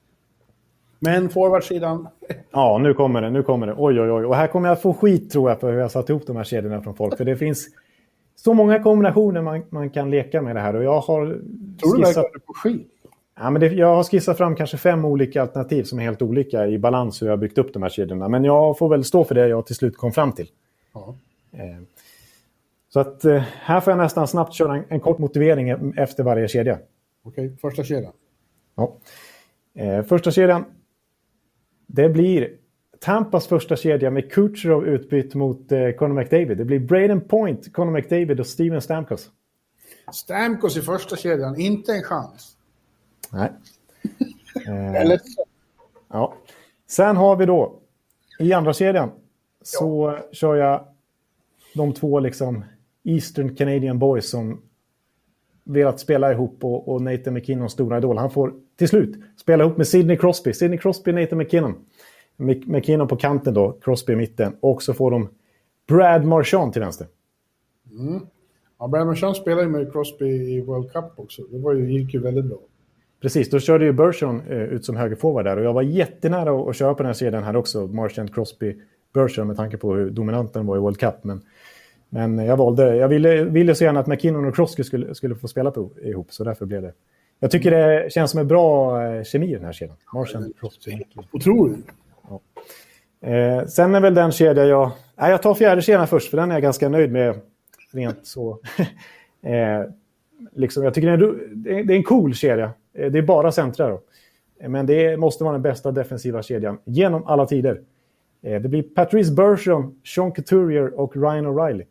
S3: Men forwardsidan...
S2: Ja, nu kommer det, nu kommer det. Oj, oj, oj. Och här kommer jag få skit tror jag för hur jag satt ihop de här kedjorna från folk. För det finns så många kombinationer man, man kan leka med det här. Och jag har
S3: tror du
S2: skissat...
S3: verkar på skit?
S2: Ja, men det, jag har skissat fram kanske fem olika alternativ som är helt olika i balans hur jag har byggt upp de här kedjorna. Men jag får väl stå för det jag till slut kom fram till.
S3: Ja.
S2: Eh, så att eh, här får jag nästan snabbt köra en, en kort motivering efter varje kedja.
S3: Okej, okay, första kedjan.
S2: Ja. Eh, första kedjan, det blir Tampas första kedja med Kucherov utbytt mot eh, Conor McDavid. Det blir Braden Point, Conor McDavid och Steven Stamkos.
S3: Stamkos i första kedjan, inte en chans.
S2: Nej. Eh,
S3: Eller...
S2: ja. Sen har vi då i andra kedjan så ja. kör jag de två liksom Eastern Canadian Boys som velat spela ihop och, och Nathan McKinnons stora idol. Han får till slut spela ihop med Sidney Crosby. Sidney Crosby, Nathan McKinnon. McKinnon på kanten då, Crosby i mitten. Och så får de Brad Marchand till vänster.
S3: Mm. Ja, Brad Marchand spelade med Crosby i World Cup också. Det var ju, gick ju väldigt bra.
S2: Precis, då körde ju Bergeron eh, ut som högerforward där. Och jag var jättenära att, att köra på den här sidan här också. Marchand, Crosby, Bergeron med tanke på hur dominanten var i World Cup. Men, men jag valde, jag ville, ville så gärna att McKinnon och Crosby skulle, skulle få spela på, ihop. Så därför blev det. Jag tycker det känns som en bra eh, kemi i den här kedjan. Marchand, Crosby.
S3: Otroligt.
S2: Ja. Eh, sen är väl den kedja jag... Nej, jag tar fjärde kedjan först, för den är jag ganska nöjd med. Rent så... eh, liksom, jag tycker det är, en, det är en cool kedja. Det är bara centra då. Men det måste vara den bästa defensiva kedjan genom alla tider. Eh, det blir Patrice Bergeron, Sean Couturier och Ryan O'Reilly.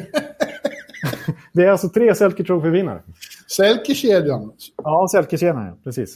S2: Det är alltså tre Selke Trophy-vinnare.
S3: Selke-kedjan?
S2: Ja, Selke-kedjan, ja. Precis.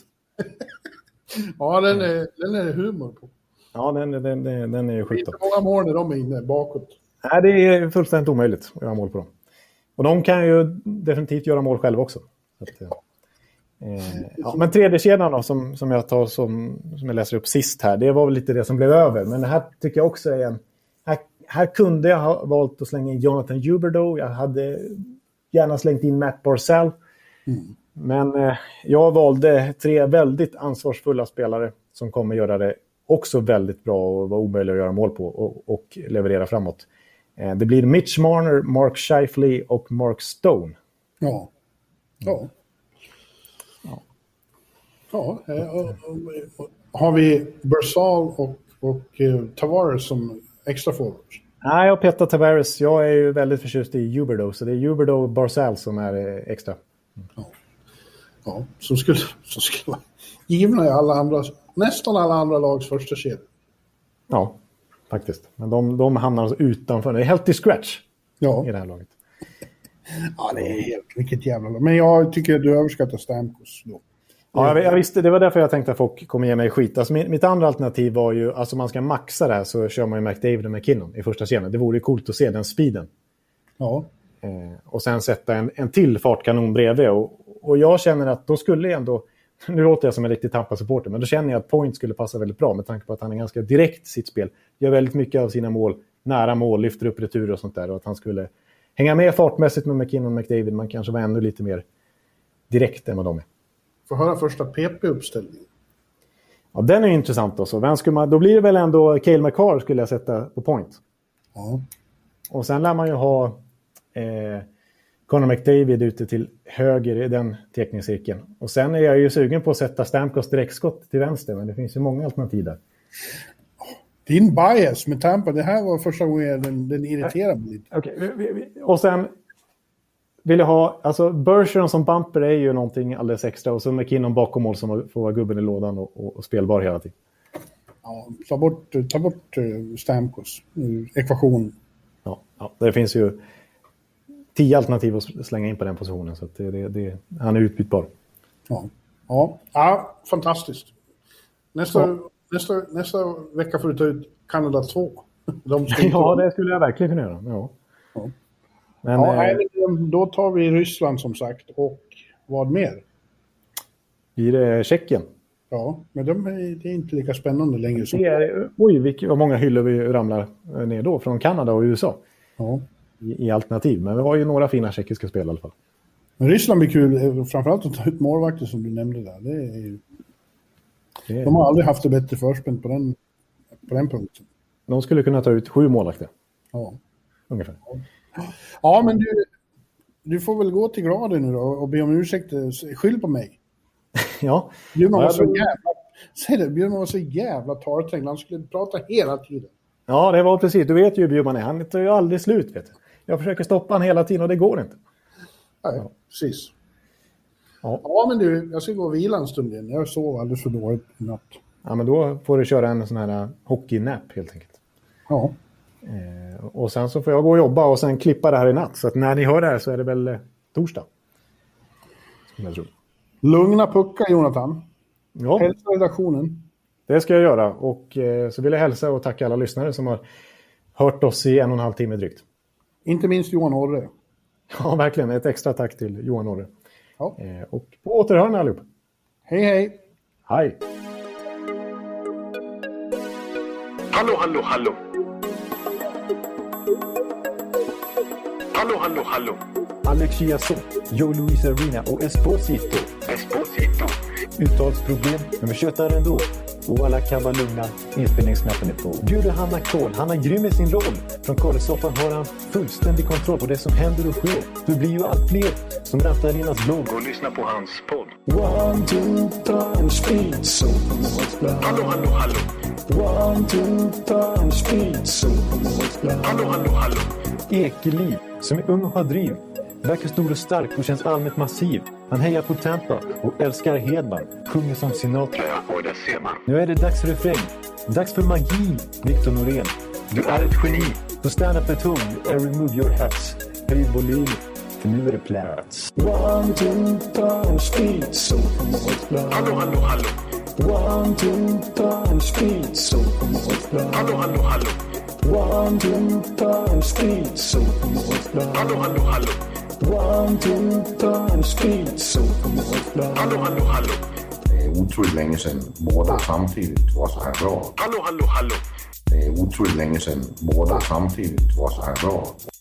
S3: Ja, den är, den är humor på.
S2: Ja, den, den, den, den är sjukt.
S3: Inte många mål när de är inne bakåt.
S2: Nej, det är fullständigt omöjligt att göra mål på dem. Och de kan ju definitivt göra mål själv också. Så att, eh, ja, men tredje kedjan då, som, som jag tar som, som jag läser upp sist här, det var väl lite det som blev över. Men det här tycker jag också är en... Här, här kunde jag ha valt att slänga in Jonathan Huberdeau. Jag hade gärna slängt in Matt Barzal. Mm. Men eh, jag valde tre väldigt ansvarsfulla spelare som kommer göra det också väldigt bra och vara omöjligt att göra mål på och, och leverera framåt. Eh, det blir Mitch Marner, Mark Scheifele och Mark Stone.
S3: Ja. Ja. Ja. Ja. Eh, och, och, och, har vi Barzal och, och eh, Tavares som extra forwards?
S2: Nej, jag petar Tavares. Jag är ju väldigt förtjust i Huberdeau, så det är Huberdeau och Barzal som är eh, extra. Mm.
S3: Ja. Ja, som skulle, som skulle vara givna i alla andra, nästan alla andra lags första kedja.
S2: Ja, faktiskt. Men de, de hamnar alltså utanför. Det är helt i scratch
S3: ja.
S2: i det här laget.
S3: Ja, det är helt, vilket jävla lag. Men jag tycker att du överskattar Stamkos då.
S2: Ja, jag, jag visste, det var därför jag tänkte att folk kommer ge mig skit. Alltså, mitt, mitt andra alternativ var ju, alltså man ska maxa det här så kör man ju McDavid och McKinnon i första kedjan. Det vore ju coolt att se den speeden.
S3: Ja.
S2: Eh, och sen sätta en, en till fartkanon bredvid. Och, och jag känner att då skulle ändå, nu låter jag som en riktig Tampa-supporter, men då känner jag att Point skulle passa väldigt bra med tanke på att han är ganska direkt i sitt spel. Gör väldigt mycket av sina mål, nära mål, lyfter upp returer och sånt där. Och att han skulle hänga med fartmässigt med McKinnon och McDavid, man kanske var ännu lite mer direkt än vad de är.
S3: Får höra första P P-uppställningen.
S2: Ja, den är intressant också. Vem skulle man, då blir det väl ändå Cale Makar skulle jag sätta på Point.
S3: Ja.
S2: Och sen lär man ju ha eh, Conor McDavid ute till höger i den teckningscirkeln. Och sen är jag ju sugen på att sätta Stamkos direktskott till vänster, men det finns ju många alternativ där.
S3: Din bias med Tampa, det här var första gången den, den irriterade mig lite.
S2: Okej, okay. Och sen vill jag ha, alltså Bergeron som bumper är ju någonting alldeles extra och så McKinnon bakom mål som får vara gubben i lådan och, och, och spelbar hela tiden.
S3: Ja, ta bort, ta bort uh, Stamkos ekvation.
S2: Ja, ja, det finns ju tio alternativ att slänga in på den positionen så att det, det, det, han är utbytbar.
S3: Ja, ja. ja fantastiskt. Nästa, ja. nästa, nästa vecka får du ta ut Kanada två. De
S2: ja, det skulle jag verkligen kunna göra. Ja.
S3: Ja.
S2: Men,
S3: ja,
S2: eh,
S3: då tar vi Ryssland som sagt. Och vad mer?
S2: Blir det Tjeckien?
S3: Ja, men de är, det är inte lika spännande längre. Som...
S2: Det är, oj, vilka, vad många hyllor vi ramlar ner då från Kanada och U S A.
S3: Ja.
S2: I, I alternativ, men vi har ju några fina tjeckiska spel i alla fall.
S3: Men Ryssland blir kul, framförallt att ta ut målvakter som du nämnde där. Det är ju... det är... De har aldrig haft det bättre förspänt på den, på den punkten.
S2: De skulle kunna ta ut sju målvakter.
S3: Ja.
S2: Ungefär.
S3: Ja, men du, du får väl gå till graden nu då och be om ursäkt. Skyll på mig.
S2: Ja.
S3: Bjurman var
S2: ja,
S3: så
S2: då...
S3: jävla... Säg det, Bjurman var så jävla tarträngd. Han skulle prata hela tiden.
S2: Ja, det var precis. Du vet ju hur Bjurman är. Han tar ju aldrig slut, vet du. Jag försöker stoppa han hela tiden och det går inte.
S3: Nej,
S2: ja.
S3: precis.
S2: Ja.
S3: ja, men du, jag ska gå och vila en stund igen. Jag sov alldeles för dåligt i natt.
S2: Ja, men då får du köra en sån här hockeynap helt enkelt.
S3: Ja.
S2: Eh, och sen så får jag gå och jobba och sen klippa det här i natt. Så att när ni hör det här så är det väl eh, torsdag. Skulle jag tro.
S3: Lugna puckar, Jonathan.
S2: Ja.
S3: Hälsa redaktionen.
S2: Det ska jag göra. Och eh, så vill jag hälsa och tacka alla lyssnare som har hört oss i en och en halv timme drygt.
S3: Inte minst Johan Orre.
S2: Ja, verkligen. Ett extra tack till Johan Orre.
S3: Ja.
S2: Eh, och på återhörande allihop.
S3: Hej, hej.
S2: Hej.
S4: Hallå, hallå, hallå. Hallå, hallå, hallå.
S5: Alex Chiazot, Joe Luis Arena och Esposito.
S4: Esposito.
S5: Uttalsproblem, men vi tjötar ändå. Och alla kan vara lugna, inspelningsknappen är på. Bjuder Hanna Kohl, han är grym i sin roll. Från Kållesoffan har han fullständig kontroll på det som händer och sker. Det blir ju allt fler som rattar in hans blogg.
S4: Gå och lyssna på hans podd.
S5: One, two, time, speed, so
S4: Hallå, hallå, hallå.
S5: One, two, time, speed, so
S4: Hallå, hallå, hallå.
S5: Ekeliv, som är ung och har driv. Verkar stor och stark och känns allmänt massiv. Han hejar på Tampa och älskar Hedman. Sjunger som Sinatra.
S4: Ja, och det ser man.
S5: Nu är det dags för refräng. Dags för magi, Victor Norén. Du är ett geni. Så stand up at home and remove your hats. Höj volym, för nu är det plats. One, two, time, speed, so
S4: Hallå, hallå, hallå.
S5: One, two, time, speed, so
S4: Hallå, hallå, hallå.
S5: One, two, time, speed, so
S4: Hallå, hallå, hallå.
S5: One, two, time, speed, so
S4: Hallå, hallå, hallå.
S6: Det är otroligt länge sedan båda samtidigt var så här bra.
S4: Hallå, hallå, hallå.
S6: Det är otroligt länge sedan båda samtidigt var så här bra.